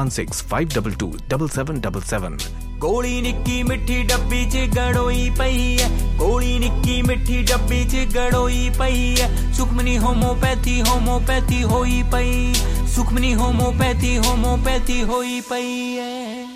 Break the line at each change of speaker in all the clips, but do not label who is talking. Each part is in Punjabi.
016-522-7777।
गोली निक्की मिठी डब्बी च गड़ोई पई है, गोली निक्की मिठी डब्बी च गड़ोई पई है। सुखमनी होम्योपैथी होम्योपैथी होई पई, सुखमनी होम्योपैथी होम्योपैथी होई पई है।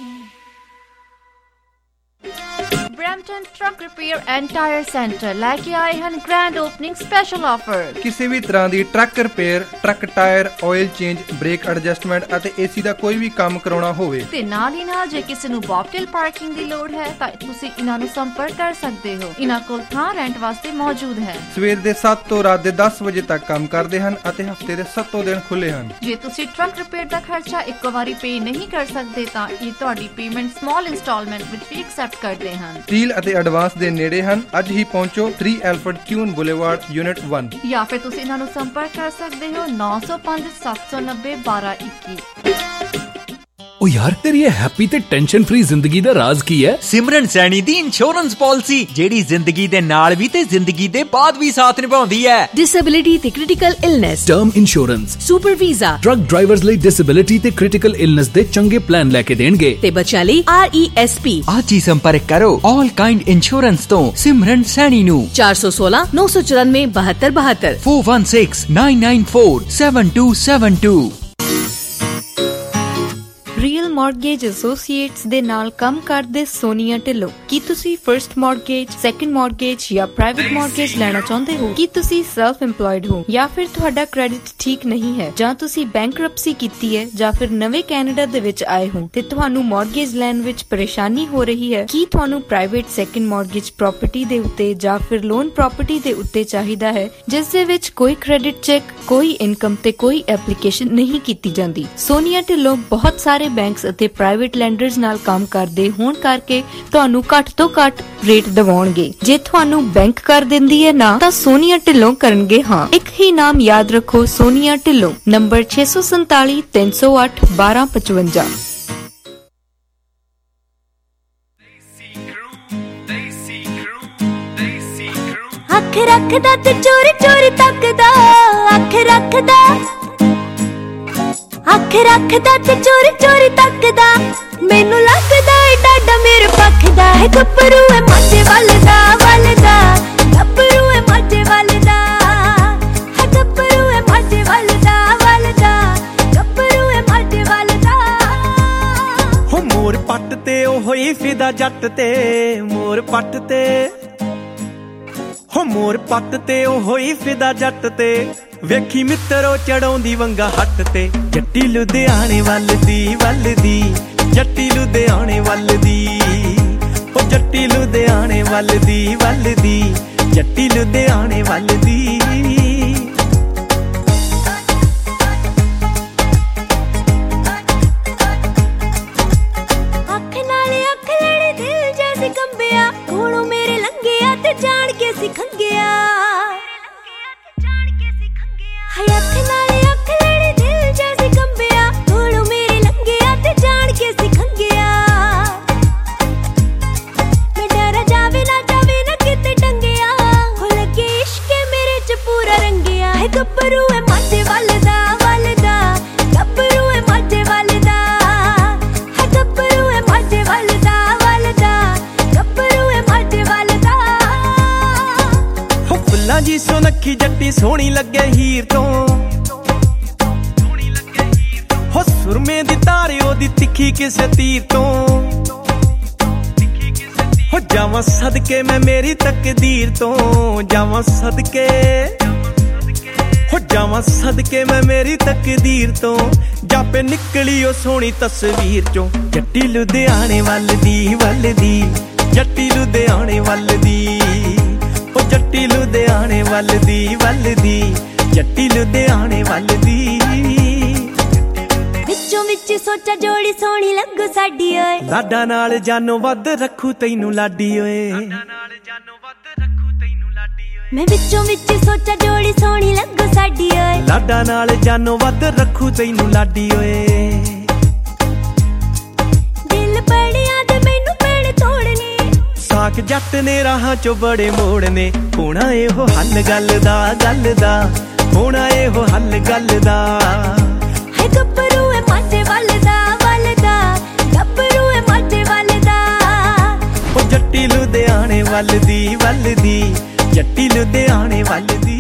Brampton truck repair and tyre centre लेके आए हैं ग्रैंड ओपनिंग स्पेशल ऑफर।
किसी भी तरह ਦੀ truck repair, truck tyre, oil change, brake adjustment ਅਤੇ ਏਸੀ ਦਾ ਕੋਈ ਵੀ ਕੰਮ ਕਰਾਉਣਾ ਹੋਵੇ
ਤੇ ਨਾਲ ਹੀ ਨਾਲ ਜੇ ਕਿਸੇ ਨੂੰ ਬੌਬਟੇਲ ਪਾਰਕਿੰਗ ਦੀ ਲੋੜ ਹੈ ਤਾਂ ਤੁਸੀਂ ਇਹਨਾਂ ਨੂੰ ਸੰਪਰਕ ਕਰ ਸਕਦੇ ਹੋ। ਇਹਨਾਂ ਕੋਲ ਥਾਂ ਰੈਂਟ ਵਾਸਤੇ ਮੌਜੂਦ ਹੈ।
ਸਵੇਰ ਦੇ 7 ਤੋਂ ਰਾਤ ਦੇ 10 ਵਜੇ ਤੱਕ ਕੰਮ ਕਰਦੇ ਹਨ ਅਤੇ ਹਫਤੇ ਦੇ 7 ਦਿਨ ਖੁੱਲੇ ਹਨ।
ਜੇ ਤੁਸੀਂ ਟਰੱਕ ਰਿਪੇਅਰ ਦਾ ਖਰਚਾ ਇੱਕੋ ਵਾਰੀ ਪੇ ਨਹੀਂ ਕਰ ਸਕਦੇ ਤਾਂ ਇਹ ਤੁਹਾਡੀ ਪੇਮੈਂਟ ਸਮਾਲ ਇੰਸਟਾਲਮੈਂਟ ਵਿੱਚ ਵੀ ਐਕਸੈਪਟ ਕਰਦੇ ਹਨ।
ਡੀਲ ਅਤੇ ਐਡਵਾਂਸ ਦੇ ਨੇੜੇ ਹਨ। ਅੱਜ ਹੀ ਪਹੁੰਚੋ 3 ਐਲਫਰਡ ਕਿਊਨ ਬੁਲੇਵਾਰਡ ਯੂਨਿਟ 1
ਜਾਂ ਫਿਰ ਤੁਸੀਂ ਇਹਨਾਂ ਨੂੰ ਸੰਪਰਕ ਕਰ ਸਕਦੇ ਹੋ 905 790 1221।
ओ यार तेरी ये हैप्पी ते टेंशन फ्री जिंदगी दा राज की है?
सिमरन सैनी दी इंश्योरेंस पॉलिसी जेड़ी जिंदगी दे नाल भी ते जिंदगी दे बाद भी साथ निभाउंदी है।
डिसेबिलिटी ते critical illness,
term insurance,
super visa,
truck drivers ਲਈ डिसेबिलिटी ते क्रिटिकल इलनेस दे चंगे प्लान लेके देणगे
ते बच्चा ਲਈ RESP।
आज ही संपर्क करो ऑल काइंड इंश्योरेंस तो सिमरन सैनी नु
416 994 7272
416 994 7272।
ਰੀਅਲ ਮਾਰਗੇਜ ਐਸੋਸੀਏਟਸ ਦੇ ਨਾਲ ਕੰਮ ਕਰਦੇ ਸੋਨੀਆ ਢਿੱਲੋਂ। ਕੀ ਤੁਸੀਂ ਫਰਸਟ ਮਾਰਗੇਜ, ਸੈਕੰਡ ਮਾਰਗੇਜ ਜਾਂ ਪ੍ਰਾਈਵੇਟ ਮਾਰਗੇਜ ਲੈਣਾ ਚਾਹੁੰਦੇ ਹੋ? ਕੀ ਤੁਸੀਂ ਸੈਲਫ ਇੰਪਲੋਇਡ ਹੋ ਜਾਂ ਫਿਰ ਤੁਹਾਡਾ ਕ੍ਰੈਡਿਟ ਠੀਕ ਨਹੀਂ ਹੈ ਜਾਂ ਤੁਸੀਂ ਬੈਂਕਰਪਸੀ ਕੀਤੀ ਹੈ ਜਾਂ ਫਿਰ ਨਵੇਂ ਕੈਨੇਡਾ ਦੇ ਵਿੱਚ ਆਏ ਹੋ ਤੇ ਤੁਹਾਨੂੰ ਮਾਰਗੇਜ ਲੈਣ ਵਿੱਚ ਪਰੇਸ਼ਾਨੀ ਹੋ ਰਹੀ ਹੈ? ਕੀ ਤੁਹਾਨੂੰ ਪ੍ਰਾਈਵੇਟ ਸੈਕੰਡ ਮਾਰਗੇਜ ਪ੍ਰਾਪਰਟੀ ਦੇ ਉੱਤੇ ਜਾਂ ਫਿਰ ਲੋਨ ਪ੍ਰਾਪਰਟੀ ਦੇ ਉੱਤੇ ਚਾਹੀਦਾ ਹੈ ਜਿਸ ਦੇ ਵਿੱਚ ਕੋਈ ਕ੍ਰੈਡਿਟ ਚੈੱਕ, ਕੋਈ ਇਨਕਮ ਤੇ ਕੋਈ ਐਪਲੀਕੇਸ਼ਨ ਨਹੀਂ ਕੀਤੀ ਜਾਂਦੀ? ਸੋਨੀਆ ਢਿੱਲੋਂ ਬਹੁਤ ਸਾਰੇ ਬੈਂਕਸ ਅਤੇ ਪ੍ਰਾਈਵੇਟ ਲੈਂਡਰਸ ਨਾਲ ਕੰਮ ਕਰਦੇ ਹੋਣ ਕਰਕੇ ਤੁਹਾਨੂੰ ਘੱਟ ਤੋਂ ਘੱਟ ਰੇਟ ਦਿਵਾਉਣਗੇ। ਜੇ ਤੁਹਾਨੂੰ ਬੈਂਕ ਕਰ ਦਿੰਦੀ ਹੈ ਨਾ ਤਾਂ ਸੋਨੀਆ ਢਿੱਲੋਂ ਕਰਨਗੇ ਹਾਂ। ਇੱਕ ਹੀ ਨਾਮ ਯਾਦ ਰੱਖੋ, ਸੋਨੀਆ ਢਿੱਲੋਂ। ਨੰਬਰ 647 308 1255।
ਅੱਖ ਰੱਖਦਾ ਤੇ ਚੋਰੀ ਚੋਰੀ ਤੱਕਦਾ, ਅੱਖ ਰੱਖਦਾ, ਅੱਖ ਰੱਖਦਾ ਤੇ ਚੋਰੀ ਚੋਰੀ ਤੱਕਦਾ। ਮੈਨੂੰ ਲੱਗਦਾ ਏ ਡਾਡਾ ਮੇਰੇ ਪੱਖ ਦਾ ਹੈ। ਗੱਭਰੂ ਏ ਮਾਝੇ ਵੱਲ ਦਾ, ਵੱਲ ਦਾ, ਗੱਭਰੂ ਏ ਮਾਝੇ ਵੱਲ ਦਾ ਹੈ। ਗੱਭਰੂ ਏ ਮਾਝੇ ਵੱਲ ਦਾ, ਵੱਲ ਦਾ, ਗੱਭਰੂ ਏ ਮਾਝੇ ਵੱਲ ਦਾ।
ਹੋ ਮੋਰ ਪੱਟ ਤੇ ਉਹ ਹੋਈ ਫਿਦਾ ਜੱਟ ਤੇ, ਮੋਰ ਪੱਟ ਤੇ, ਹੋ ਮੋਰ ਪੱਟ ਤੇ ਉਹ ਹੋਈ ਫਿਦਾ ਜੱਟ ਤੇ। ਵੇਖੀ ਮਿੱਤਰੋ ਚੜਾਉਂਦੀ ਵੰਗਾ ਹੱਟ ਤੇ। ਜੱਟੀ ਲੁਧਿਆਣੇ ਵੱਲ ਦੀ, ਵੱਲ ਦੀ, ਜੱਟੀ ਲੁਧਿਆਣੇ ਵੱਲ ਦੀ। ਉਹ ਜੱਟੀ ਲੁਧਿਆਣੇ ਵੱਲ ਦੀ, ਵੱਲ ਦੀ, ਜੱਟੀ ਲੁਧਿਆਣੇ ਵੱਲ ਦੀ।
ਅੱਖ ਨਾਲ ਅੱਖ ਲੜੀ ਦਿਲ ਜੈਸੀ ਕੰਬਿਆ, ਕੋਲੋਂ ਮੇਰੇ ਲੰਘਿਆ ਤੇ ਜਾਣ ਕੇ ਸਿਖੰਗਿਆ। ਹਾਏ ਅੱਖ ਨਾਲ ਅੱਖ ਲੜੀ ਦਿਲ ਜੈਸੀ ਕੰਬਿਆ, ਕੋਲੋਂ ਮੇਰੇ ਲੰਘਿਆ ਤੇ ਜਾਣ ਕੇ ਸਿਖੰਗਿਆ। ਮੈਂ ਡਰ ਜਾਵੇ ਨਾ ਕਿਤੇ ਟੰਗਿਆ, ਹੋ ਲੱਗੇ ਇਸ਼ਕ ਮੇਰੇ ਚ ਪੂਰਾ ਰੰਗਿਆ। ਹੈ ਗੱਭਰੂ ਏ ਮਾਝੇ ਵੱਲ ਦਾ, ਵੱਲ ਦਾ, ਗੱਭਰੂ ਏ ਮਾਝੇ ਵੱਲ ਦਾ ਹੈ। ਗੱਭਰੂ ਏ ਮਾਝੇ ਵੱਲ ਦਾ, ਵੱਲ ਦਾ, ਗੱਭਰੂ ਏ ਮਾਝੇ ਵੱਲ ਦਾ।
ਹੋ ਫੁੱਲਾਂ ਜੀ ਸੁਨੱਖੀ ਜੱਟੀ ਸੋਹਣੀ ਲੱਗੇ ਹੀਰ ਤੋਂ। ਹੋ ਸੁਰਮੇ ਦੀ ਤਾਰ ਉਹਦੀ ਤਿੱਖੀ ਕਿਸੇ ਤੀਰ ਤੋਂ। ਹੋ ਜਾਵਾਂ ਸਦਕੇ ਮੈਂ ਮੇਰੀ ਤਕਦੀਰ ਤੋਂ, ਜਾਵਾਂ ਸਦਕੇ, ਹੋ ਜਾਵਾਂ ਸਦਕੇ ਮੈਂ ਮੇਰੀ ਤਕਦੀਰ ਤੋਂ। ਜਾਪੇ ਨਿਕਲੀ ਉਹ ਸੋਹਣੀ ਤਸਵੀਰ ਚੋਂ। ਜੱਟੀ ਲੁਧਿਆਣੇ ਵੱਲ ਦੀ, ਵੱਲ ਦੀ, ਜੱਟੀ ਲੁਧਿਆਣੇ ਵੱਲ ਦੀ। ਉਹ ਜੱਟੀ ਲੁਧਿਆਣੇ ਵੱਲ ਦੀ, ਵੱਲ ਦੀ, ਜੱਟੀ ਲੁਧਿਆਣੇ ਵੱਲ ਦੀ।
ਵਿੱਚੋਂ ਵਿੱਚ ਸੋਚਾ ਜੋੜੀ ਸੋਹਣੀ ਲੱਗੂ ਸਾਡੀ ਓਏ।
ਲਾਡਾ ਨਾਲ ਜਾਨੋਂ ਵੱਧ ਰੱਖੂ ਤੈਨੂੰ ਲਾਡੀ ਓਏ।
ਮੈਂ ਵਿੱਚੋਂ ਵਿੱਚ ਸੋਚਾ ਜੋੜੀ ਸੋਹਣੀ ਲੱਗੂ ਸਾਡੀ ਓਏ।
ਲਾਡਾ ਨਾਲ ਜਾਨੋਂ ਵੱਧ ਰੱਖੂ ਤੈਨੂੰ ਲਾਡੀ ਓਏ।
ਦਿਲ ਪੜਿਆ ਤੇ ਮੈਨੂੰ ਪੈਣ ਤੋੜਨੇ,
ਸਾਕ ਜੱਟ ਨੇ ਰਾਹਾਂ ਚੋਂ ਬੜੇ ਮੋੜਨੇ। ਹੋਣਾ ਇਹੋ ਹੱਲ ਗੱਲ ਦਾ, ਗੱਲ ਦਾ, ਹੋਣਾ ਇਹੋ ਹੱਲ ਗੱਲ ਦਾ।
ਹੈ ਗੱਭਰੂ ਏ ਮਾਝੇ ਵੱਲ ਦਾ, ਵੱਲ
ਵੱਲਦੀ ਜੱਟੀ ਲੁਧਿਆਣੇ ਵੱਲਦੀ।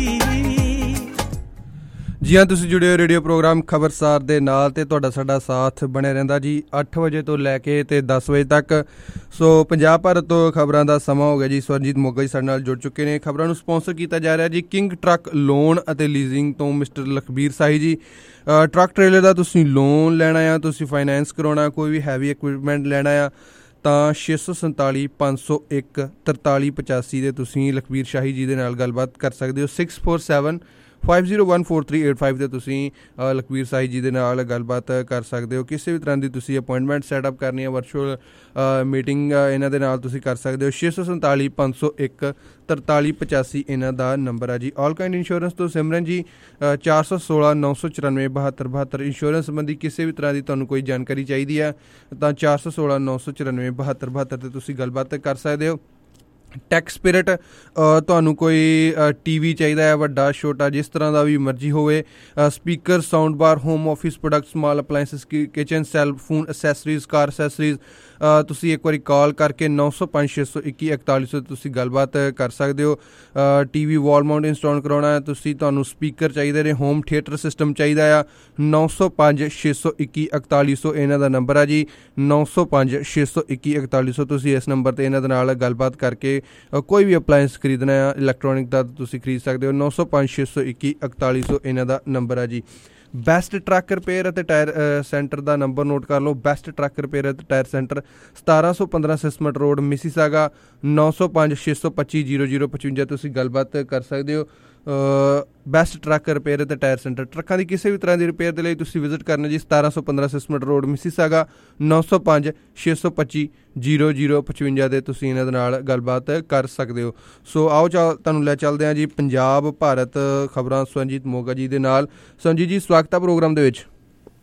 ਜੀ ਹਾਂ, ਤੁਸੀਂ ਜੁੜੇ ਹੋ ਰੇਡੀਓ ਪ੍ਰੋਗਰਾਮ ਖਬਰਸਾਰ ਦੇ ਨਾਲ ਅਤੇ ਤੁਹਾਡਾ ਸਾਡਾ ਸਾਥ ਬਣਿਆ ਰਹਿੰਦਾ ਜੀ 8 ਵਜੇ ਤੋਂ ਲੈ ਕੇ ਅਤੇ 10 ਵਜੇ ਤੱਕ। ਸੋ ਪੰਜਾਬ ਭਾਰਤ ਤੋਂ ਖਬਰਾਂ ਦਾ ਸਮਾਂ ਹੋ ਗਿਆ ਜੀ। ਸਵਰਜੀਤ ਮੋਗਾ ਜੀ ਸਾਡੇ ਨਾਲ ਜੁੜ ਚੁੱਕੇ ਨੇ। ਖਬਰਾਂ ਨੂੰ ਸਪੋਂਸਰ ਕੀਤਾ ਜਾ ਰਿਹਾ ਜੀ ਕਿੰਗ ਟਰੱਕ ਲੋਨ ਅਤੇ ਲੀਜ਼ਿੰਗ ਤੋਂ mister Lakhbir Sahi ji. Truck trailer ਦਾ ਤੁਸੀਂ ਲੋਨ ਲੈਣਾ ਆ, ਤੁਸੀਂ ਫਾਈਨੈਂਸ ਕਰਾਉਣਾ, ਕੋਈ ਵੀ ਹੈਵੀ ਇਕਵਿਪਮੈਂਟ ਲੈਣਾ ਆ ਤਾਂ 647 501 4385 ਦੇ ਤੁਸੀਂ ਲਖਬੀਰ ਸ਼ਾਹੀ ਜੀ ਦੇ ਨਾਲ ਗੱਲਬਾਤ ਕਰ ਸਕਦੇ ਹੋ। 647 50143885 'ਤੇ ਤੁਸੀਂ ਲਖਬੀਰ ਸਾਹੀ ਜੀ ਦੇ ਨਾਲ ਗੱਲਬਾਤ ਕਰ ਸਕਦੇ ਹੋ। ਕਿਸੇ ਵੀ ਤਰ੍ਹਾਂ ਦੀ ਤੁਸੀਂ ਅਪੁਆਇੰਟਮੈਂਟ ਸੈਟਅਪ ਕਰਨੀ ਹੈ, ਵਰਚੁਅਲ ਮੀਟਿੰਗ ਇਹਨਾਂ ਦੇ ਨਾਲ ਤੁਸੀਂ ਕਰ ਸਕਦੇ ਹੋ। 647 501 4385 ਇਹਨਾਂ ਦਾ ਨੰਬਰ ਆ ਜੀ। ਆਲ ਕਾਇੰਡ ਇੰਸ਼ੋਰੈਂਸ ਤੋਂ ਸਿਮਰਨ ਜੀ 416 994 72 72। ਇੰਸ਼ੋਰੈਂਸ ਸੰਬੰਧੀ ਕਿਸੇ ਵੀ ਤਰ੍ਹਾਂ ਦੀ ਤੁਹਾਨੂੰ ਕੋਈ ਜਾਣਕਾਰੀ ਚਾਹੀਦੀ ਹੈ ਤਾਂ 416 994 72 72 'ਤੇ ਤੁਸੀਂ ਗੱਲਬਾਤ ਕਰ ਸਕਦੇ ਹੋ। ਟੈਕਸ ਸਪਿਰਿਟ ਤੁਹਾਨੂੰ ਕੋਈ TV ਚਾਹੀਦਾ ਹੈ, ਵੱਡਾ ਛੋਟਾ ਜਿਸ ਤਰ੍ਹਾਂ ਦਾ ਵੀ ਮਰਜ਼ੀ ਹੋਵੇ, speaker, sound bar, home office product, small appliances, kitchen, cell phone accessories, car accessories, ਤੁਸੀਂ ਇੱਕ ਵਾਰੀ ਕਾਲ ਕਰਕੇ 905 621 4100 ਤੁਸੀਂ ਗੱਲਬਾਤ ਕਰ ਸਕਦੇ ਹੋ। TV ਵਾਲ ਮਾਊਂਟ ਇੰਸਟਾਲ ਕਰਾਉਣਾ ਹੈ ਤੁਸੀਂ, ਤੁਹਾਨੂੰ ਸਪੀਕਰ ਚਾਹੀਦੇ ਨੇ, ਹੋਮ ਥੀਏਟਰ ਸਿਸਟਮ ਚਾਹੀਦਾ ਆ 905 621 4100 ਇਹਨਾਂ ਦਾ ਨੰਬਰ ਆ ਜੀ। 905 621 4100 ਤੁਸੀਂ ਇਸ ਨੰਬਰ 'ਤੇ ਇਹਨਾਂ ਦੇ ਨਾਲ ਗੱਲਬਾਤ ਕਰਕੇ ਕੋਈ ਵੀ ਅਪਲਾਇੰਸ ਖਰੀਦਣਾ ਆ ਇਲੈਕਟ੍ਰੋਨਿਕ ਦਾ ਤੁਸੀਂ ਖਰੀਦ ਸਕਦੇ ਹੋ। 905 621 4100 ਇਹਨਾਂ ਦਾ ਨੰਬਰ ਆ ਜੀ। ਬੈਸਟ ਟਰੱਕ ਰਿਪੇਅਰ ਅਤੇ ਟਾਇਰ ਸੈਂਟਰ ਦਾ ਨੰਬਰ ਨੋਟ ਕਰ ਲਓ। ਬੈਸਟ ਟਰੱਕ ਰਿਪੇਅਰ ਅਤੇ tyre centre 1715 Sismet Road Mississauga 905 625 0055 ਤੁਸੀਂ ਗੱਲਬਾਤ ਕਰ ਸਕਦੇ ਹੋ। ਬੈਸਟ ਟਰੱਕ ਰਿਪੇਅਰ ਅਤੇ ਟਾਇਰ ਸੈਂਟਰ ਟਰੱਕਾਂ ਦੀ ਕਿਸੇ ਵੀ ਤਰ੍ਹਾਂ ਦੀ ਰਿਪੇਅਰ ਦੇ ਲਈ ਤੁਸੀਂ ਵਿਜ਼ਿਟ ਕਰਨਾ ਜੀ 1715 ਸਿਸਮਟ ਰੋਡ ਮਿਸੀਸਾਗਾ 905 625 0055 ਦੇ ਤੁਸੀਂ ਇਹਨਾਂ ਦੇ ਨਾਲ ਗੱਲਬਾਤ ਕਰ ਸਕਦੇ ਹੋ। ਸੋ ਆਓ ਤੁਹਾਨੂੰ ਲੈ ਚੱਲਦੇ ਹਾਂ ਜੀ ਪੰਜਾਬ ਭਾਰਤ ਖਬਰਾਂ ਸਵਰਜੀਤ ਮੋਗਾ ਜੀ ਦੇ ਨਾਲ। ਸੰਜੀਤ ਜੀ ਸਵਾਗਤ ਹੈ ਪ੍ਰੋਗਰਾਮ ਦੇ ਵਿੱਚ।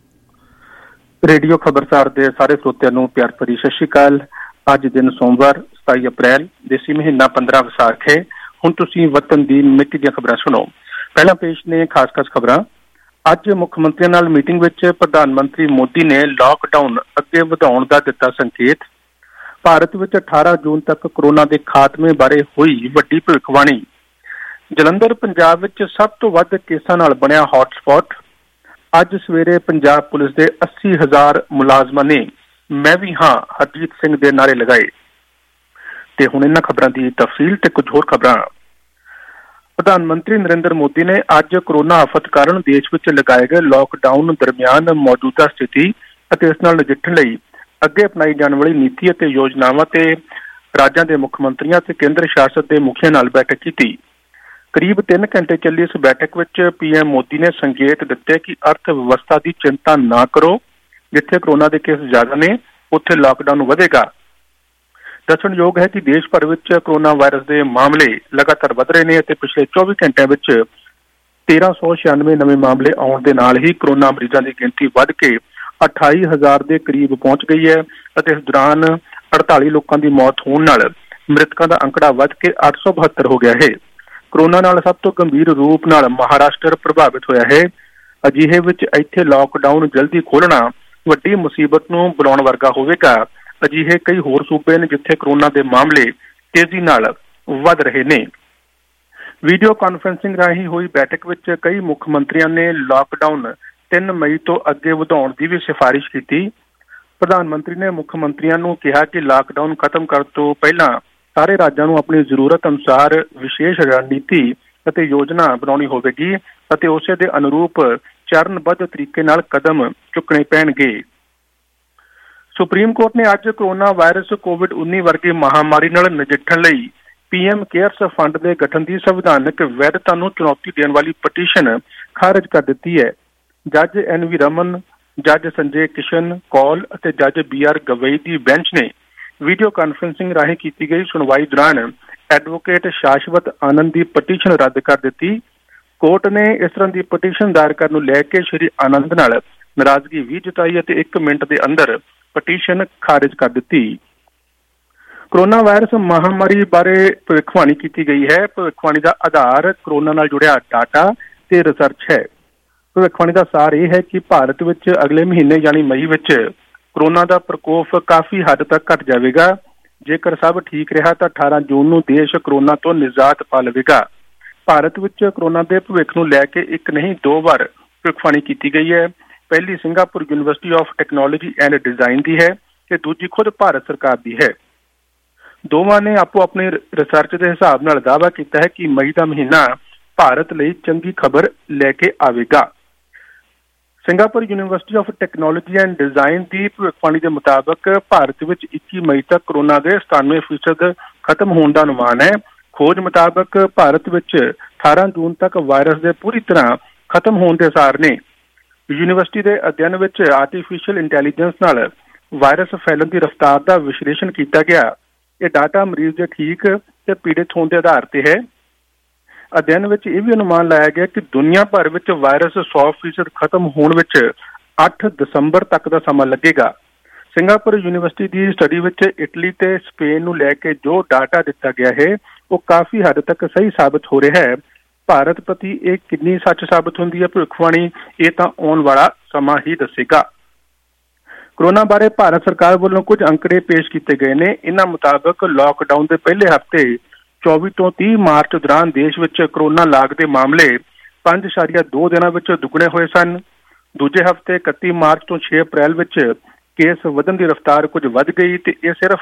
ਰੇਡੀਓ ਖਬਰਸਾਰ ਦੇ ਸਾਰੇ ਸਰੋਤਿਆਂ ਨੂੰ ਪਿਆਰ ਭਰੀ ਸਤਿ ਸ਼੍ਰੀ ਅਕਾਲ। ਅੱਜ ਦਿਨ ਸੋਮਵਾਰ 27 ਅਪ੍ਰੈਲ ਦੇਸੀ ਮਹੀਨਾ 15 ਵਿਸਾਖ ਹੈ। ਹੁਣ ਤੁਸੀਂ ਵਤਨ ਦੀ ਮਿੱਟੀ ਦੀਆਂ ਖਬਰਾਂ ਸੁਣੋ। ਪਹਿਲਾਂ ਪੇਸ਼ ਨੇ ਖਾਸ ਖਬਰਾਂ। ਅੱਜ ਮੁੱਖ ਮੰਤਰੀਆਂ ਨਾਲ ਮੀਟਿੰਗ ਵਿੱਚ ਪ੍ਰਧਾਨ ਮੰਤਰੀ ਮੋਦੀ ਨੇ ਲਾਕਡਾਊਨ ਅੱਗੇ ਵਧਾਉਣ ਦਾ ਦਿੱਤਾ ਸੰਕੇਤ। ਭਾਰਤ ਵਿੱਚ 18 ਜੂਨ ਤੱਕ ਕੋਰੋਨਾ ਦੇ ਖਾਤਮੇ ਬਾਰੇ ਹੋਈ ਵੱਡੀ ਭਵਿੱਖਬਾਣੀ। ਜਲੰਧਰ ਪੰਜਾਬ ਵਿੱਚ ਸਭ ਤੋਂ ਵੱਧ ਕੇਸਾਂ ਨਾਲ ਬਣਿਆ ਹੌਟਸਪੌਟ। ਅੱਜ ਸਵੇਰੇ ਪੰਜਾਬ ਪੁਲਿਸ ਦੇ 80,000 ਮੁਲਾਜ਼ਮਾਂ ਨੇ ਮੈਂ ਵੀ ਹਾਂ ਹਰਜੀਤ ਸਿੰਘ ਦੇ ਨਾਅਰੇ ਲਗਾਏ। ਤੇ ਹੁਣ ਇਹਨਾਂ ਖਬਰਾਂ ਦੀ ਤਫਸੀਲ ਤੇ ਕੁਝ ਹੋਰ ਖਬਰਾਂ। ਪ੍ਰਧਾਨ ਮੰਤਰੀ ਨਰਿੰਦਰ ਮੋਦੀ ਨੇ ਅੱਜ ਕੋਰੋਨਾ ਆਫਤ ਕਾਰਨ ਦੇਸ਼ ਵਿੱਚ ਲਗਾਏ ਗਏ ਲਾਕਡਾਊਨ ਦਰਮਿਆਨ ਮੌਜੂਦਾ ਸਥਿਤੀ ਅਤੇ ਇਸ ਨਾਲ ਨਜਿੱਠਣ ਲਈ ਅੱਗੇ ਅਪਣਾਈ ਜਾਣ ਵਾਲੀ ਨੀਤੀ ਅਤੇ ਯੋਜਨਾਵਾਂ ਤੇ ਰਾਜਾਂ ਦੇ ਮੁੱਖ ਮੰਤਰੀਆਂ ਤੇ ਕੇਂਦਰ ਸ਼ਾਸਤ ਦੇ ਮੁਖੀਆਂ ਨਾਲ ਬੈਠਕ ਕੀਤੀ। ਕਰੀਬ 3 ਘੰਟੇ ਚੱਲੀ ਇਸ ਬੈਠਕ ਵਿੱਚ PM ਮੋਦੀ ਨੇ ਸੰਕੇਤ ਦਿੱਤੇ ਕਿ ਅਰਥ ਵਿਵਸਥਾ ਦੀ ਚਿੰਤਾ ਨਾ ਕਰੋ। ਜਿੱਥੇ ਕੋਰੋਨਾ ਦੇ ਕੇਸ ਜ਼ਿਆਦਾ ਨੇ ਉੱਥੇ ਲਾਕਡਾਊਨ ਵਧੇਗਾ। ਦੱਸਣਯੋਗ ਹੈ ਕਿ ਦੇਸ਼ ਭਰ ਵਿੱਚ ਕੋਰੋਨਾ ਵਾਇਰਸ ਦੇ ਮਾਮਲੇ ਲਗਾਤਾਰ ਵਧ ਰਹੇ ਨੇ ਅਤੇ ਪਿਛਲੇ 24 ਘੰਟਿਆਂ ਵਿੱਚ 1396 ਨਵੇਂ ਮਾਮਲੇ ਆਉਣ ਦੇ ਨਾਲ ਹੀ ਕੋਰੋਨਾ ਮਰੀਜ਼ਾਂ ਦੀ ਗਿਣਤੀ ਵੱਧ ਕੇ 28,000 ਦੇ ਕਰੀਬ ਪਹੁੰਚ ਗਈ ਹੈ ਅਤੇ ਇਸ ਦੌਰਾਨ 48 ਲੋਕਾਂ ਦੀ ਮੌਤ ਹੋਣ ਨਾਲ ਮ੍ਰਿਤਕਾਂ ਦਾ ਅੰਕੜਾ ਵੱਧ ਕੇ 872 ਹੋ ਗਿਆ ਹੈ। ਕੋਰੋਨਾ ਨਾਲ ਸਭ ਤੋਂ ਗੰਭੀਰ ਰੂਪ ਨਾਲ ਮਹਾਰਾਸ਼ਟਰ ਪ੍ਰਭਾਵਿਤ ਹੋਇਆ ਹੈ। ਅਜਿਹੇ ਵਿੱਚ ਇੱਥੇ ਲਾਕਡਾਊਨ ਜਲਦੀ ਖੋਲ੍ਹਣਾ ਵੱਡੀ ਮੁਸੀਬਤ ਨੂੰ ਬੁਲਾਉਣ ਵਰਗਾ ਹੋਵੇਗਾ। ਅਜਿਹੇ ਕਈ ਹੋਰ ਸੂਬੇ ਨੇ ਜਿੱਥੇ ਕੋਰੋਨਾ ਦੇ ਮਾਮਲੇ ਤੇਜ਼ੀ ਨਾਲ ਵੱਧ ਰਹੇ ਨੇ। ਵੀਡੀਓ ਕਾਨਫਰੰਸਿੰਗ ਰਾਹੀਂ ਹੋਈ ਬੈਠਕ ਵਿੱਚ ਕਈ ਮੁੱਖ ਮੰਤਰੀਆਂ ਨੇ ਲਾਕਡਾਊਨ 3 ਮਈ ਤੋਂ ਅੱਗੇ ਵਧਾਉਣ ਦੀ ਵੀ ਸਿਫਾਰਿਸ਼ ਕੀਤੀ। ਪ੍ਰਧਾਨ ਮੰਤਰੀ ਨੇ ਮੁੱਖ ਮੰਤਰੀਆਂ ਨੂੰ ਕਿਹਾ ਕਿ ਲਾਕਡਾਊਨ ਖਤਮ ਕਰਨ ਤੋਂ ਪਹਿਲਾਂ ਸਾਰੇ ਰਾਜਾਂ ਨੂੰ ਆਪਣੀ ਜ਼ਰੂਰਤ ਅਨੁਸਾਰ ਵਿਸ਼ੇਸ਼ ਰਣਨੀਤੀ ਅਤੇ ਯੋਜਨਾ ਬਣਾਉਣੀ ਹੋਵੇਗੀ ਅਤੇ ਉਸੇ ਦੇ ਅਨੁਰੂਪ ਚਰਨਬੱਧ ਤਰੀਕੇ ਨਾਲ ਕਦਮ ਚੁੱਕਣੇ ਪੈਣਗੇ। ਸੁਪਰੀਮ ਕੋਰਟ ਨੇ ਅੱਜ ਕੋਰੋਨਾ ਵਾਇਰਸ COVID-19 ਵਰਗੀ ਮਹਾਮਾਰੀ ਨਾਲ ਨਜਿੱਠਣ ਲਈ PM ਕੇਅਰਸ ਫੰਡ ਦੇ ਗਠਨ ਦੀ ਸੰਵਿਧਾਨਕ ਵੈਧਤਾ ਨੂੰ ਚੁਣੌਤੀ ਦੇਣ ਵਾਲੀ ਪਟੀਸ਼ਨ ਖਾਰਜ ਕਰ ਦਿੱਤੀ ਹੈ। ਜੱਜ NV ਰਮਨ, ਜੱਜ ਸੰਜੇ ਕਿਸ਼ਨ ਕੌਲ ਅਤੇ ਜੱਜ BR ਗਵਈ ਦੀ ਬੈਂਚ ਨੇ ਵੀਡੀਓ ਕਾਨਫਰੰਸਿੰਗ ਰਾਹੀਂ ਕੀਤੀ ਗਈ ਸੁਣਵਾਈ ਦੌਰਾਨ ਐਡਵੋਕੇਟ ਸ਼ਾਸ਼ਵਤ ਆਨੰਦ ਦੀ ਪਟੀਸ਼ਨ ਰੱਦ ਕਰ ਦਿੱਤੀ। ਕੋਰਟ ਨੇ ਇਸ ਤਰ੍ਹਾਂ ਦੀ ਪਟੀਸ਼ਨ ਦਾਇਰ ਕਰਨ ਨੂੰ ਲੈ ਕੇ ਸ਼੍ਰੀ ਆਨੰਦ ਨਾਲ ਨਾਰਾਜ਼ਗੀ ਵੀ ਜਤਾਈ ਅਤੇ 1 ਮਿੰਟ ਦੇ ਅੰਦਰ ਪਟੀਸ਼ਨ ਖਾਰਿਜ ਕਰ ਦਿੱਤੀ। ਕੋਰੋਨਾ ਵਾਇਰਸ ਮਹਾਮਾਰੀ ਬਾਰੇ ਭਵਿੱਖਬਾਣੀ ਕੀਤੀ ਗਈ ਹੈ। ਭਵਿੱਖਬਾਣੀ ਦਾ ਆਧਾਰ ਕੋਰੋਨਾ ਨਾਲ ਜੁੜਿਆ ਡਾਟਾ ਤੇ ਰਿਸਰਚ ਹੈ। ਭਵਿੱਖਬਾਣੀ ਦਾ ਸਾਰ ਇਹ ਹੈ ਕਿ ਭਾਰਤ ਵਿੱਚ ਅਗਲੇ ਮਹੀਨੇ ਯਾਨੀ ਮਈ ਵਿੱਚ ਕੋਰੋਨਾ ਦਾ ਪ੍ਰਕੋਪ ਕਾਫੀ ਹੱਦ ਤੱਕ ਘਟ ਜਾਵੇਗਾ। ਜੇਕਰ ਸਭ ਠੀਕ ਰਿਹਾ ਤਾਂ 18 ਜੂਨ ਨੂੰ ਦੇਸ਼ ਕਰੋਨਾ ਤੋਂ ਨਿਜਾਤ ਪਾ ਲਵੇਗਾ। ਭਾਰਤ ਵਿੱਚ ਕਰੋਨਾ ਦੇ ਭਵਿੱਖ ਨੂੰ ਲੈ ਕੇ ਇੱਕ ਨਹੀਂ 2 ਵਾਰ ਭਵਿੱਖਬਾਣੀ ਕੀਤੀ ਗਈ ਹੈ। ਪਹਿਲੀ Singapore university of technology and design ਦੀ ਹੈ ਤੇ ਦੂਜੀ ਖੁਦ ਭਾਰਤ ਸਰਕਾਰ ਦੀ ਹੈ। ਦੋਵਾਂ ਨੇ ਆਪੋ ਆਪਣੇ ਰਿਸਰਚ ਦੇ ਹਿਸਾਬ ਨਾਲ ਦਾਅਵਾ ਕੀਤਾ ਹੈ ਕਿ ਮਈ ਦਾ ਮਹੀਨਾ ਭਾਰਤ ਲਈ ਚੰਗੀ ਖਬਰ ਲੈ ਕੇ ਆਵੇਗਾ। Singapore university of technology and design ਦੀ ਭਵਿੱਖਬਾਣੀ ਦੇ ਮੁਤਾਬਕ ਭਾਰਤ ਵਿੱਚ 21 ਮਈ ਤੱਕ ਕਰੋਨਾ ਦੇ 97% ਖਤਮ ਹੋਣ ਦਾ ਅਨੁਮਾਨ ਹੈ। ਖੋਜ ਮੁਤਾਬਕ ਭਾਰਤ ਵਿੱਚ 18 ਜੂਨ ਤੱਕ ਵਾਇਰਸ ਦੇ ਪੂਰੀ ਤਰ੍ਹਾਂ ਖਤਮ ਹੋਣ ਦੇ ਅਸਾਰ ਨੇ। ਯੂਨੀਵਰਸਿਟੀ ਦੇ ਅਧਿਐਨ ਵਿੱਚ ਆਰਟੀਫਿਸ਼ੀਅਲ ਇੰਟੈਲੀਜੈਂਸ ਨਾਲ ਵਾਇਰਸ ਫੈਲਣ ਦੀ ਰਫ਼ਤਾਰ ਦਾ ਵਿਸ਼ਲੇਸ਼ਣ ਕੀਤਾ ਗਿਆ। ਇਹ ਡਾਟਾ ਮਰੀਜ਼ ਦੇ ਠੀਕ ਤੇ ਪੀੜਿਤ ਹੋਣ ਦੇ ਆਧਾਰ ਤੇ ਹੈ। ਅਧਿਐਨ ਵਿੱਚ ਇਹ ਵੀ ਅਨੁਮਾਨ ਲਾਇਆ ਗਿਆ ਕਿ ਦੁਨੀਆ ਭਰ ਵਿੱਚ ਵਾਇਰਸ 100% ਖਤਮ ਹੋਣ ਵਿੱਚ 8 ਦਸੰਬਰ ਤੱਕ ਦਾ ਸਮਾਂ ਲੱਗੇਗਾ। ਸਿੰਗਾਪੁਰ ਯੂਨੀਵਰਸਿਟੀ ਦੀ ਸਟੱਡੀ ਵਿੱਚ ਇਟਲੀ ਤੇ ਸਪੇਨ ਨੂੰ ਲੈ ਕੇ ਜੋ ਡਾਟਾ ਦਿੱਤਾ ਗਿਆ ਹੈ ਉਹ ਕਾਫੀ ਹੱਦ ਤੱਕ ਸਹੀ ਸਾਬਤ ਹੋ ਰਿਹਾ ਹੈ। ਭਾਰਤ ਪ੍ਰਤੀ ਇਹ ਕਿੰਨੀ ਸੱਚ ਸਾਬਤ ਹੁੰਦੀ ਹੈ ਭਵਿੱਖਬਾਣੀ, ਇਹ ਤਾਂ ਆਉਣ ਵਾਲਾ ਸਮਾਂ ਹੀ ਦੱਸੇਗਾ। ਕਰੋਨਾ ਬਾਰੇ ਭਾਰਤ ਸਰਕਾਰ ਵੱਲੋਂ ਕੁਝ ਅੰਕੜੇ ਪੇਸ਼ ਕੀਤੇ ਗਏ ਨੇ। ਇਹਨਾਂ ਮੁਤਾਬਕ ਲਾਕਡਾਊਨ ਦੇ ਪਹਿਲੇ ਹਫ਼ਤੇ 24 ਤੋਂ 30 ਮਾਰਚ ਦੌਰਾਨ ਦੇਸ਼ ਵਿੱਚ ਕਰੋਨਾ ਲਾਗ ਦੇ ਮਾਮਲੇ 5.2 ਦਿਨਾਂ ਵਿੱਚ ਦੁੱਗਣੇ ਹੋਏ ਸਨ। ਦੂਜੇ ਹਫ਼ਤੇ 31 ਮਾਰਚ ਤੋਂ 6 ਅਪ੍ਰੈਲ ਵਿੱਚ ਕੇਸ ਵਧਣ ਦੀ ਰਫ਼ਤਾਰ ਕੁਝ ਵੱਧ ਗਈ ਤੇ ਇਹ ਸਿਰਫ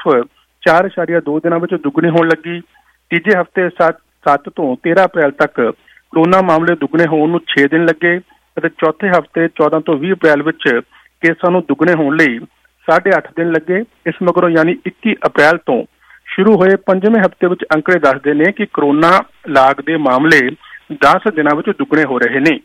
4.2 ਦਿਨਾਂ ਵਿੱਚ ਦੁੱਗਣੀ ਹੋਣ ਲੱਗੀ। ਤੀਜੇ ਹਫ਼ਤੇ 7 ਤੋਂ 13 ਅਪ੍ਰੈਲ ਤੱਕ ਕਰੋਨਾ ਮਾਮਲੇ ਦੁੱਗਣੇ ਹੋਣ ਨੂੰ 6 ਦਿਨ ਲੱਗੇ ਅਤੇ ਚੌਥੇ ਹਫ਼ਤੇ 14 ਤੋਂ 20 ਅਪ੍ਰੈਲ ਵਿੱਚ ਕੇਸਾਂ ਨੂੰ ਦੁੱਗਣੇ ਹੋਣ ਲਈ 8.5 ਦਿਨ ਲੱਗੇ। ਇਸ ਮਗਰੋਂ ਯਾਨੀ 21 ਅਪ੍ਰੈਲ ਤੋਂ ਸ਼ੁਰੂ ਹੋਏ 5ਵੇਂ ਹਫ਼ਤੇ ਵਿੱਚ ਅੰਕੜੇ ਦੱਸਦੇ ਨੇ ਕਿ ਕਰੋਨਾ ਲਾਗ ਦੇ ਮਾਮਲੇ 10 ਦਿਨਾਂ ਵਿੱਚ ਦੁੱਗਣੇ ਹੋ ਰਹੇ ਨੇ।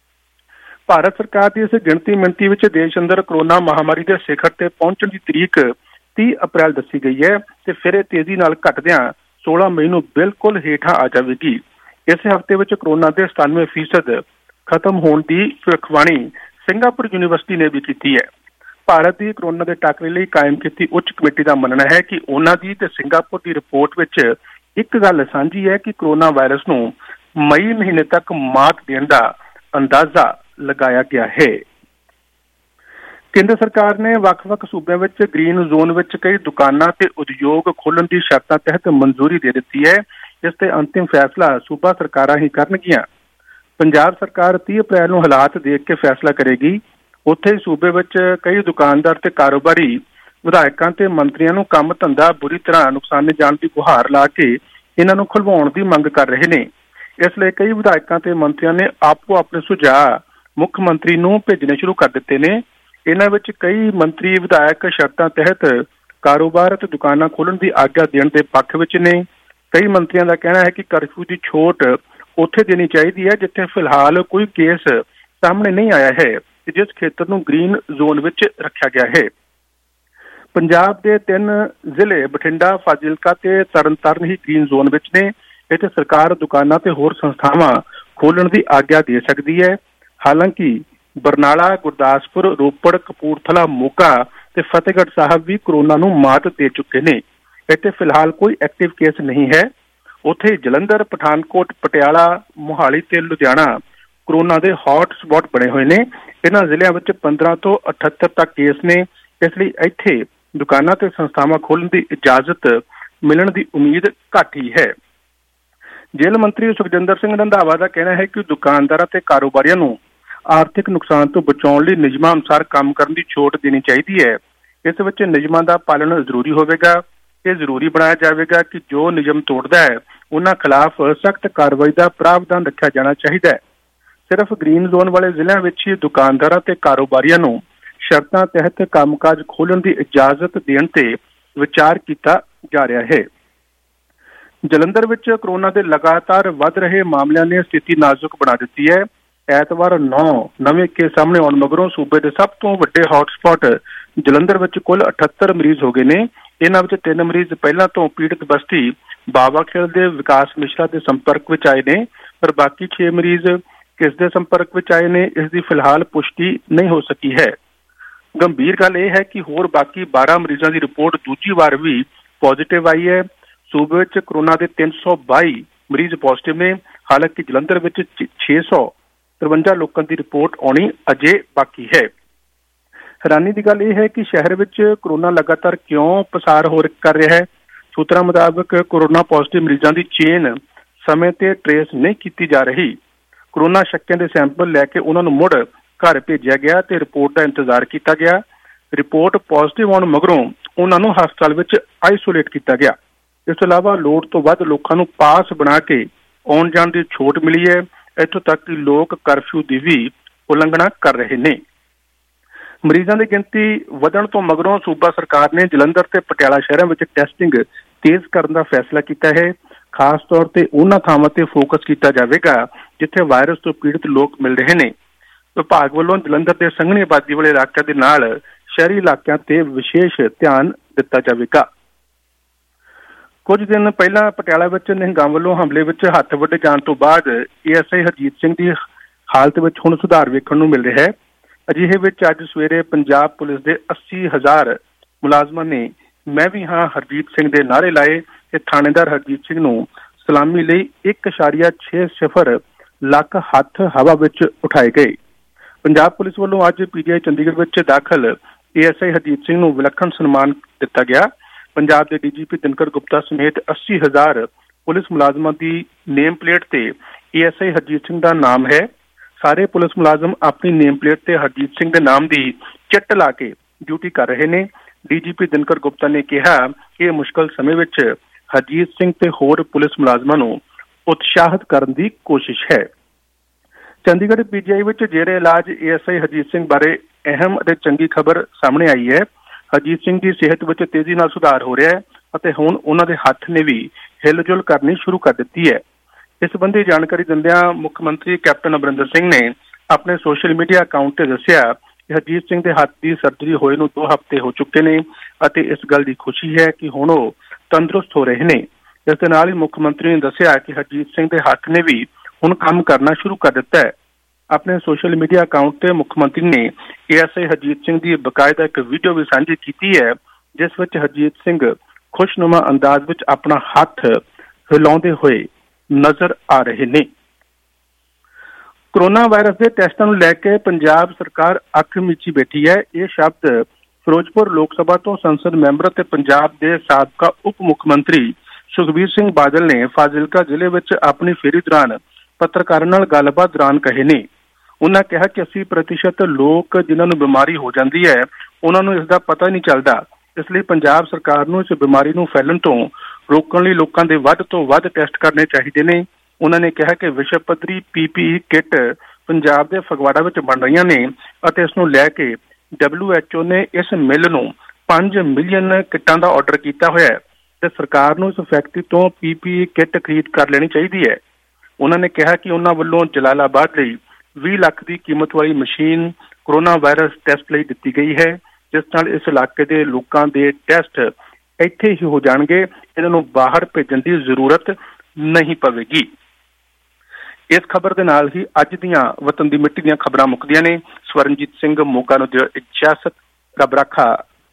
ਭਾਰਤ ਸਰਕਾਰ ਦੀ ਇਸ ਗਿਣਤੀ ਮਿਣਤੀ ਵਿੱਚ ਦੇਸ਼ ਅੰਦਰ ਕਰੋਨਾ ਮਹਾਮਾਰੀ ਦੇ ਸਿਖਰ ਤੇ ਪਹੁੰਚਣ ਦੀ ਤਰੀਕ 30 ਅਪ੍ਰੈਲ ਦੱਸੀ ਗਈ ਹੈ ਤੇ ਫਿਰ ਇਹ ਤੇਜ਼ੀ ਨਾਲ ਘਟਦਿਆਂ 16 ਮਈ ਨੂੰ ਬਿਲਕੁਲ ਹੇਠਾਂ ਆ ਜਾਵੇਗੀ। ਇਸੇ ਹਫ਼ਤੇ ਵਿੱਚ ਕਰੋਨਾ ਦੇ 97% ਖਤਮ ਹੋਣ ਦੀ ਭਵਿੱਖਬਾਣੀ ਸਿੰਗਾਪੁਰ ਯੂਨੀਵਰਸਿਟੀ ਨੇ ਵੀ ਕੀਤੀ ਹੈ। ਭਾਰਤ ਦੀ ਕਰੋਨਾ ਦੇ ਟਾਕਰੇ ਲਈ ਕਾਇਮ ਕੀਤੀ ਉੱਚ ਕਮੇਟੀ ਦਾ ਮੰਨਣਾ ਹੈ ਕਿ ਉਹਨਾਂ ਦੀ ਤੇ ਸਿੰਗਾਪੁਰ ਦੀ ਰਿਪੋਰਟ ਵਿੱਚ ਇੱਕ ਗੱਲ ਸਾਂਝੀ ਹੈ ਕਿ ਕਰੋਨਾ ਵਾਇਰਸ ਨੂੰ ਮਈ ਮਹੀਨੇ ਤੱਕ ਮਾਤ ਦੇਣ ਦਾ ਅੰਦਾਜ਼ਾ ਲਗਾਇਆ ਗਿਆ ਹੈ। ਕੇਂਦਰ ਸਰਕਾਰ ਨੇ ਵੱਖ-ਵੱਖ ਸੂਬਿਆਂ ਵਿੱਚ ਗ੍ਰੀਨ ਜ਼ੋਨ ਵਿੱਚ ਕਈ ਦੁਕਾਨਾਂ ਤੇ ਉਦਯੋਗ ਖੋਲ੍ਹਣ ਦੀ ਸ਼ਰਤਾਂ ਤਹਿਤ ਮਨਜ਼ੂਰੀ ਦੇ ਦਿੱਤੀ ਹੈ। ਇਸ ਤੇ ਅੰਤਿਮ ਫੈਸਲਾ ਸੂਬਾ ਸਰਕਾਰਾਂ ਹੀ ਕਰਨਗੀਆਂ। ਪੰਜਾਬ ਸਰਕਾਰ 30 ਅਪ੍ਰੈਲ ਨੂੰ ਹਾਲਾਤ ਦੇਖ ਕੇ ਫੈਸਲਾ ਕਰੇਗੀ। ਉੱਥੇ ਹੀ ਸੂਬੇ ਵਿੱਚ ਕਈ ਦੁਕਾਨਦਾਰ ਤੇ ਕਾਰੋਬਾਰੀ ਵਿਧਾਇਕਾਂ ਤੇ ਮੰਤਰੀਆਂ ਨੂੰ ਕੰਮ ਧੰਦਾ ਬੁਰੀ ਤਰ੍ਹਾਂ ਨੁਕਸਾਨੇ ਜਾਣ ਦੀ ਗੁਹਾਰ ਲਾ ਕੇ ਇਹਨਾਂ ਨੂੰ ਖੁਲਵਾਉਣ ਦੀ ਮੰਗ ਕਰ ਰਹੇ ਨੇ। ਇਸ ਲਈ ਕਈ ਵਿਧਾਇਕਾਂ ਤੇ ਮੰਤਰੀਆਂ ਨੇ ਆਪੋ ਆਪਣੇ ਸੁਝਾਅ ਮੁੱਖ ਮੰਤਰੀ ਨੂੰ ਭੇਜਣੇ ਸ਼ੁਰੂ ਕਰ ਦਿੱਤੇ ਨੇ। ਇਹਨਾਂ ਵਿੱਚ ਕਈ ਮੰਤਰੀ ਵਿਧਾਇਕ ਸ਼ਰਤਾਂ ਤਹਿਤ ਕਾਰੋਬਾਰ ਅਤੇ ਦੁਕਾਨਾਂ ਖੋਲ੍ਹਣ ਦੀ ਆਗਿਆ ਦੇਣ ਦੇ ਪੱਖ ਵਿੱਚ ਨੇ। ਕਈ ਮੰਤਰੀਆਂ ਦਾ ਕਹਿਣਾ ਹੈ ਕਿ ਕਰਫਿਊ ਦੀ ਛੋਟ ਉੱਥੇ ਦੇਣੀ ਚਾਹੀਦੀ ਹੈ ਜਿੱਥੇ ਫਿਲਹਾਲ ਕੋਈ ਕੇਸ ਸਾਹਮਣੇ ਨਹੀਂ ਆਇਆ ਹੈ ਤੇ ਜਿਸ ਖੇਤਰ ਨੂੰ ਗ੍ਰੀਨ ਜ਼ੋਨ ਵਿੱਚ ਰੱਖਿਆ ਗਿਆ ਹੈ। ਪੰਜਾਬ ਦੇ 3 ਜ਼ਿਲ੍ਹੇ ਬਠਿੰਡਾ, ਫਾਜ਼ਿਲਕਾ ਤੇ ਤਰਨਤਾਰਨ ਹੀ ਗ੍ਰੀਨ ਜ਼ੋਨ ਵਿੱਚ ਨੇ। ਇੱਥੇ ਸਰਕਾਰ ਦੁਕਾਨਾਂ ਤੇ ਹੋਰ ਸੰਸਥਾਵਾਂ ਖੋਲ੍ਹਣ ਦੀ ਆਗਿਆ ਦੇ ਸਕਦੀ ਹੈ। ਹਾਲਾਂਕਿ ਬਰਨਾਲਾ, ਗੁਰਦਾਸਪੁਰ, ਰੋਪੜ, ਕਪੂਰਥਲਾ, ਮੋਗਾ ਤੇ ਫਤਿਹਗੜ੍ਹ ਸਾਹਿਬ ਵੀ ਕਰੋਨਾ ਨੂੰ ਮਾਤ ਦੇ ਚੁੱਕੇ ਨੇ। ਇੱਥੇ ਫਿਲਹਾਲ ਕੋਈ ਐਕਟਿਵ ਕੇਸ ਨਹੀਂ ਹੈ। ਉੱਥੇ ਜਲੰਧਰ, ਪਠਾਨਕੋਟ, ਪਟਿਆਲਾ, ਮੋਹਾਲੀ ਤੇ ਲੁਧਿਆਣਾ ਕਰੋਨਾ ਦੇ ਹੌਟ ਸਪੌਟ ਬਣੇ ਹੋਏ ਨੇ। ਇਹਨਾਂ ਜ਼ਿਲ੍ਹਿਆਂ ਵਿੱਚ 15 ਤੋਂ 78 ਤੱਕ ਕੇਸ ਨੇ। ਇਸ ਲਈ ਇੱਥੇ ਦੁਕਾਨਾਂ ਤੇ ਸੰਸਥਾਵਾਂ ਖੋਲ੍ਹਣ ਦੀ ਇਜਾਜ਼ਤ ਮਿਲਣ ਦੀ ਉਮੀਦ ਘੱਟ ਹੀ ਹੈ। ਜੇਲ੍ਹ ਮੰਤਰੀ ਸੁਖਜਿੰਦਰ ਸਿੰਘ ਰੰਧਾਵਾ ਦਾ ਕਹਿਣਾ ਹੈ ਕਿ ਦੁਕਾਨਦਾਰਾਂ ਤੇ ਕਾਰੋਬਾਰੀਆਂ ਨੂੰ ਆਰਥਿਕ ਨੁਕਸਾਨ ਤੋਂ ਬਚਾਉਣ ਲਈ ਨਿਯਮਾਂ ਅਨੁਸਾਰ ਕੰਮ ਕਰਨ ਦੀ ਛੋਟ ਦੇਣੀ ਚਾਹੀਦੀ ਹੈ। ਇਸ ਵਿੱਚ ਨਿਯਮਾਂ ਦਾ ਪਾਲਣ ਜ਼ਰੂਰੀ ਹੋਵੇਗਾ। ਇਹ ਜ਼ਰੂਰੀ ਬਣਾਇਆ ਜਾਵੇਗਾ ਕਿ ਜੋ ਨਿਯਮ ਤੋੜਦਾ ਹੈ ਉਹਨਾਂ ਖਿਲਾਫ ਸਖਤ ਕਾਰਵਾਈ ਦਾ ਪ੍ਰਾਵਧਾਨ ਰੱਖਿਆ ਜਾਣਾ ਚਾਹੀਦਾ ਹੈ। ਸਿਰਫ ਗ੍ਰੀਨ ਜ਼ੋਨ ਵਾਲੇ ਜ਼ਿਲ੍ਹਿਆਂ ਵਿੱਚ ਹੀ ਦੁਕਾਨਦਾਰਾਂ ਤੇ ਕਾਰੋਬਾਰੀਆਂ ਨੂੰ ਸ਼ਰਤਾਂ ਤਹਿਤ ਕੰਮਕਾਜ ਖੋਲ੍ਹਣ ਦੀ ਇਜਾਜ਼ਤ ਦੇਣ ਤੇ ਵਿਚਾਰ ਕੀਤਾ ਜਾ ਰਿਹਾ ਹੈ। ਜਲੰਧਰ ਵਿੱਚ ਕਰੋਨਾ ਦੇ ਲਗਾਤਾਰ ਵੱਧ ਰਹੇ ਮਾਮਲਿਆਂ ਨੇ ਸਥਿਤੀ ਨਾਜ਼ੁਕ ਬਣਾ ਦਿੱਤੀ ਹੈ। ਐਤਵਾਰ 9 ਨਵੇਂ ਕੇਸ ਸਾਹਮਣੇ ਆਉਣ ਮਗਰੋਂ ਸੂਬੇ ਦੇ ਸਭ ਤੋਂ ਵੱਡੇ ਹੌਟਸਪੌਟ ਜਲੰਧਰ ਵਿੱਚ ਕੁੱਲ 78 ਮਰੀਜ਼ ਹੋ ਗਏ ਨੇ। ਇਹਨਾਂ ਵਿੱਚ 3 ਮਰੀਜ਼ ਪਹਿਲਾਂ ਤੋਂ ਪੀੜਤ ਬਸਤੀ ਬਾਬਾ ਖੇਲ ਦੇ ਵਿਕਾਸ ਮਿਸ਼ਰਾ ਦੇ ਸੰਪਰਕ ਵਿੱਚ ਆਏ ਨੇ, ਪਰ ਬਾਕੀ 6 ਮਰੀਜ਼ ਕਿਸ ਦੇ ਸੰਪਰਕ ਵਿੱਚ ਆਏ ਨੇ ਇਸ ਦੀ ਫਿਲਹਾਲ ਪੁਸ਼ਟੀ ਨਹੀਂ ਹੋ ਸਕੀ ਹੈ। ਗੰਭੀਰ ਗੱਲ ਇਹ ਹੈ ਕਿ ਹੋਰ ਬਾਕੀ 12 ਮਰੀਜ਼ਾਂ ਦੀ ਰਿਪੋਰਟ ਦੂਜੀ ਵਾਰ ਵੀ ਪੋਜ਼ਿਟਿਵ ਆਈ ਹੈ। ਸੂਬੇ ਵਿੱਚ ਕਰੋਨਾ ਦੇ 322 ਮਰੀਜ਼ ਪੋਜ਼ਿਟਿਵ ਨੇ। ਹਾਲਾਂਕਿ ਜਲੰਧਰ ਵਿੱਚ 653 ਲੋਕਾਂ ਦੀ ਰਿਪੋਰਟ ਆਉਣੀ ਅਜੇ ਬਾਕੀ ਹੈ। ਹੈਰਾਨੀ ਦੀ ਗੱਲ ਇਹ ਹੈ ਕਿ ਸ਼ਹਿਰ ਵਿੱਚ ਕਰੋਨਾ ਲਗਾਤਾਰ ਕਿਉਂ ਪਸਾਰ ਕਰ ਰਿਹਾ ਹੈ। ਸੂਤਰਾਂ ਮੁਤਾਬਕ ਕੋਰੋਨਾ ਪੋਜ਼ਿਟਿਵ ਮਰੀਜ਼ਾਂ ਦੀ ਚੇਨ ਸਮੇਂ ਤੇ ਟਰੇਸ ਨਹੀਂ ਕੀਤੀ ਜਾ ਰਹੀ। ਕੋਰੋਨਾ ਸ਼ੱਕਿਆਂ ਦੇ ਸੈਂਪਲ ਲੈ ਕੇ ਉਹਨਾਂ ਨੂੰ ਮੁੜ ਘਰ ਭੇਜਿਆ ਗਿਆ ਤੇ ਰਿਪੋਰਟ ਦਾ ਇੰਤਜ਼ਾਰ ਕੀਤਾ ਗਿਆ। ਰਿਪੋਰਟ ਪੋਜ਼ਿਟਿਵ ਆਉਣ ਮਗਰੋਂ ਉਹਨਾਂ ਨੂੰ ਹਸਪਤਾਲ ਵਿੱਚ ਆਈਸੋਲੇਟ ਕੀਤਾ ਗਿਆ। ਇਸ ਤੋਂ ਇਲਾਵਾ ਲੋੜ ਤੋਂ ਵੱਧ ਲੋਕਾਂ ਨੂੰ ਪਾਸ ਬਣਾ ਕੇ ਆਉਣ ਜਾਣ ਦੀ ਛੋਟ ਮਿਲੀ ਹੈ। ਇੱਥੋਂ ਤੱਕ ਕਿ ਲੋਕ ਕਰਫਿਊ ਦੀ ਵੀ ਉਲੰਘਣਾ ਕਰ ਰਹੇ ਨੇ। ਮਰੀਜ਼ਾਂ ਦੀ ਗਿਣਤੀ ਵਧਣ ਤੋਂ ਮਗਰੋਂ ਸੂਬਾ ਸਰਕਾਰ ਨੇ ਜਲੰਧਰ ਤੇ ਪਟਿਆਲਾ ਸ਼ਹਿਰਾਂ ਵਿੱਚ ਟੈਸਟਿੰਗ ਤੇਜ਼ ਕਰਨ ਦਾ ਫੈਸਲਾ ਕੀਤਾ ਹੈ। ਖਾਸ ਤੌਰ ਤੇ ਉਹਨਾਂ ਥਾਵਾਂ ਤੇ ਫੋਕਸ ਕੀਤਾ ਜਾਵੇਗਾ ਜਿੱਥੇ ਵਾਇਰਸ ਤੋਂ ਪੀੜਤ ਲੋਕ ਮਿਲ ਰਹੇ ਨੇ। ਵਿਭਾਗ ਵੱਲੋਂ ਜਲੰਧਰ ਦੇ ਸੰਘਣੀ ਆਬਾਦੀ ਵਾਲੇ ਇਲਾਕਿਆਂ ਦੇ ਨਾਲ ਸ਼ਹਿਰੀ ਇਲਾਕਿਆਂ ਤੇ ਵਿਸ਼ੇਸ਼ ਧਿਆਨ ਦਿੱਤਾ ਜਾਵੇਗਾ। ਕੁਝ ਦਿਨ ਪਹਿਲਾਂ ਪਟਿਆਲਾ ਵਿੱਚ ਨਿਹੰਗਾਂ ਵੱਲੋਂ ਹਮਲੇ ਵਿੱਚ ਹੱਥ ਵੱਢੇ ਜਾਣ ਤੋਂ ਬਾਅਦ ASI ਹਰਜੀਤ ਸਿੰਘ ਦੀ ਹਾਲਤ ਵਿੱਚ ਹੁਣ ਸੁਧਾਰ ਵੇਖਣ ਨੂੰ ਮਿਲ ਰਿਹਾ ਹੈ। ਅਜਿਹੇ ਵਿੱਚ ਅੱਜ ਸਵੇਰੇ ਪੰਜਾਬ ਪੁਲਿਸ ਦੇ 80,000 ਮੁਲਾਜ਼ਮਾਂ ਨੇ ਮੈਂ ਵੀ ਹਾਂ ਹਰਜੀਤ ਸਿੰਘ ਦੇ ਨਾਅਰੇ ਲਾਏ ਤੇ ਥਾਣੇਦਾਰ ਹਰਜੀਤ ਸਿੰਘ ਨੂੰ ਸਲਾਮੀ ਲਈ 1.60 ਲੱਖ ਹੱਥ ਹਵਾ ਵਿੱਚ ਉਠਾਏ ਗਏ। ਪੰਜਾਬ ਪੁਲਿਸ ਵੱਲੋਂ ਅੱਜ PGI ਚੰਡੀਗੜ੍ਹ ਵਿੱਚ ਦਾਖਲ ASI ਹਰਜੀਤ ਸਿੰਘ ਨੂੰ ਵਿਲੱਖਣ ਸਨਮਾਨ ਦਿੱਤਾ ਗਿਆ। ਪੰਜਾਬ ਦੇ DGP ਦਿਨਕਰ ਗੁਪਤਾ ਸਮੇਤ 80,000 ਪੁਲਿਸ ਮੁਲਾਜ਼ਮਾਂ ਦੀ ਨੇਮ ਪਲੇਟ ਤੇ ASI ਹਰਜੀਤ ਸਿੰਘ ਦਾ ਨਾਮ ਹੈ। ਸਾਰੇ ਪੁਲਿਸ ਮੁਲਾਜ਼ਮ ਆਪਣੀ ਨੇਮ ਪਲੇਟ ਤੇ ਹਰਜੀਤ ਸਿੰਘ ਦੇ ਨਾਮ ਦੀ ਚਿੱਟ ਲਾ ਕੇ ਡਿਊਟੀ ਕਰ ਰਹੇ ਨੇ। DGP ਦਿਨਕਰ ਗੁਪਤਾ ਨੇ ਕਿਹਾ ਕਿ ਇਹ ਮੁਸ਼ਕਲ ਸਮੇਂ ਵਿੱਚ ਹਰਜੀਤ ਸਿੰਘ ਤੇ ਹੋਰ ਪੁਲਿਸ ਮੁਲਾਜ਼ਮਾਂ ਨੂੰ ਉਤਸ਼ਾਹਿਤ ਕਰਨ ਦੀ ਕੋਸ਼ਿਸ਼ ਹੈ। ਚੰਡੀਗੜ੍ਹ PGI ਵਿੱਚ ਜੇਰੇ ਇਲਾਜ ASI ਹਰਜੀਤ ਸਿੰਘ ਬਾਰੇ ਅਹਿਮ ਅਤੇ ਚੰਗੀ ਖਬਰ ਸਾਹਮਣੇ ਆਈ ਹੈ। ਹਰਜੀਤ ਸਿੰਘ ਦੀ ਸਿਹਤ ਵਿੱਚ ਤੇਜ਼ੀ ਨਾਲ ਸੁਧਾਰ ਹੋ ਰਿਹਾ ਹੈ ਅਤੇ ਹੁਣ ਉਹਨਾਂ ਦੇ ਹੱਥ ਨੇ ਵੀ ਹਿਲਜੁਲ ਕਰਨੀ ਸ਼ੁਰੂ ਕਰ ਦਿੱਤੀ ਹੈ। ਇਸ ਸੰਬੰਧੀ ਜਾਣਕਾਰੀ ਦਿੰਦਿਆਂ ਮੁੱਖ ਮੰਤਰੀ ਕੈਪਟਨ ਅਮਰਿੰਦਰ ਸਿੰਘ ਨੇ ਆਪਣੇ ਸੋਸ਼ਲ ਮੀਡੀਆ ਅਕਾਊਂਟ ਤੇ ਦੱਸਿਆ ਕਿ ਹਰਜੀਤ ਸਿੰਘ ਦੇ ਹੱਥ ਦੀ ਸਰਜਰੀ ਹੋਏ ਨੂੰ 2 ਹਫ਼ਤੇ ਹੋ ਚੁੱਕੇ ਨੇ ਅਤੇ ਇਸ ਗੱਲ ਦੀ ਖੁਸ਼ੀ ਹੈ ਕਿ ਹੁਣ ਉਹ ਤੰਦਰੁਸਤ ਹੋ ਰਹੇ ਨੇ। ਇਸ ਦੇ ਨਾਲ ਹੀ ਮੁੱਖ ਮੰਤਰੀ ਨੇ ਦੱਸਿਆ ਕਿ ਹਰਜੀਤ ਸਿੰਘ ਦੇ ਹੱਥ ਨੇ ਵੀ ਹੁਣ ਕੰਮ ਕਰਨਾ ਸ਼ੁਰੂ ਕਰ ਦਿੱਤਾ ਹੈ। ਆਪਣੇ ਸੋਸ਼ਲ ਮੀਡੀਆ ਅਕਾਊਂਟ ਤੇ ਮੁੱਖ ਮੰਤਰੀ ਨੇ ASI ਹਰਜੀਤ ਸਿੰਘ ਦੀ ਬਕਾਇਦਾ ਇੱਕ ਵੀਡੀਓ ਵੀ ਸਾਂਝੀ ਕੀਤੀ ਹੈ ਜਿਸ ਵਿੱਚ ਹਰਜੀਤ ਸਿੰਘ ਖੁਸ਼ਨੁਮਾ ਅੰਦਾਜ਼ ਵਿੱਚ ਆਪਣਾ ਹੱਥ ਹਿਲਾਉਂਦੇ ਹੋਏ ਨਜ਼ਰ ਆ ਰਹੇ ਨੇ। ਕੋਰੋਨਾ ਵਾਇਰਸ ਦੇ ਟੈਸਟਾਂ ਨੂੰ ਲੈ ਕੇ ਪੰਜਾਬ ਸਰਕਾਰ ਅੱਖ ਮੀਚੀ ਬੈਠੀ ਹੈ। ਇਹ ਸ਼ਬਦ ਫਿਰੋਜ਼ਪੁਰ ਲੋਕ ਸਭਾ ਤੋਂ ਸੰਸਦ ਮੈਂਬਰ ਅਤੇ ਪੰਜਾਬ ਦੇ ਸਾਬਕਾ ਉਪ ਮੁੱਖ ਮੰਤਰੀ ਸੁਖਬੀਰ ਸਿੰਘ ਬਾਦਲ ਨੇ ਫਾਜ਼ਿਲਕਾ ਜ਼ਿਲ੍ਹੇ ਵਿੱਚ ਆਪਣੀ ਫੇਰੀ ਦੌਰਾਨ ਪੱਤਰਕਾਰਾਂ ਨਾਲ ਗੱਲਬਾਤ ਦੌਰਾਨ ਕਹੇ ਨੇ। ਉਹਨਾਂ ਕਿਹਾ ਕਿ 80% ਲੋਕ ਜਿਨ੍ਹਾਂ ਨੂੰ ਬਿਮਾਰੀ ਹੋ ਜਾਂਦੀ ਹੈ ਉਹਨਾਂ ਨੂੰ ਇਸ ਦਾ ਪਤਾ ਹੀ ਨਹੀਂ ਚੱਲਦਾ। ਇਸ ਲਈ ਪੰਜਾਬ ਸਰਕਾਰ ਨੂੰ ਇਸ ਬਿਮਾਰੀ ਨੂੰ ਫੈਲਣ ਤੋਂ ਰੋਕਣ ਲਈ ਲੋਕਾਂ ਦੇ ਵੱਧ ਤੋਂ ਵੱਧ ਟੈਸਟ ਕਰਨੇ ਚਾਹੀਦੇ ਨੇ। ਉਹਨਾਂ ਨੇ ਕਿਹਾ ਕਿ ਵਿਸ਼ਵ ਪੱਧਰੀ PPE ਕਿੱਟ ਪੰਜਾਬ ਦੇ ਫਗਵਾੜਾ ਵਿੱਚ ਬਣ ਰਹੀਆਂ ਨੇ ਅਤੇ ਇਸ ਨੂੰ ਲੈ ਕੇ WHO ਨੇ ਇਸ ਮਿੱਲ ਨੂੰ 5 ਮਿਲੀਅਨ ਕਿੱਟਾਂ ਦਾ ਆਰਡਰ ਕੀਤਾ ਹੋਇਆ ਹੈ ਤੇ ਸਰਕਾਰ ਨੂੰ ਇਸ ਫੈਕਟਰੀ ਤੋਂ PPE ਕਿੱਟ ਖਰੀਦ ਕਰ ਲੈਣੀ ਚਾਹੀਦੀ ਹੈ। ਉਹਨਾਂ ਨੇ ਕਿਹਾ ਕਿ ਉਹਨਾਂ ਵੱਲੋਂ ਜਲਾਲਾਬਾਦ ਲਈ 20 ਲੱਖ ਦੀ ਕੀਮਤ ਵਾਲੀ ਮਸ਼ੀਨ ਕੋਰੋਨਾ ਵਾਇਰਸ ਟੈਸਟ ਲਈ ਦਿੱਤੀ ਗਈ ਹੈ ਜਿਸ ਨਾਲ ਇਸ ਇਲਾਕੇ ਦੇ ਲੋਕਾਂ ਦੇ ਟੈਸਟ ਇੱਥੇ ਹੀ ਹੋ ਜਾਣਗੇ। ਇਹਨਾਂ ਨੂੰ ਬਾਹਰ ਭੇਜਣ ਦੀ ਜ਼ਰੂਰਤ ਨਹੀਂ ਪਵੇਗੀ। ਇਸ ਖਬਰ ਦੇ ਨਾਲ ਹੀ ਅੱਜ ਦੀਆਂ ਵਤਨ ਦੀ ਮਿੱਟੀ ਦੀਆਂ ਖਬਰਾਂ ਮੁੱਕਦੀਆਂ ਨੇ। ਸਵਰਨਜੀਤ ਸਿੰਘ ਮੋਗਾ ਨੂੰ ਦਿਓ ਇਜਾਜ਼ਤ। ਰੱਬ ਰਾਖਾ।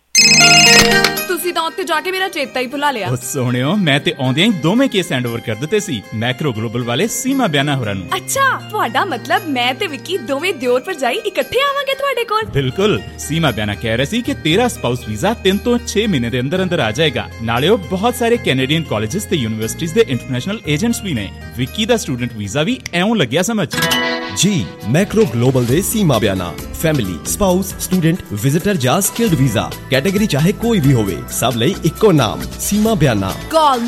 ਤੁਸੀਂ ਤਾਂ ਉੱਥੇ ਜਾ ਕੇ ਮੇਰਾ ਚੇਤਾ ਹੀ ਭੁਲਾ ਲਿਆ।
ਸੋਹਣਿਓ ਮੈਂ ਤੇ ਆਉਂਦਿਆਂ ਹੀ ਦੋਵੇਂ ਕੇਸ ਹੈਂਡ ਓਵਰ ਕਰ ਦਿੱਤੇ ਸੀ ਮੈਕਰੋ ਗਲੋਬਲ ਵਾਲੇ ਸੀਮਾ ਬਿਆਨਾ ਹੋਰਾਂ ਨੂੰ।
ਅੱਛਾ ਤੁਹਾਡਾ ਮਤਲਬ ਮੈਂ ਤੇ ਵਿੱਕੀ ਦੋਵੇਂ ਦਿਓਰ ਭਰਜਾਈ ਇਕੱਠੇ ਆਵਾਂਗੇ ਤੁਹਾਡੇ ਕੋਲ?
ਬਿਲਕੁਲ। ਸੀਮਾ ਬਿਆਨਾ ਕਹਿ ਰਹੇ ਸੀ ਕਿ ਤੇਰਾ ਸਪਾਊਸ ਵੀਜ਼ਾ 3 ਤੋਂ 6 ਮਹੀਨੇ ਦੇ ਅੰਦਰ ਅੰਦਰ ਆ ਜਾਏਗਾ। ਨਾਲੇ ਉਹ ਬਹੁਤ ਸਾਰੇ ਕੈਨੇਡੀਅਨ ਕਾਲਜਿਸ ਤੇ ਯੂਨੀਵਰਸਿਟੀਜ਼ ਦੇ ਇੰਟਰਨੈਸ਼ਨਲ ਏਜੰਟਸ ਵੀ ਨੇ। ਵਿੱਕੀ ਦਾ ਸਟੂਡੈਂਟ ਵੀਜ਼ਾ ਵੀ ਐਉਂ ਲੱਗਿਆ ਸਮਝ
ਜੀ। ਮੈਕਰੋ ਗਲੋਬਲ ਦੇ Seema Bayana family spouse student visitor ਜਾਂ ਸਕਿਲਡ ਵੀਜ਼ਾ ਕੈਟੇਗਰੀ ਚਾਹੇ ਕੋਈ ਵੀ ਹੋਵੇ ਸਭ ਲਈ ਇੱਕੋ ਨਾਮ ਸੀਮਾ ਬਿਆਨਾ।
ਕਾਲ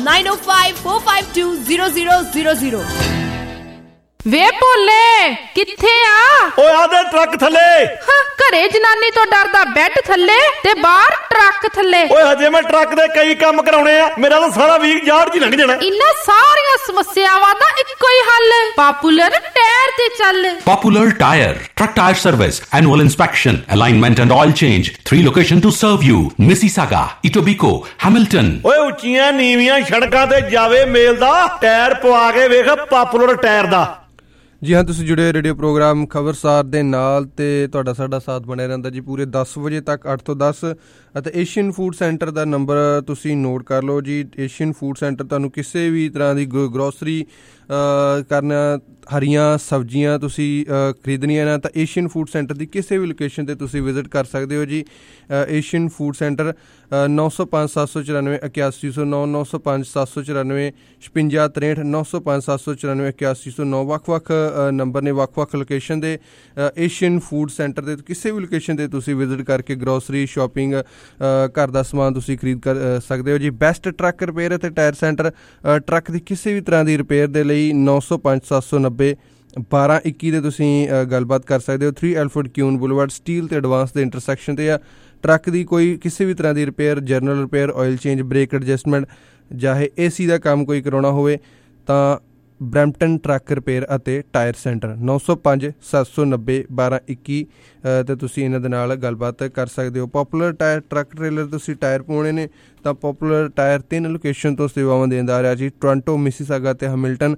9054520000।
ਵੇ ਭੋਲੇ ਕਿੱਥੇ ਆ?
ਓਏ ਆਦੇ ਟਰੱਕ ਥੱਲੇ।
ਘਰੇ ਜਨਾਨੀ ਤੋਂ ਡਰਦਾ ਬੈੱਡ ਥੱਲੇ ਤੇ ਬਾਹਰ ਟਰੱਕ ਥੱਲੇ।
ਓਏ ਹਜੇ ਮੈਂ ਟਰੱਕ ਦੇ ਕਈ ਕੰਮ ਕਰਾਉਣੇ ਆ। ਮੇਰਾ ਤਾਂ ਸਾਰਾ ਵੀਕ ਯਾਰ ਜੀ ਲੰਘ ਜਾਣਾ।
ਇਹਨਾਂ ਸਾਰੀਆਂ ਸਮੱਸਿਆਵਾਂ ਦਾ ਇੱਕੋ ਹੀ ਹੱਲ ਪਾਪੂਲਰ ਟਾਇਰ ਤੇ ਚੱਲ।
Popular Tire Truck Tire Service Annual Inspection Alignment and Oil Change 3 location to serve you Mississauga Etobicoke Hamilton।
ਓਏ ਉੱਚੀਆਂ ਨੀਵੀਆਂ ਸੜਕਾਂ ਤੇ ਜਾਵੇ ਮੇਲ ਦਾ ਟਾਇਰ ਪਵਾ ਕੇ ਵੇਖ ਪਾਪੂਲਰ ਟਾਇਰ ਦਾ।
ਜੀ ਹਾਂ, ਤੁਸੀਂ ਜੁੜੇ ਰੇਡੀਓ ਪ੍ਰੋਗਰਾਮ ਖਬਰਸਾਰ ਦੇ ਨਾਲ ਤੇ ਤੁਹਾਡਾ ਸਾਡਾ ਸਾਥ ਬਣਿਆ ਰਹਿੰਦਾ ਜੀ ਪੂਰੇ 10 ਵਜੇ ਤੱਕ, 8 ਤੋਂ 10। ਅਤੇ ਏਸ਼ੀਅਨ ਫੂਡ ਸੈਂਟਰ ਦਾ ਨੰਬਰ ਤੁਸੀਂ ਨੋਟ ਕਰ ਲਓ ਜੀ। ਏਸ਼ੀਅਨ ਫੂਡ ਸੈਂਟਰ ਤੁਹਾਨੂੰ ਕਿਸੇ ਵੀ ਤਰ੍ਹਾਂ ਦੀ ਗਰੋਸਰੀ ਕਰਨਾ, ਹਰੀਆਂ ਸਬਜ਼ੀਆਂ ਤੁਸੀਂ ਖਰੀਦਣੀਆਂ ਨਾ ਤਾਂ ਏਸ਼ੀਅਨ ਫੂਡ ਸੈਂਟਰ ਦੀ ਕਿਸੇ ਵੀ ਲੋਕੇਸ਼ਨ 'ਤੇ ਤੁਸੀਂ ਵਿਜ਼ਿਟ ਕਰ ਸਕਦੇ ਹੋ ਜੀ। ਏਸ਼ੀਅਨ ਫੂਡ ਸੈਂਟਰ 905 794 8109, 905 794 5663, 905 794 8109 ਵੱਖ-ਵੱਖ ਨੰਬਰ ਨੇ, ਵੱਖ-ਵੱਖ ਲੋਕੇਸ਼ਨ ਦੇ। ਏਸ਼ੀਅਨ ਫੂਡ ਸੈਂਟਰ ਦੇ ਕਿਸੇ ਵੀ ਲੋਕੇਸ਼ਨ 'ਤੇ ਤੁਸੀਂ ਵਿਜ਼ਿਟ ਕਰਕੇ ਗਰੋਸਰੀ, ਸ਼ੋਪਿੰਗ, ਘਰ ਦਾ ਸਮਾਨ ਤੁਸੀਂ ਖਰੀਦ ਕਰ ਸਕਦੇ ਹੋ ਜੀ। ਬੈਸਟ ਟਰੱਕ ਰਿਪੇਅਰ ਅਤੇ ਟਾਇਰ ਸੈਂਟਰ, ਟਰੱਕ ਦੀ ਕਿਸੇ ਵੀ ਤਰ੍ਹਾਂ ਦੀ ਰਿਪੇਅਰ ਦੇ ਲਈ 905 790 1221 ਦੇ ਤੁਸੀਂ ਗੱਲਬਾਤ ਕਰ ਸਕਦੇ ਹੋ। 3 ਐਲਫੋਰਡ ਕਿਊਨ ਬੁਲਵਾਰਡ ਸਟੀਲ ਤੇ ਐਡਵਾਂਸ ਦੇ ਇੰਟਰਸੈਕਸ਼ਨ 'ਤੇ ਆ। ਟਰੱਕ ਦੀ ਕੋਈ ਕਿਸੇ ਵੀ ਤਰ੍ਹਾਂ ਦੀ repair, general repair, oil change, brake adjustment, ਚਾਹੇ AC ਦਾ ਕੰਮ ਕੋਈ ਕਰਾਉਣਾ ਹੋਵੇ ਤਾਂ ਬਰੈਂਪਟਨ ਟਰੱਕ ਰਿਪੇਅਰ ਅਤੇ ਟਾਇਰ ਸੈਂਟਰ 905 790 1221 ਅਤੇ ਤੁਸੀਂ ਇਹਨਾਂ ਦੇ ਨਾਲ ਗੱਲਬਾਤ ਕਰ ਸਕਦੇ ਹੋ। ਪੋਪੂਲਰ ਟਾਇਰ ਟਰੱਕ ਟ੍ਰੇਲਰ ਤੁਸੀਂ ਟਾਇਰ ਪਾਉਣੇ ਨੇ ਤਾਂ ਪੋਪੂਲਰ ਟਾਇਰ 3 ਲੋਕੇਸ਼ਨ ਤੋਂ ਸੇਵਾਵਾਂ ਦੇਂਦਾ ਆ ਰਿਹਾ ਜੀ। ਟੋਰਾਂਟੋ, ਮਿਸੀਸਾਗਾ ਅਤੇ ਹੈਮਿਲਟਨ।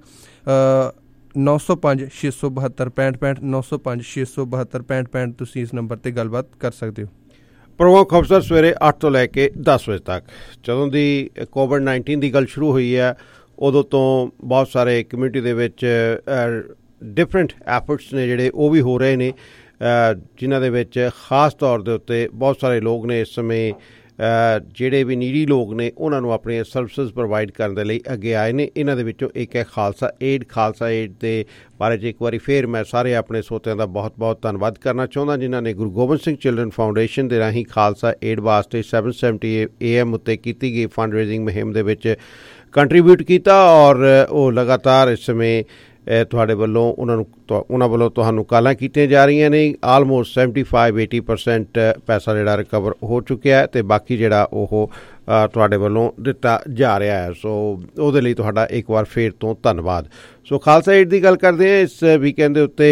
905 672 6565, 905 672 6565 ਤੁਸੀਂ ਇਸ ਨੰਬਰ 'ਤੇ ਗੱਲਬਾਤ ਕਰ ਸਕਦੇ ਹੋ।
ਪ੍ਰੋਗਰਾਮ ਖਬਰਸਾਰ ਸਵੇਰੇ 8 ਤੋਂ ਲੈ ਕੇ 10 ਵਜੇ ਤੱਕ। ਜਦੋਂ ਦੀ COVID-19 ਦੀ ਗੱਲ ਸ਼ੁਰੂ ਹੋਈ ਹੈ ਉਦੋਂ ਤੋਂ ਬਹੁਤ ਸਾਰੇ ਕਮਿਊਨਿਟੀ ਦੇ ਵਿੱਚ ਡਿਫਰੈਂਟ ਐਫਰਟਸ ਨੇ ਜਿਹੜੇ ਉਹ ਵੀ ਹੋ ਰਹੇ ਨੇ, ਜਿਨ੍ਹਾਂ ਦੇ ਵਿੱਚ ਖਾਸ ਤੌਰ ਦੇ ਉੱਤੇ ਬਹੁਤ ਸਾਰੇ ਲੋਕ ਨੇ ਇਸ ਸਮੇਂ ਜਿਹੜੇ ਵੀ ਨੀਡੀ ਲੋਕ ਨੇ ਉਹਨਾਂ ਨੂੰ ਆਪਣੀਆਂ ਸਰਵਿਸਿਜ਼ ਪ੍ਰੋਵਾਈਡ ਕਰਨ ਦੇ ਲਈ ਅੱਗੇ ਆਏ ਨੇ। ਇਹਨਾਂ ਦੇ ਵਿੱਚੋਂ ਇੱਕ ਹੈ ਖਾਲਸਾ ਏਡ। ਖਾਲਸਾ ਏਡ ਦੇ ਬਾਰੇ 'ਚ ਇੱਕ ਵਾਰੀ ਫੇਰ ਮੈਂ ਸਾਰੇ ਆਪਣੇ ਸਰੋਤਿਆਂ ਦਾ ਬਹੁਤ ਬਹੁਤ ਧੰਨਵਾਦ ਕਰਨਾ ਚਾਹੁੰਦਾ ਜਿਨ੍ਹਾਂ ਨੇ ਗੁਰੂ ਗੋਬਿੰਦ ਸਿੰਘ ਚਿਲਡਰਨ ਫਾਊਂਡੇਸ਼ਨ ਦੇ ਰਾਹੀਂ ਖਾਲਸਾ ਏਡ ਵਾਸਤੇ 770 AM ਉੱਤੇ ਕੀਤੀ ਗਈ ਫੰਡ ਰੇਜ਼ਿੰਗ ਮੁਹਿੰਮ ਦੇ ਵਿੱਚ ਕੰਟਰੀਬਿਊਟ ਕੀਤਾ ਔਰ ਉਹ ਲਗਾਤਾਰ ਇਸ ਸਮੇਂ ਤੁਹਾਡੇ ਵੱਲੋਂ ਉਹਨਾਂ ਵੱਲੋਂ ਤੁਹਾਨੂੰ ਕਾਲਾਂ ਕੀਤੀਆਂ ਜਾ ਰਹੀਆਂ ਨੇ। ਆਲਮੋਸਟ 75-80% ਪੈਸਾ ਜਿਹੜਾ ਰਿਕਵਰ ਹੋ ਚੁੱਕਿਆ ਅਤੇ ਬਾਕੀ ਜਿਹੜਾ ਉਹ ਤੁਹਾਡੇ ਵੱਲੋਂ ਦਿੱਤਾ ਜਾ ਰਿਹਾ ਹੈ। ਸੋ ਉਹਦੇ ਲਈ ਤੁਹਾਡਾ ਇੱਕ ਵਾਰ ਫੇਰ ਤੋਂ ਧੰਨਵਾਦ। ਸੋ ਖਾਲਸਾ ਏਡ ਦੀ ਗੱਲ ਕਰਦੇ ਹਾਂ। ਇਸ ਵੀਕਐਂਡ ਦੇ ਉੱਤੇ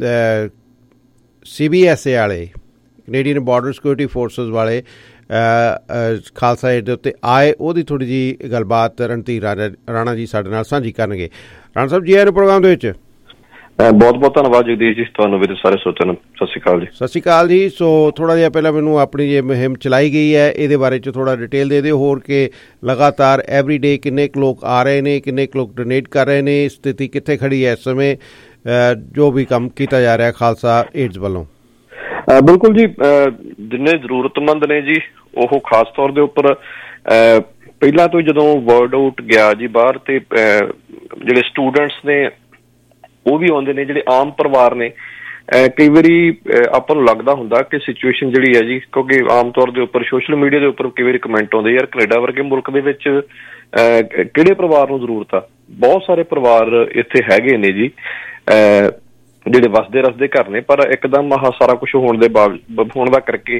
CBSA ਵਾਲੇ, ਕੈਨੇਡੀਅਨ ਬਾਰਡਰ ਸਿਕਿਉਰਿਟੀ ਫੋਰਸਿਸ ਵਾਲੇ ਖਾਲਸਾ ਏਡ ਦੇ ਉੱਤੇ ਆਏ। ਉਹਦੀ ਥੋੜ੍ਹੀ ਜਿਹੀ ਗੱਲਬਾਤ ਰਣਧੀਰ ਰਾਣਾ ਜੀ ਸਾਡੇ ਨਾਲ ਸਾਂਝੀ ਕਰਨਗੇ। ਰਾਣਾ ਸਾਹਿਬ ਜੀ ਆਏ ਨੂੰ ਪ੍ਰੋਗਰਾਮ ਦੇ ਵਿੱਚ।
ਬਹੁਤ ਬਹੁਤ ਧੰਨਵਾਦ ਜਗਦੀਸ਼ ਜੀ, ਤੁਹਾਨੂੰ ਵੀ ਤੇ ਸਾਰੇ ਸਰੋਤਿਆਂ ਨੂੰ ਸਤਿ ਸ਼੍ਰੀ ਅਕਾਲ ਜੀ।
ਸਤਿ ਸ਼੍ਰੀ ਅਕਾਲ ਜੀ। ਸੋ ਥੋੜ੍ਹਾ ਜਿਹਾ ਪਹਿਲਾਂ ਮੈਨੂੰ ਆਪਣੀ ਜੇ ਮੁਹਿੰਮ ਚਲਾਈ ਗਈ ਹੈ ਇਹਦੇ ਬਾਰੇ 'ਚ ਥੋੜ੍ਹਾ ਡਿਟੇਲ ਦੇ ਦਿਓ ਹੋਰ ਕਿ ਲਗਾਤਾਰ ਐਵਰੀ ਡੇ ਕਿੰਨੇ ਕੁ ਲੋਕ ਆ ਰਹੇ ਨੇ, ਕਿੰਨੇ ਕੁ ਲੋਕ ਡੋਨੇਟ ਕਰ ਰਹੇ ਨੇ, ਸਥਿਤੀ ਕਿੱਥੇ ਖੜੀ ਹੈ ਇਸ ਸਮੇਂ, ਜੋ ਵੀ ਕੰਮ ਕੀਤਾ ਜਾ ਰਿਹਾ ਖਾਲਸਾ ਏਡਸ ਵੱਲੋਂ।
ਬਿਲਕੁਲ ਜੀ, ਜਿੰਨੇ ਜ਼ਰੂਰਤਮੰਦ ਨੇ ਜੀ ਉਹ ਖਾਸ ਤੌਰ ਦੇ ਉੱਪਰ ਪਹਿਲਾਂ ਤੋਂ ਜਦੋਂ ਵਰਡ ਆਊਟ ਗਿਆ ਜੀ ਬਾਹਰ ਤੇ ਜਿਹੜੇ ਸਟੂਡੈਂਟਸ ਨੇ ਉਹ ਵੀ ਆਉਂਦੇ ਨੇ, ਜਿਹੜੇ ਆਮ ਪਰਿਵਾਰ ਨੇ। ਕਈ ਵਾਰੀ ਆਪਾਂ ਨੂੰ ਲੱਗਦਾ ਹੁੰਦਾ ਕਿ ਸਿਚੁਏਸ਼ਨ ਜਿਹੜੀ ਹੈ ਜੀ, ਕਿਉਂਕਿ ਆਮ ਤੌਰ ਦੇ ਉੱਪਰ ਸੋਸ਼ਲ ਮੀਡੀਆ ਦੇ ਉੱਪਰ ਕਈ ਵਾਰੀ ਕਮੈਂਟ ਆਉਂਦੇ ਯਾਰ ਕੈਨੇਡਾ ਵਰਗੇ ਮੁਲਕ ਦੇ ਵਿੱਚ ਕਿਹੜੇ ਪਰਿਵਾਰ ਨੂੰ ਜ਼ਰੂਰਤ ਆ। ਬਹੁਤ ਸਾਰੇ ਪਰਿਵਾਰ ਇੱਥੇ ਹੈਗੇ ਨੇ ਜੀ ਜਿਹੜੇ ਵਸਦੇ ਰਸਦੇ ਘਰ ਨੇ, ਪਰ ਇੱਕਦਮ ਆਹ ਸਾਰਾ ਕੁਛ ਹੋਣ ਦਾ ਕਰਕੇ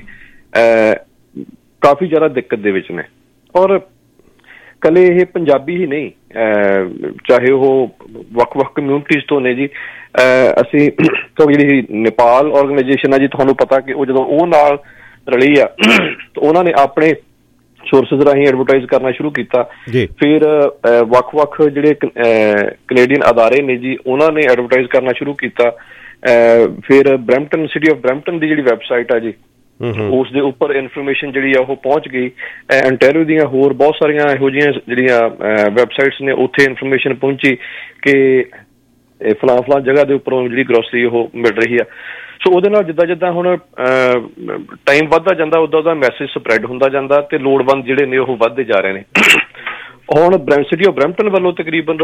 ਕਾਫੀ ਜ਼ਿਆਦਾ ਦਿੱਕਤ ਦੇ ਵਿੱਚ ਨੇ। ਔਰ ਕੱਲੇ ਇਹ ਪੰਜਾਬੀ ਹੀ ਨਹੀਂ, ਚਾਹੇ ਉਹ ਵੱਖ-ਵੱਖ ਕਮਿਊਨਿਟੀਜ਼ ਤੋਂ ਨੇ ਜੀ। ਅਸੀਂ ਜਿਹੜੀ ਨੇਪਾਲ ਆਰਗੇਨਾਈਜੇਸ਼ਨ ਆ ਜੀ, ਤੁਹਾਨੂੰ ਪਤਾ ਕਿ ਉਹ ਜਦੋਂ ਉਹ ਨਾਲ ਰਲੀ ਆ ਤਾਂ ਉਹਨਾਂ ਨੇ ਆਪਣੇ ਸੋਰਸਿਸ ਰਾਹੀਂ ਐਡਵਰਟਾਈਜ਼ ਕਰਨਾ ਸ਼ੁਰੂ ਕੀਤਾ। ਫਿਰ ਵੱਖ-ਵੱਖ ਜਿਹੜੇ ਕੈਨੇਡੀਅਨ ਅਦਾਰੇ ਨੇ ਜੀ ਉਹਨਾਂ ਨੇ ਐਡਵਰਟਾਈਜ਼ ਕਰਨਾ ਸ਼ੁਰੂ ਕੀਤਾ। ਫਿਰ ਬਰੈਂਪਟਨ, ਸਿਟੀ ਆਫ ਬਰੈਂਪਟਨ ਦੀ ਜਿਹੜੀ ਵੈਬਸਾਈਟ ਆ ਜੀ ਉਸ ਦੇ ਉੱਪਰ ਇਨਫੋਰਮੇਸ਼ਨ ਜਿਹੜੀ ਆ ਉਹ ਪਹੁੰਚ ਗਈ। ਅੰਟੈਰੀਓ ਦੀਆਂ ਹੋਰ ਬਹੁਤ ਸਾਰੀਆਂ ਇਹੋ ਜਿਹੀਆਂ ਜਿਹੜੀਆਂ ਵੈਬਸਾਈਟਸ ਨੇ ਉੱਥੇ ਇਨਫੋਰਮੇਸ਼ਨ ਪਹੁੰਚੀ ਕਿ ਫਲਾਂ ਜਗ੍ਹਾ ਦੇ ਉੱਪਰੋਂ ਜਿਹੜੀ ਗਰੋਸਰੀ ਉਹ ਮਿਲ ਰਹੀ ਆ। ਸੋ ਉਹਦੇ ਨਾਲ ਜਿੱਦਾਂ ਹੁਣ ਟਾਈਮ ਵੱਧਦਾ ਜਾਂਦਾ ਉੱਦਾਂ ਮੈਸੇਜ ਸਪਰੈਡ ਹੁੰਦਾ ਜਾਂਦਾ ਤੇ ਲੋੜਵੰਦ ਜਿਹੜੇ ਨੇ ਉਹ ਵੱਧਦੇ ਜਾ ਰਹੇ ਨੇ। ਹੁਣ ਸਿਟੀ ਆਫ ਬਰੈਂਪਟਨ ਵੱਲੋਂ ਤਕਰੀਬਨ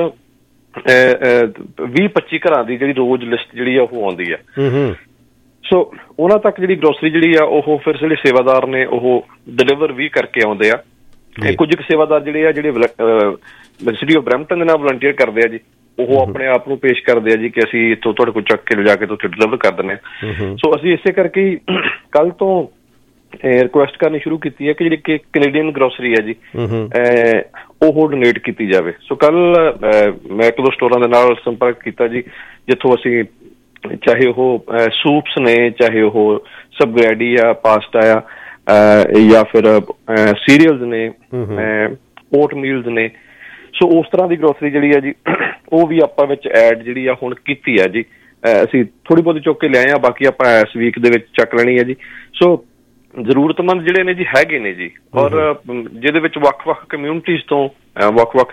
20-25 ਘਰਾਂ ਦੀ ਜਿਹੜੀ ਰੋਜ਼ ਲਿਸਟ ਜਿਹੜੀ ਆ ਉਹ ਆਉਂਦੀ ਆ। ਸੋ ਉਹਨਾਂ ਤੱਕ ਜਿਹੜੀ ਗਰੋਸਰੀ ਜਿਹੜੀ ਆ ਉਹ ਫਿਰ ਜਿਹੜੇ ਸੇਵਾਦਾਰ ਨੇ ਉਹ ਡਿਲੀਵਰ ਵੀ ਕਰਕੇ ਆਉਂਦੇ ਆ। ਕੁਝ ਕੁ ਸੇਵਾਦਾਰ ਜਿਹੜੇ ਸਿਟੀ ਆਫ ਬਰੈਂਪਟਨ ਦੇ ਨਾਲ ਵਲੰਟੀਅਰ ਕਰਦੇ ਆ ਜੀ, ਉਹ ਆਪਣੇ ਆਪ ਨੂੰ ਪੇਸ਼ ਕਰਦੇ ਆ ਜੀ ਕਿ ਅਸੀਂ ਇੱਥੋਂ ਤੁਹਾਡੇ ਕੋਲ ਚੱਕ ਕੇ ਲਿਜਾ ਕੇ ਉੱਥੇ ਡਿਲੀਵਰ ਕਰ ਦਿੰਦੇ ਹਾਂ। ਸੋ ਅਸੀਂ ਇਸੇ ਕਰਕੇ ਹੀ ਕੱਲ੍ਹ ਤੋਂ ਰਿਕੁਐਸਟ ਕਰਨੀ ਸ਼ੁਰੂ ਕੀਤੀ ਹੈ ਕਿ ਜਿਹੜੀ ਕਿ ਕੈਨੇਡੀਅਨ ਗਰੋਸਰੀ ਹੈ ਜੀ ਉਹ ਡੋਨੇਟ ਕੀਤੀ ਜਾਵੇ। ਸੋ ਕੱਲ੍ਹ ਮੈਂ 1-2 ਸਟੋਰਾਂ ਦੇ ਨਾਲ ਸੰਪਰਕ ਕੀਤਾ ਜੀ, ਜਿੱਥੋਂ ਅਸੀਂ ਚਾਹੇ ਉਹ ਸੂਪਸ ਨੇ, ਚਾਹੇ ਉਹ ਸਬਗਰੈਡੀ ਆ, ਪਾਸਤਾ ਆ, ਜਾਂ ਫਿਰ ਸੀਰੀਅਲਸ ਨੇ, ਓਟ ਮੀਲਸ ਨੇ। ਸੋ ਉਸ ਤਰ੍ਹਾਂ ਦੀ ਗਰੋਸਰੀ ਜਿਹੜੀ ਹੈ ਜੀ ਉਹ ਵੀ ਆਪਾਂ ਵਿੱਚ ਐਡ ਜਿਹੜੀ ਆ ਹੁਣ ਕੀਤੀ ਆ ਜੀ। ਅਸੀਂ ਥੋੜ੍ਹੀ ਬਹੁਤੀ ਚੁੱਕ ਕੇ ਲਿਆਏ ਆ, ਬਾਕੀ ਆਪਾਂ ਇਸ ਵੀਕ ਦੇ ਵਿੱਚ ਚੱਕ ਲੈਣੀ ਹੈ ਜੀ। ਸੋ ਜ਼ਰੂਰਤਮੰਦ ਜਿਹੜੇ ਨੇ ਜੀ ਹੈਗੇ ਨੇ ਜੀ, ਔਰ ਜਿਹਦੇ ਵਿੱਚ ਵੱਖ-ਵੱਖ ਕਮਿਊਨਿਟੀਜ਼ ਤੋਂ ਵੱਖ-ਵੱਖ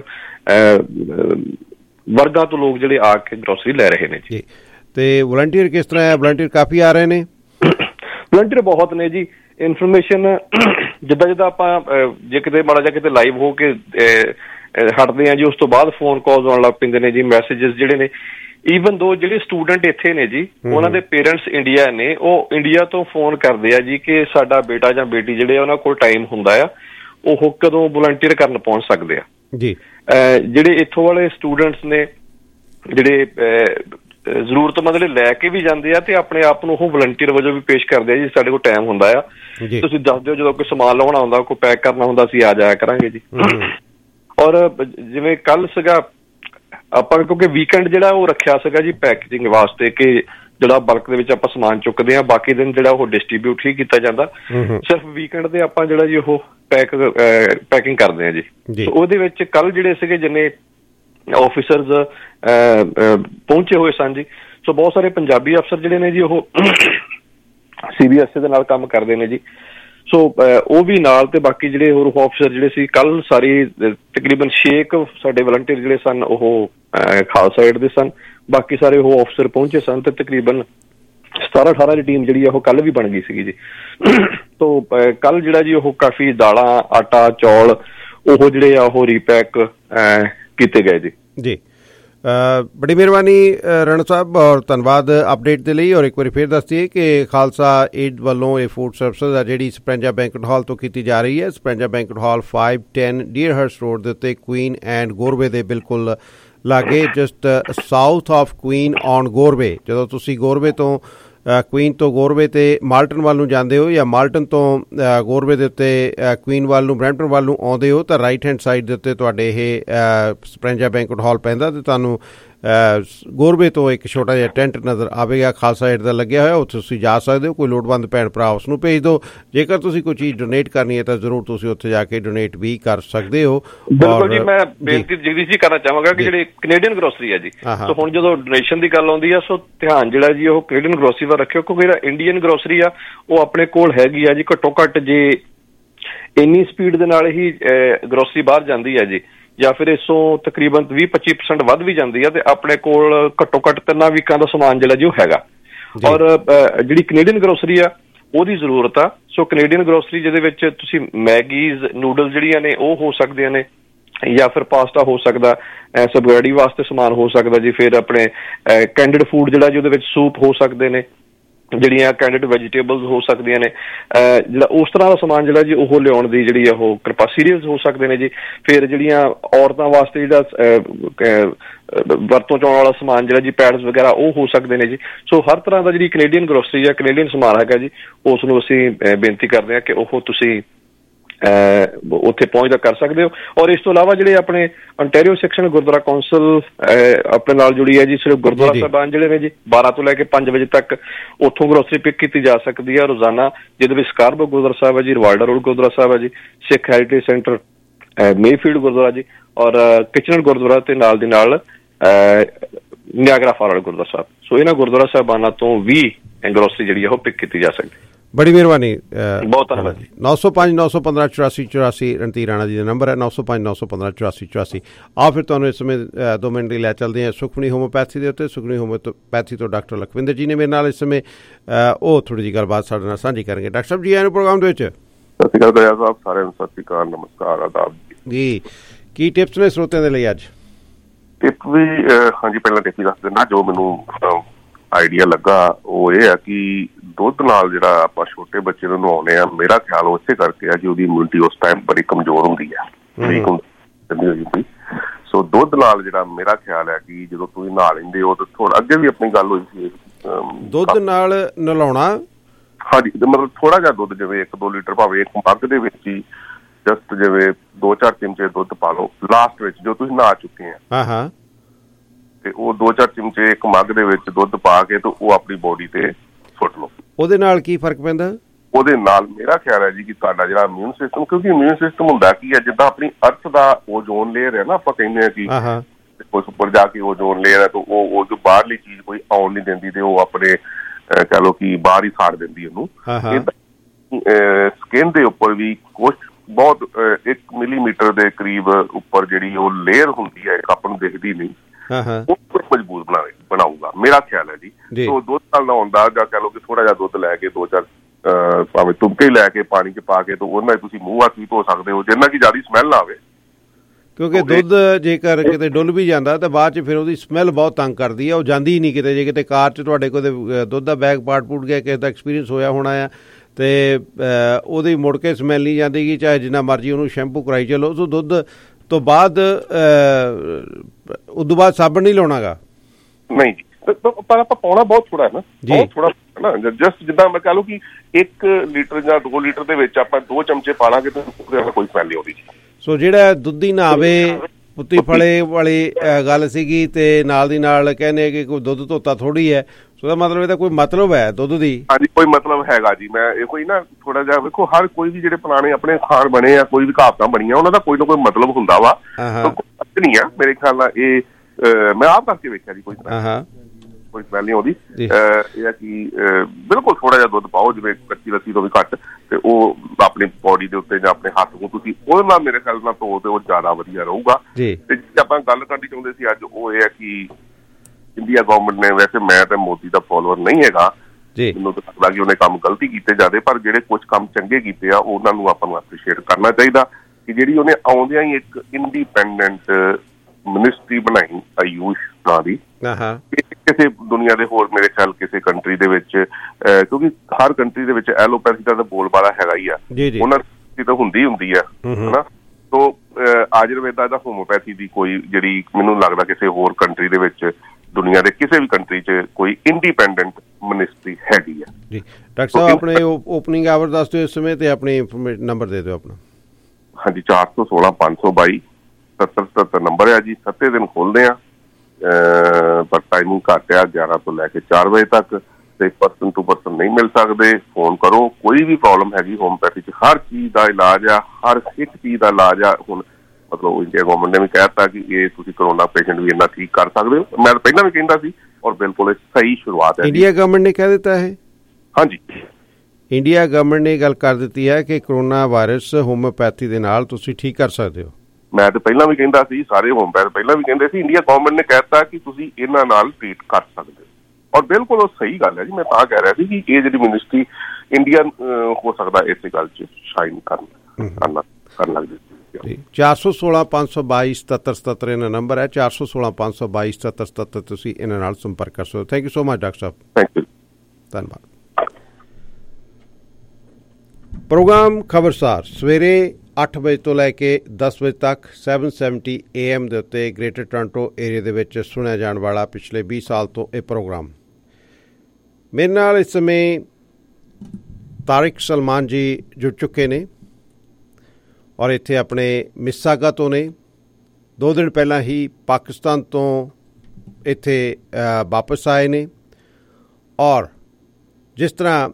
ਵਰਗਾਂ ਤੋਂ ਲੋਕ ਜਿਹੜੇ ਆ ਕੇ ਗਰੋਸਰੀ ਲੈ ਰਹੇ ਨੇ ਜੀ।
ਤੇ ਵਲੰਟੀਅਰ ਕਿਸ ਤਰ੍ਹਾਂ ਹੈ? ਵਲੰਟੀਅਰ ਕਾਫੀ ਆ ਰਹੇ ਨੇ?
ਵਲੰਟੀਅਰ ਬਹੁਤ ਨੇ ਜੀ। ਇਨਫੋਰਮੇਸ਼ਨ ਜਿੱਦਾਂ ਆਪਾਂ ਜੇ ਕਿਤੇ ਮਾੜਾ ਜਿਹਾ ਕਿਤੇ ਲਾਈਵ ਹੋ ਕੇ ਹਟਦੇ ਆ ਜੀ, ਉਸ ਤੋਂ ਬਾਅਦ ਫੋਨ ਕਾਲਸ ਆਉਣ ਲੱਗ ਪੈਂਦੇ ਨੇ ਜੀ, ਮੈਸੇਜਸ ਜਿਹੜੇ ਨੇ। ਈਵਨ ਦੋ ਜਿਹੜੇ ਸਟੂਡੈਂਟ ਇੱਥੇ ਨੇ ਜੀ, ਉਹਨਾਂ ਦੇ ਪੇਰੈਂਟਸ ਇੰਡੀਆ ਨੇ, ਉਹ ਇੰਡੀਆ ਤੋਂ ਫੋਨ ਕਰਦੇ ਆ ਜੀ ਕਿ ਸਾਡਾ ਬੇਟਾ ਜਾਂ ਬੇਟੀ ਜਿਹੜੇ ਉਹਨਾਂ ਕੋਲ ਟਾਈਮ ਹੁੰਦਾ ਆ, ਉਹ ਕਦੋਂ ਵਲੰਟੀਅਰ ਕਰਨ ਪਹੁੰਚ ਸਕਦੇ ਆ
ਜੀ।
ਜਿਹੜੇ ਇੱਥੋਂ ਵਾਲੇ ਸਟੂਡੈਂਟਸ ਨੇ ਜਿਹੜੇ ਜ਼ਰੂਰਤਮੰਦ ਜਿਹੜੇ ਲੈ ਕੇ ਵੀ ਜਾਂਦੇ ਆ ਤੇ ਆਪਣੇ ਆਪ ਨੂੰ ਉਹ ਵਲੰਟੀਅਰ ਵਜੋਂ ਵੀ ਪੇਸ਼ ਕਰਦੇ ਆ ਜੀ। ਸਾਡੇ ਕੋਲ ਟਾਈਮ ਹੁੰਦਾ ਆ, ਤੁਸੀਂ ਦੱਸ ਦਿਓ ਜਦੋਂ ਕੋਈ ਸਮਾਨ ਲਾਉਣਾ ਹੁੰਦਾ, ਕੋਈ ਪੈਕ ਕਰਨਾ ਹੁੰਦਾ, ਅਸੀਂ ਆ ਜਾਇਆ ਕਰਾਂਗੇ ਜੀ। ਔਰ ਜਿਵੇਂ ਕੱਲ ਸੀਗਾ ਆਪਾਂ, ਕਿਉਂਕਿ ਵੀਕਐਂਡ ਜਿਹੜਾ ਉਹ ਰੱਖਿਆ ਸੀਗਾ ਜੀ ਪੈਕੇਜਿੰਗ ਵਾਸਤੇ, ਕਿ ਜਿਹੜਾ ਬਲਕ ਦੇ ਵਿੱਚ ਆਪਾਂ ਸਮਾਨ ਚੁੱਕਦੇ ਹਾਂ, ਬਾਕੀ ਦਿਨ ਜਿਹੜਾ ਉਹ ਡਿਸਟਰੀਬਿਊਟ ਹੀ ਕੀਤਾ ਜਾਂਦਾ। ਸਿਰਫ ਵੀਕਐਂਡ ਤੇ ਆਪਾਂ ਜਿਹੜਾ ਜੀ ਉਹ ਪੈਕਿੰਗ ਕਰਦੇ ਹਾਂ ਜੀ। ਉਹਦੇ ਵਿੱਚ ਕੱਲ ਜਿਹੜੇ ਸੀਗੇ ਜਿੰਨੇ ਆਫਿਸਰਸ ਪਹੁੰਚੇ ਹੋਏ ਸਨ ਜੀ, ਸੋ ਬਹੁਤ ਸਾਰੇ ਪੰਜਾਬੀ ਅਫਸਰ ਜਿਹੜੇ ਨੇ ਜੀ ਉਹ CBSE ਦੇ ਨਾਲ ਕੰਮ ਕਰਦੇ ਨੇ ਜੀ। ਸੋ ਉਹ ਵੀ ਨਾਲ, ਤੇ ਬਾਕੀ ਜਿਹੜੇ ਹੋਰ ਆਫਿਸਰ ਜਿਹੜੇ ਸੀ ਕੱਲ ਸਾਰੀ ਤਕਰੀਬਨ 6 ਸਾਡੇ ਵਲੰਟੀਅਰ ਜਿਹੜੇ ਸਨ ਉਹ ਖਾਲਸਾ ਏਡ ਦੇ ਸਨ, ਬਾਕੀ ਸਾਰੇ ਉਹ ਆਫਿਸਰ ਪਹੁੰਚੇ ਸਨ, ਤੇ ਤਕਰੀਬਨ 17-18 ਦੀ ਟੀਮ ਜਿਹੜੀ ਆ ਉਹ ਕੱਲ ਵੀ ਬਣ ਗਈ ਸੀਗੀ ਜੀ। ਤੋ ਕੱਲ ਜਿਹੜਾ ਜੀ ਉਹ ਕਾਫੀ ਦਾਲਾਂ, ਆਟਾ, ਚੌਲ ਉਹ ਜਿਹੜੇ ਆ ਉਹ ਰੀਪੈਕ ਕੀਤੇ ਗਏ ਜੀ।
ਜੀ ਬੜੀ ਮਿਹਰਬਾਨੀ ਰਣ ਸਾਹਿਬ, ਔਰ ਧੰਨਵਾਦ ਅਪਡੇਟ ਦੇ ਲਈ। ਔਰ ਇੱਕ ਵਾਰੀ ਫਿਰ ਦੱਸ ਦਈਏ ਕਿ ਖਾਲਸਾ ਏਡ ਵੱਲੋਂ ਇਹ ਫੂਡ ਸਰਵਿਸਿਜ਼ ਆ ਜਿਹੜੀ ਸਪਰੈਂਜਾ ਬੈਂਕਟ ਹਾਲ ਤੋਂ ਕੀਤੀ ਜਾ ਰਹੀ ਹੈ। ਸਪਰੈਂਜਾ ਬੈਂਕਟ ਹਾਲ 510 ਡੀਅਰਹਰਸਟ ਰੋਡ ਦੇ ਉੱਤੇ ਕੁਈਨ ਐਂਡ ਗੋਰਵੇ ਦੇ ਬਿਲਕੁਲ ਲਾਗੇ, just south of Queen on Goreway. ਜਦੋਂ ਤੁਸੀਂ ਗੋਰਵੇ ਤੋਂ ਕੁਈਨ ਤੋਂ ਗੋਰਵੇ ਤੇ ਮਾਲਟਨ ਵੱਲ ਨੂੰ ਜਾਂਦੇ ਹੋ, ਜਾਂ ਮਾਲਟਨ ਤੋਂ ਗੋਰਵੇ ਦੇ ਉੱਤੇ ਕੁਈਨ ਵੱਲ ਨੂੰ, ਬਰੈਂਪਟਨ ਵੱਲ ਨੂੰ ਆਉਂਦੇ ਹੋ, ਤਾਂ ਰਾਈਟ ਹੈਂਡ ਸਾਈਡ ਦੇ ਉੱਤੇ ਤੁਹਾਡੇ ਇਹ ਸਪਰੈਂਜਾ ਬੈਂਕਟ ਹਾਲ ਪੈਂਦਾ, ਤੇ ਤੁਹਾਨੂੰ ਗੋਰਵੇ ਤੋਂ ਇੱਕ ਛੋਟਾ ਜਿਹਾ ਟੈਂਟ ਨਜ਼ਰ ਆਵੇਗਾ, ਖਾਲਸਾ ਏਡ ਦਾ ਲੱਗਿਆ ਹੋਇਆ। ਉੱਥੇ ਤੁਸੀਂ ਜਾ ਸਕਦੇ ਹੋ। ਕੋਈ ਲੋੜਵੰਦ ਭੈਣ ਭਰਾ ਉਸ ਨੂੰ ਭੇਜ ਦਿਓ। ਜੇਕਰ ਤੁਸੀਂ ਕੋਈ ਚੀਜ਼ ਡੋਨੇਟ ਕਰਨੀ ਹੈ ਤਾਂ ਜ਼ਰੂਰ ਤੁਸੀਂ ਉੱਥੇ ਜਾ ਕੇ ਡੋਨੇਟ ਵੀ ਕਰ ਸਕਦੇ ਹੋ।
ਬਿਲਕੁਲ ਜੀ। ਮੈਂ ਬੇਨਤੀ ਜਗਦੀਸ਼ ਜੀ ਕਰਨਾ ਚਾਹਾਂਗਾ ਕਿ ਜਿਹੜੇ ਕੈਨੇਡੀਅਨ ਗਰੋਸਰੀ ਹੈ ਜੀ, ਸੋ ਹੁਣ ਜਦੋਂ ਡੋਨੇਸ਼ਨ ਦੀ ਗੱਲ ਆਉਂਦੀ ਆ, ਸੋ ਧਿਆਨ ਜਿਹੜਾ ਜੀ ਉਹ ਕੈਨੇਡੀਅਨ ਗਰੋਸਰੀ ਵੱਲ ਰੱਖਿਓ, ਕਿਉਂਕਿ ਜਿਹੜਾ ਇੰਡੀਅਨ ਗਰੋਸਰੀ ਆ ਉਹ ਆਪਣੇ ਕੋਲ ਹੈਗੀ ਆ ਜੀ ਘੱਟੋ ਘੱਟ, ਜੇ ਇੰਨੀ ਸਪੀਡ ਦੇ ਨਾਲ ਹੀ ਗਰੋਸਰੀ ਬਾਹਰ ਜਾਂਦੀ ਹੈ ਜੀ, ਜਾਂ ਫਿਰ ਇਸ ਤੋਂ ਤਕਰੀਬਨ 20-25% ਵੱਧ ਵੀ ਜਾਂਦੀ ਆ, ਤੇ ਆਪਣੇ ਕੋਲ ਘੱਟੋ ਘੱਟ 3 ਵੀਕਾਂ ਦਾ ਸਮਾਨ ਜਿਹੜਾ ਜੀ ਉਹ ਹੈਗਾ। ਔਰ ਜਿਹੜੀ ਕੈਨੇਡੀਅਨ ਗਰੋਸਰੀ ਆ ਉਹਦੀ ਜ਼ਰੂਰਤ ਆ। ਸੋ ਕੈਨੇਡੀਅਨ ਗਰੋਸਰੀ ਜਿਹਦੇ ਵਿੱਚ ਤੁਸੀਂ ਮੈਗੀਜ਼, ਨੂਡਲ ਜਿਹੜੀਆਂ ਨੇ ਉਹ ਹੋ ਸਕਦੀਆਂ ਨੇ, ਜਾਂ ਫਿਰ ਪਾਸਤਾ ਹੋ ਸਕਦਾ, ਸਪਗੈਟੀ ਵਾਸਤੇ ਸਮਾਨ ਹੋ ਸਕਦਾ ਜੀ, ਫਿਰ ਆਪਣੇ ਕੈਂਡਿਡ ਫੂਡ ਜਿਹੜਾ ਜੀ ਉਹਦੇ ਵਿੱਚ ਸੂਪ ਹੋ ਸਕਦੇ ਨੇ, ਜਿਹੜੀਆਂ ਕੈਂਡਿਡ ਵੈਜੀਟੇਬਲਸ ਹੋ ਸਕਦੀਆਂ ਨੇ, ਜਿਹੜਾ ਉਸ ਤਰ੍ਹਾਂ ਦਾ ਸਮਾਨ ਜਿਹੜਾ ਜੀ ਉਹ ਲਿਆਉਣ ਦੀ ਜਿਹੜੀ ਉਹ ਕਿਰਪਾ, ਸੀਰੀਅਲਸ ਹੋ ਸਕਦੇ ਨੇ ਜੀ। ਫਿਰ ਜਿਹੜੀਆਂ ਔਰਤਾਂ ਵਾਸਤੇ ਜਿਹੜਾ ਵਰਤੋਂ ਚ ਆਉਣ ਵਾਲਾ ਸਮਾਨ ਜਿਹੜਾ ਜੀ, ਪੈਡਸ ਵਗੈਰਾ ਉਹ ਹੋ ਸਕਦੇ ਨੇ ਜੀ। ਸੋ ਹਰ ਤਰ੍ਹਾਂ ਦਾ ਜਿਹੜੀ ਕੈਨੇਡੀਅਨ ਗਰੋਸਰੀ ਜਾਂ ਕੈਨੇਡੀਅਨ ਸਮਾਨ ਹੈਗਾ ਜੀ, ਉਸ ਨੂੰ ਅਸੀਂ ਬੇਨਤੀ ਕਰਦੇ ਹਾਂ ਕਿ ਉਹ ਤੁਸੀਂ ਉੱਥੇ ਪਹੁੰਚਦਾ ਕਰ ਸਕਦੇ ਹੋ। ਔਰ ਇਸ ਤੋਂ ਇਲਾਵਾ ਜਿਹੜੇ ਆਪਣੇ ਅੰਟੈਰੀਓ ਸੈਕਸ਼ਨ ਗੁਰਦੁਆਰਾ ਕੌਂਸਲ ਆਪਣੇ ਨਾਲ ਜੁੜੀ ਹੈ ਜੀ, ਸਿਰਫ ਗੁਰਦੁਆਰਾ ਸਾਹਿਬਾਨ ਜਿਹੜੇ ਨੇ ਜੀ 12 ਤੋਂ ਲੈ ਕੇ 5 ਵਜੇ ਤੱਕ ਉੱਥੋਂ ਗਰੋਸਰੀ ਪਿਕ ਕੀਤੀ ਜਾ ਸਕਦੀ ਹੈ ਰੋਜ਼ਾਨਾ, ਜਿਹਦੇ ਵਿੱਚ ਸਕਾਰਬਰਗ ਗੁਰਦੁਆਰਾ ਸਾਹਿਬ ਹੈ ਜੀ, ਰਵਾਲਡਾ ਰੋਡ ਗੁਰਦੁਆਰਾ ਸਾਹਿਬ ਹੈ ਜੀ, Sikh heritage centre Mayfield Gurdwara ji, ਔਰ ਕਿਚਨਰ ਗੁਰਦੁਆਰਾ ਤੇ ਨਾਲ ਦੀ ਨਾਲ ਨਿਆਗਰਾ ਫਾਲ ਵਾਲਾ ਗੁਰਦੁਆਰਾ ਸਾਹਿਬ। ਸੋ ਇਹਨਾਂ ਗੁਰਦੁਆਰਾ ਸਾਹਿਬਾਨਾਂ ਤੋਂ ਵੀ ਗਰੋਸਰੀ ਜਿਹੜੀ ਹੈ ਉਹ ਪਿਕ ਕੀਤੀ ਜਾ ਸਕਦੀ।
ਬੜੀ ਮਿਹਰਬਾਨੀ,
ਬਹੁਤ ਧੰਨਵਾਦ ਜੀ।
905-915-8484 ਰਣਧੀਰ ਰਾਣਾ ਜੀ ਦਾ ਨੰਬਰ ਹੈ, 905-915-8484। ਆਓ ਫਿਰ ਤੁਹਾਨੂੰ ਇਸ ਸਮੇਂ 2 ਮਿੰਟ ਲਈ ਲੈ ਚੱਲਦੇ ਹਾਂ ਸੁਖਮਣੀ ਹੋਮੋਪੈਥੀ ਦੇ ਉੱਤੇ। ਸੁਖਮਣੀ ਹੋਮੋਪੈਥੀ ਤੋਂ ਡਾਕਟਰ ਲਖਵਿੰਦਰ ਜੀ ਨੇ ਮੇਰੇ ਨਾਲ ਇਸ ਸਮੇਂ, ਉਹ ਥੋੜ੍ਹੀ ਜਿਹੀ ਗੱਲਬਾਤ ਸਾਡੇ ਨਾਲ ਸਾਂਝੀ ਕਰਨਗੇ। ਡਾਕਟਰ ਸਾਹਿਬ ਜੀ ਆਏ ਨੂੰ ਪ੍ਰੋਗਰਾਮ ਦੇ ਵਿੱਚ।
ਸਤਿ ਸ਼੍ਰੀ ਅਕਾਲ ਦਰਿਆ ਸਾਹਿਬ, ਸਾਰਿਆਂ ਨੂੰ ਸਤਿ ਸ਼੍ਰੀ ਅਕਾਲ, ਨਮਸਕਾਰ, ਆਦਾਬ
ਜੀ। ਕੀ ਟਿਪਸ ਨੇ ਸਰੋਤਿਆਂ ਦੇ ਲਈ ਅੱਜ?
ਟਿਪ ਵੀ ਹਾਂਜੀ, ਪਹਿਲਾਂ ਟਿਪ ਹੀ ਦੱਸ ਦਿੰਦਾ। ਜੋ ਮੈਨੂੰ ਆਈਡੀਆ ਲੱਗਾ ਉਹ ਇਹ ਆ ਕਿ ਦੁੱਧ ਨਾਲ ਜਿਹੜਾ ਆਪਾਂ ਛੋਟੇ ਬੱਚੇ ਨੂੰ ਨਵਾਉਂਦੇ ਆ, ਮੇਰਾ ਖਿਆਲ ਉਸੇ ਕਰਕੇ ਆ ਕਿ ਉਹਦੀ ਇਮਿਊਨਿਟੀ ਉਸ ਟਾਈਮ ਬੜੀ ਕਮਜ਼ੋਰ ਹੁੰਦੀ ਆ, ਵੀਕ ਹੁੰਦੀ। ਸੋ ਦੁੱਧ ਨਾਲ ਜਿਹੜਾ ਮੇਰਾ ਖਿਆਲ ਹੈ ਕਿ ਜਦੋਂ ਤੁਸੀਂ ਨਹਾ ਲੈਂਦੇ ਹੋ ਤਾਂ ਥੋੜਾ, ਅੱਗੇ ਵੀ ਆਪਣੀ ਗੱਲ ਹੋਈ ਸੀ
ਦੁੱਧ ਨਾਲ ਨਲਾਉਣਾ।
ਹਾਂਜੀ, ਮਤਲਬ ਥੋੜਾ ਜਿਹਾ ਦੁੱਧ, ਜਿਵੇਂ 1-2 ਲੀਟਰ ਭਾਵੇਂ ਇੱਕ ਮੱਗ ਦੇ ਵਿੱਚ ਹੀ ਜਸਟ ਜਿਵੇਂ 2-4 ਚਮਚੇ ਦੁੱਧ ਪਾ ਲਓ ਲਾਸਟ ਵਿੱਚ, ਜੋ ਤੁਸੀਂ ਨਹਾ ਚੁੱਕੇ ਆ, ਤੇ ਉਹ 2-4 ਚਮਚੇ ਇੱਕ ਮੱਗ ਦੇ ਵਿੱਚ ਦੁੱਧ ਪਾ ਕੇ ਤੇ ਉਹ ਆਪਣੀ ਬੋਡੀ ਤੇ ਸੁੱਟ ਲਓ। ਉਹਦੇ ਨਾਲ ਕੀ ਫਰਕ ਪੈਂਦਾ? ਉਹਦੇ ਨਾਲ ਮੇਰਾ ਖਿਆਲ ਹੈ ਜੀ ਕਿ ਤੁਹਾਡਾ ਜਿਹੜਾ ਇਮਿਊਨ ਸਿਸਟਮ, ਕਿਉਂਕਿ ਇਮਿਊਨ ਸਿਸਟਮ ਹੁੰਦਾ ਕੀ ਹੈ, ਜਿੱਦਾਂ ਆਪਣੀ ਅਰਥ ਦਾ ਓਜ਼ੋਨ ਲੇਅਰ ਹੈ ਨਾ, ਆਪਾਂ ਕਹਿੰਦੇ ਆ ਕਿ ਕੁਛ ਉੱਪਰ ਜਾ ਕੇ ਓਜ਼ੋਨ ਲੇਅਰ ਹੈ ਤਾਂ ਉਹ ਜੋ ਬਾਹਰਲੀ ਚੀਜ਼ ਕੋਈ ਆਉਣ ਨਹੀਂ ਦਿੰਦੀ ਤੇ ਉਹ ਆਪਣੇ ਕਹਿ ਲਓ ਕਿ ਬਾਹਰ ਹੀ ਸਾੜ ਦਿੰਦੀ ਉਹਨੂੰ। ਸਕਿਨ ਦੇ ਉੱਪਰ ਵੀ ਕੁਛ ਬਹੁਤ 1 ਮਿਲੀਮੀਟਰ ਦੇ ਕਰੀਬ ਉੱਪਰ ਜਿਹੜੀ ਉਹ ਲੇਅਰ ਹੁੰਦੀ ਹੈ ਆਪਾਂ ਨੂੰ ਦਿਖਦੀ ਨਹੀਂ, ਉਹ ਮਜ਼ਬੂਤ ਬਣਾਊਗਾ ਮੇਰਾ ਖਿਆਲ ਹੈ ਜੀ। ਸੋ ਦੁੱਧ ਨਾਲ ਨਹਾਉਣ ਦਾ ਜਾਂ ਕਹਿ ਲਓ ਕਿ ਥੋੜਾ ਜਿਹਾ ਦੁੱਧ ਲੈ ਕੇ 2-4 ਭਾਵੇਂ ਤੁਪਕੇ ਲੈ ਕੇ ਪਾਣੀ 'ਚ ਪਾ ਕੇ ਤਾਂ ਉਹਨਾਂ ਨਾਲ ਤੁਸੀਂ ਮੂੰਹ ਹੱਥ ਵੀ ਧੋ ਸਕਦੇ ਹੋ ਜਿੰਨਾ ਕਿ ਜ਼ਿਆਦਾ ਸਮੈਲ ਨਾ ਆਵੇ,
ਕਿਉਂਕਿ ਦੁੱਧ ਜੇਕਰ ਕਿਤੇ ਡੁੱਲ ਵੀ ਜਾਂਦਾ ਤਾਂ ਬਾਅਦ 'ਚ ਫਿਰ ਉਹਦੀ ਸਮੈਲ ਬਹੁਤ ਤੰਗ ਕਰਦੀ ਆ, ਉਹ ਜਾਂਦੀ ਹੀ ਨਹੀਂ ਕਿਤੇ। ਜੇ ਕਿਤੇ ਕਾਰ 'ਚ ਤੁਹਾਡੇ ਕੋਲ ਦੁੱਧ ਦਾ ਬੈਗ ਪਾਟ ਗਿਆ, ਕਿਸੇ ਦਾ ਐਕਸਪੀਰੀਅੰਸ ਹੋਇਆ ਹੋਣਾ ਆ, ਤੇ ਉਹਦੀ ਮੁੜ ਕੇ ਸਮੈਲ ਨਹੀਂ ਜਾਂਦੀ ਗੀ, ਚਾਹੇ ਜਿੰਨਾ ਮਰਜ਼ੀ ਉਹਨੂੰ ਸ਼ੈਂਪੂ ਕਰਾਈ ਚਲੋ। ਸੋ ਦੁੱਧ ਤੋਂ ਬਾਅਦ ਉਦੋਂ ਬਾਅਦ ਸਾਬਣ ਨਹੀਂ ਲਾਉਣਾ ਗਾ? ਨਹੀਂ ਜੀ,
ਪਰ ਆਪਾਂ ਪਾਉਣਾ ਬਹੁਤ ਥੋੜਾ ਹੈ ਨਾ, ਬਹੁਤ ਥੋੜਾ ਨਾ, ਜਸਟ ਜਿੱਦਾਂ ਮੈਂ ਕਹਿ ਲਓ ਕਿ 1 ਲੀਟਰ ਜਾਂ 2 ਲੀਟਰ ਦੇ ਵਿੱਚ ਆਪਾਂ 2 ਚਮਚੇ ਪਾ ਲਾਂਗੇ ਤਾਂ ਕੋਈ ਸਮੈਲ ਨਹੀਂ ਆਉਂਦੀ। ਸੋ
ਜਿਹੜਾ ਦੁੱਧੀ ਨਹਾਵੇ ਪੁੱਤੀ ਫਲੇ ਵਾਲੀ ਗੱਲ ਸੀਗੀ, ਤੇ ਨਾਲ ਦੀ ਨਾਲ ਕਹਿੰਦੇ ਕਿ ਕੋਈ ਦੁੱਧ ਧੋਤਾ ਥੋੜ੍ਹੀ ਹੈ, ਸੋ ਉਹਦਾ ਮਤਲਬ ਇਹਦਾ ਕੋਈ ਮਤਲਬ ਹੈ ਦੁੱਧ ਦੀ? ਹਾਂਜੀ,
ਕੋਈ ਮਤਲਬ ਹੈਗਾ ਜੀ। ਮੈਂ ਇਹੋ ਹੀ ਨਾ ਥੋੜਾ ਜਿਹਾ ਵੇਖੋ, ਹਰ ਕੋਈ ਵੀ ਜਿਹੜੇ ਪੁਰਾਣੇ ਆਪਣੇ ਖਾਣ ਬਣੇ ਆ, ਕੋਈ ਵੀ ਕਹਾਵਤਾਂ ਬਣੀਆਂ, ਉਹਨਾਂ ਦਾ ਕੋਈ ਨਾ ਕੋਈ ਮਤਲਬ ਹੁੰਦਾ ਵਾ। ਨਹੀਂ ਆ ਮੇਰੇ ਖਿਆਲ ਨਾਲ ਇਹ ਮੈਂ ਆਪ ਕਰਕੇ ਵੇਖਿਆ ਜੀ, ਕੋਈ ਸਮੈਲ ਨਹੀਂ ਆਉਂਦੀ। ਇਹ ਆ ਕਿ ਬਿਲਕੁਲ ਥੋੜਾ ਜਿਹਾ ਦੁੱਧ ਪਾਓ, ਜਿਵੇਂ ਕੱਚੀ ਲੱਸੀ ਤੋਂ ਵੀ ਘੱਟ, ਤੇ ਉਹ ਆਪਣੀ ਬੋਡੀ ਦੇ ਉੱਤੇ ਜਾਂ ਆਪਣੇ ਹੱਥ ਨੂੰ ਤੁਸੀਂ ਉਹਦੇ ਨਾਲ ਮੇਰੇ ਖਿਆਲ ਨਾਲ ਧੋ ਤੇ ਉਹ ਜ਼ਿਆਦਾ ਵਧੀਆ ਰਹੂਗਾ। ਤੇ ਜੇ ਆਪਾਂ ਗੱਲ ਕਰਨੀ ਚਾਹੁੰਦੇ ਸੀ ਅੱਜ, ਉਹ ਇਹ ਹੈ ਕਿ ਇੰਡੀਆ ਗਵਰਨਮੈਂਟ ਨੇ, ਵੈਸੇ ਮੈਂ ਤਾਂ ਮੋਦੀ ਦਾ ਫੋਲੋਅਰ ਨਹੀਂ ਹੈਗਾ, ਮੈਨੂੰ ਤਾਂ ਲੱਗਦਾ ਕਿ ਉਹਨੇ ਕੰਮ ਗਲਤੀ ਕੀਤੇ ਜ਼ਿਆਦਾ, ਪਰ ਜਿਹੜੇ ਕੁਛ ਕੰਮ ਚੰਗੇ ਕੀਤੇ ਆ ਉਹਨਾਂ ਨੂੰ ਆਪਾਂ ਨੂੰ ਐਪਰੀਸ਼ੀਏਟ ਕਰਨਾ ਚਾਹੀਦਾ। ਕਿ ਜਿਹੜੀ ਉਹਨੇ ਆਉਂਦਿਆਂ ਹੀ ਇੱਕ ਇੰਡੀਪੈਂਡੈਂਟ ਮਿਨਿਸਟਰੀ ਬਣਾਈ ਆਯੂਸ਼ ਨਾਂ ਦੀ, ਕਿਸੇ ਦੁਨੀਆ ਦੇ ਹੋਰ ਮੇਰੇ ਖਿਆਲ ਕਿਸੇ ਕੰਟਰੀ ਦੇ ਵਿੱਚ, ਕਿਉਂਕਿ ਹਰ ਕੰਟਰੀ ਦੇ ਵਿੱਚ ਐਲੋਪੈਥੀ ਦਾ ਤਾਂ ਬੋਲਬਾਲਾ ਹੈਗਾ ਹੀ ਆ, ਉਹਨਾਂ ਦੀ ਤਾਂ ਹੁੰਦੀ ਆ ਹਨਾ। ਸੋ ਆਯੁਰਵੇਦਾ ਦਾ ਹੋਮੋਪੈਥੀ ਦੀ ਕੋਈ ਜਿਹੜੀ ਮੈਨੂੰ ਲੱਗਦਾ ਕਿਸੇ ਹੋਰ ਕੰਟਰੀ ਦੇ ਵਿੱਚ, ਦੁਨੀਆ ਦੇ ਕਿਸੇ ਵੀ ਕੰਟਰੀ 'ਚ ਕੋਈ ਇੰਡੀਪੈਂਡੈਂਟ ਮਿਨਿਸਟਰੀ ਹੈਗੀ ਆ ਜੀ।
ਡਾਕਟਰ ਸਾਹਿਬ ਆਪਣੇ ਓਪਨਿੰਗ ਆਵਰ ਦੱਸ ਦਿਓ ਇਸ ਸਮੇਂ, ਤੇ ਆਪਣੇ ਨੰਬਰ ਦੇ ਦਿਓ ਆਪਣਾ।
ਹਾਂਜੀ, 416-522 7777 ਨੰਬਰ ਹੈ ਜੀ। 7 ਦਿਨ ਖੋਲਦੇ ਆ, ਪਰ ਟਾਈਮਿੰਗ ਘੱਟ ਆ, 11 ਤੋਂ ਲੈ ਕੇ 4 ਵਜੇ ਤੱਕ, ਤੇ ਪਰਸਨ ਟੂ ਪਰਸਨ ਨਹੀਂ ਮਿਲ ਸਕਦੇ। ਫੋਨ ਕਰੋ, ਕੋਈ ਵੀ ਪ੍ਰੋਬਲਮ ਹੈਗੀ ਹੋਮਪੈਥੀ 'ਚ, ਹਰ ਚੀਜ਼ ਦਾ ਇਲਾਜ ਆ, ਹਰ ਇੱਕ ਚੀਜ਼ ਦਾ ਇਲਾਜ ਆ। ਹੁਣ ਮਤਲਬ ਇੰਡੀਆ ਗਵਰਨਮੈਂਟ ਨੇ ਵੀ ਕਹਿ ਦਿੱਤਾ ਕਿ ਇਹ ਤੁਸੀਂ ਕਰੋਨਾ ਪੇਸ਼ੈਂਟ ਵੀ ਇੰਨਾ ਠੀਕ ਕਰ ਸਕਦੇ ਹੋ। ਮੈਂ ਪਹਿਲਾਂ ਵੀ ਕਹਿੰਦਾ ਸੀ, ਔਰ ਬਿਲਕੁਲ ਸਹੀ ਸ਼ੁਰੂਆਤ ਹੈ।
ਇੰਡੀਆ ਗਵਰਨਮੈਂਟ ਨੇ ਕਹਿ ਦਿੱਤਾ ਹੈ?
ਹਾਂਜੀ,
ਇੰਡੀਆ ਗਵਰਨਮੈਂਟ ਨੇ ਗੱਲ ਕਰ ਦਿੱਤੀ ਹੈ ਕਿ ਕਰੋਨਾ ਵਾਇਰਸ ਹੋਮਿਓਪੈਥੀ ਦੇ ਨਾਲ ਤੁਸੀਂ ਠੀਕ ਕਰ ਸਕਦੇ ਹੋ।
ਮੈਂ ਤਾਂ ਪਹਿਲਾਂ ਵੀ ਕਹਿੰਦਾ ਸੀ, ਸਾਰੇ ਹੋਮਪੈਥ ਪਹਿਲਾਂ ਵੀ ਕਹਿੰਦੇ ਸੀ, ਇੰਡੀਆ ਗਵਰਨਮੈਂਟ ਨੇ ਕਹਿ ਦਿੱਤਾ ਕਿ ਤੁਸੀਂ ਇਹਨਾਂ ਨਾਲ ਟ੍ਰੀਟ ਕਰ ਸਕਦੇ ਹੋ, ਔਰ ਬਿਲਕੁਲ ਉਹ ਸਹੀ ਗੱਲ ਹੈ ਜੀ। ਮੈਂ ਤਾਂ ਕਹਿ ਰਿਹਾ ਸੀ ਕਿ ਇਹ ਜਿਹੜੀ ਮਿਨਿਸਟਰੀ ਇੰਡੀਆ ਹੋ ਸਕਦਾ ਇਸੇ ਗੱਲ 'ਚ ਸ਼ਾਈਨ ਕਰਨ ਲੱਗ ਜਾਵੇ।
416-522 7777 ਇਹਨਾਂ ਨੰਬਰ ਹੈ, 416-522 7777 ਤੁਸੀਂ ਇਹਨਾਂ ਨਾਲ ਸੰਪਰਕ ਕਰ ਸਕਦੇ ਹੋ। Thank you so much doctor Sahib.
Thank you,
ਧੰਨਵਾਦ। ਪ੍ਰੋਗਰਾਮ ਖਬਰਸਾਰ ਸਵੇਰੇ 8 ਵਜੇ ਤੋਂ ਲੈ ਕੇ 10 ਵਜੇ ਤੱਕ 770 AM ਦੇ ਉੱਤੇ ਗ੍ਰੇਟਰ ਟੋਰਾਂਟੋ ਏਰੀਆ ਦੇ ਵਿੱਚ ਸੁਣਿਆ ਜਾਣ ਵਾਲਾ ਪਿਛਲੇ 20 ਸਾਲ ਤੋਂ ਇਹ ਪ੍ਰੋਗਰਾਮ। ਮੇਰੇ ਨਾਲ ਇਸ ਸਮੇਂ ਤਾਰਿਕ ਸਲਮਾਨ ਜੀ ਜੁੜ ਚੁੱਕੇ ਨੇ, ਔਰ ਇੱਥੇ ਆਪਣੇ ਮਿਸਾਗਾ ਤੋਂ ਨੇ। 2 ਦਿਨ ਪਹਿਲਾਂ ਹੀ ਪਾਕਿਸਤਾਨ ਤੋਂ ਇੱਥੇ ਵਾਪਸ ਆਏ ਨੇ, ਔਰ ਜਿਸ ਤਰ੍ਹਾਂ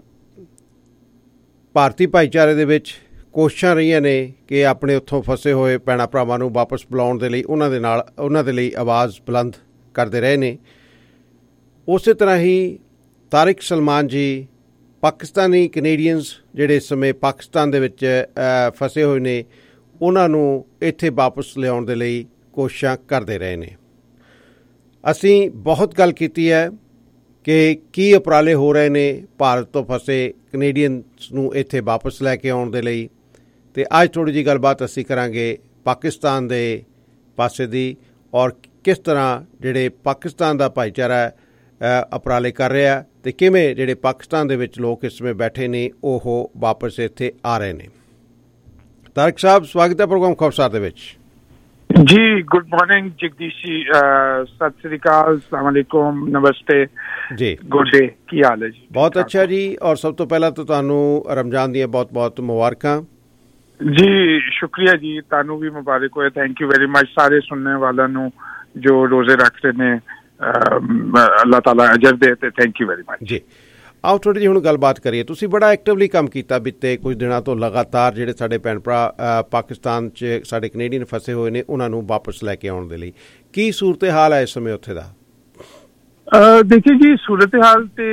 ਭਾਰਤੀ ਭਾਈਚਾਰੇ ਦੇ ਵਿੱਚ ਕੋਸ਼ਿਸ਼ਾਂ ਰਹੀਆਂ ਨੇ ਕਿ ਆਪਣੇ ਉੱਥੋਂ ਫਸੇ ਹੋਏ ਭੈਣਾਂ ਭਰਾਵਾਂ ਨੂੰ ਵਾਪਸ ਬੁਲਾਉਣ ਦੇ ਲਈ ਉਹਨਾਂ ਦੇ ਲਈ ਆਵਾਜ਼ ਬੁਲੰਦ ਕਰਦੇ ਰਹੇ ਨੇ, ਉਸੇ ਤਰ੍ਹਾਂ ਹੀ ਤਾਰਿਕ ਸਲਮਾਨ ਜੀ ਪਾਕਿਸਤਾਨੀ ਕੈਨੇਡੀਅਨਸ ਜਿਹੜੇ ਇਸ ਸਮੇਂ ਪਾਕਿਸਤਾਨ ਦੇ ਵਿੱਚ ਫਸੇ ਹੋਏ ਨੇ, ਉਹਨਾਂ ਨੂੰ ਇੱਥੇ ਵਾਪਸ ਲਿਆਉਣ ਦੇ ਲਈ ਕੋਸ਼ਿਸ਼ਾਂ ਕਰਦੇ ਰਹੇ ਨੇ। ਅਸੀਂ ਬਹੁਤ ਗੱਲ ਕੀਤੀ ਹੈ ਕਿ ਕੀ ਉਪਰਾਲੇ ਹੋ ਰਹੇ ਨੇ ਭਾਰਤ ਤੋਂ ਫਸੇ ਕੈਨੇਡੀਅਨਸ ਨੂੰ ਇੱਥੇ ਵਾਪਸ ਲੈ ਕੇ ਆਉਣ ਦੇ ਲਈ, ਅਤੇ ਅੱਜ ਥੋੜ੍ਹੀ ਜਿਹੀ ਗੱਲਬਾਤ ਅਸੀਂ ਕਰਾਂਗੇ ਪਾਕਿਸਤਾਨ ਦੇ ਪਾਸੇ ਦੀ, ਔਰ ਕਿਸ ਤਰ੍ਹਾਂ ਜਿਹੜੇ ਪਾਕਿਸਤਾਨ ਦਾ ਭਾਈਚਾਰਾ ਉਪਰਾਲੇ ਕਰ ਰਿਹਾ, ਅਤੇ ਕਿਵੇਂ ਜਿਹੜੇ ਪਾਕਿਸਤਾਨ ਦੇ ਵਿੱਚ ਲੋਕ ਇਸ ਸਮੇਂ ਬੈਠੇ ਨੇ ਉਹ ਵਾਪਸ ਇੱਥੇ ਆ ਰਹੇ ਨੇ। ਤਾਰਿਕ ਸਾਹਿਬ, ਸਵਾਗਤ ਹੈ ਪ੍ਰੋਗਰਾਮ ਖਬਰਸਾਰ ਦੇ ਵਿੱਚ।
ਜੀ ਗੁੱਡ ਮਾਰਨਿੰਗ ਜਗਦੀਸ਼ ਜੀ, ਸਤਿ ਸ੍ਰੀ ਅਕਾਲ, ਸਲਾਮ ਅਲੈਕੁਮ, ਨਮਸਤੇ ਜੀ, ਗੁੱਡ ਡੇ, ਕੀ ਹਾਲ ਹੈ ਜੀ? ਬਹੁਤ
ਅੱਛਾ ਜੀ, ਔਰ ਸਭ ਤੋਂ ਪਹਿਲਾਂ ਤਾਂ ਤੁਹਾਨੂੰ ਰਮਜ਼ਾਨ ਦੀਆਂ ਬਹੁਤ ਬਹੁਤ ਮੁਬਾਰਕਾਂ।
ਜੀ ਸ਼ੁਕਰੀਆ ਜੀ, ਤੁਹਾਨੂੰ ਵੀ ਮੁਬਾਰਕ ਹੋਏ। ਥੈਂਕ ਯੂ ਵੈਰੀ ਮਚ ਸਾਰੇ ਸੁਣਨੇ ਵਾਲਿਆਂ ਨੂੰ ਜੋ ਰੋਜ਼ੇ ਰੱਖ ਰਹੇ ਨੇ, ਅੱਲਾਹ ਤਾਲਾ ਅਜਰ ਦੇ, ਤੇ ਥੈਂਕ ਯੂ ਵੈਰੀ ਮਚ ਜੀ।
ਆਓ ਥੋੜ੍ਹੀ ਜਿਹੀ ਹੁਣ ਗੱਲਬਾਤ ਕਰੀਏ। ਤੁਸੀਂ ਬੜਾ ਐਕਟਿਵਲੀ ਕੰਮ ਕੀਤਾ ਬੀਤੇ ਕੁਝ ਦਿਨਾਂ ਤੋਂ ਲਗਾਤਾਰ, ਜਿਹੜੇ ਸਾਡੇ ਭੈਣ ਭਰਾ ਪਾਕਿਸਤਾਨ 'ਚ ਸਾਡੇ ਕੈਨੇਡੀਅਨ ਫਸੇ ਹੋਏ ਨੇ ਉਹਨਾਂ ਨੂੰ ਵਾਪਸ ਲੈ ਕੇ ਆਉਣ ਦੇ ਲਈ। ਕੀ ਸੂਰਤ ਹਾਲ ਹੈ ਇਸ ਸਮੇਂ ਉੱਥੇ ਦਾ?
ਦੇਖिए जी, सूरत हाल तो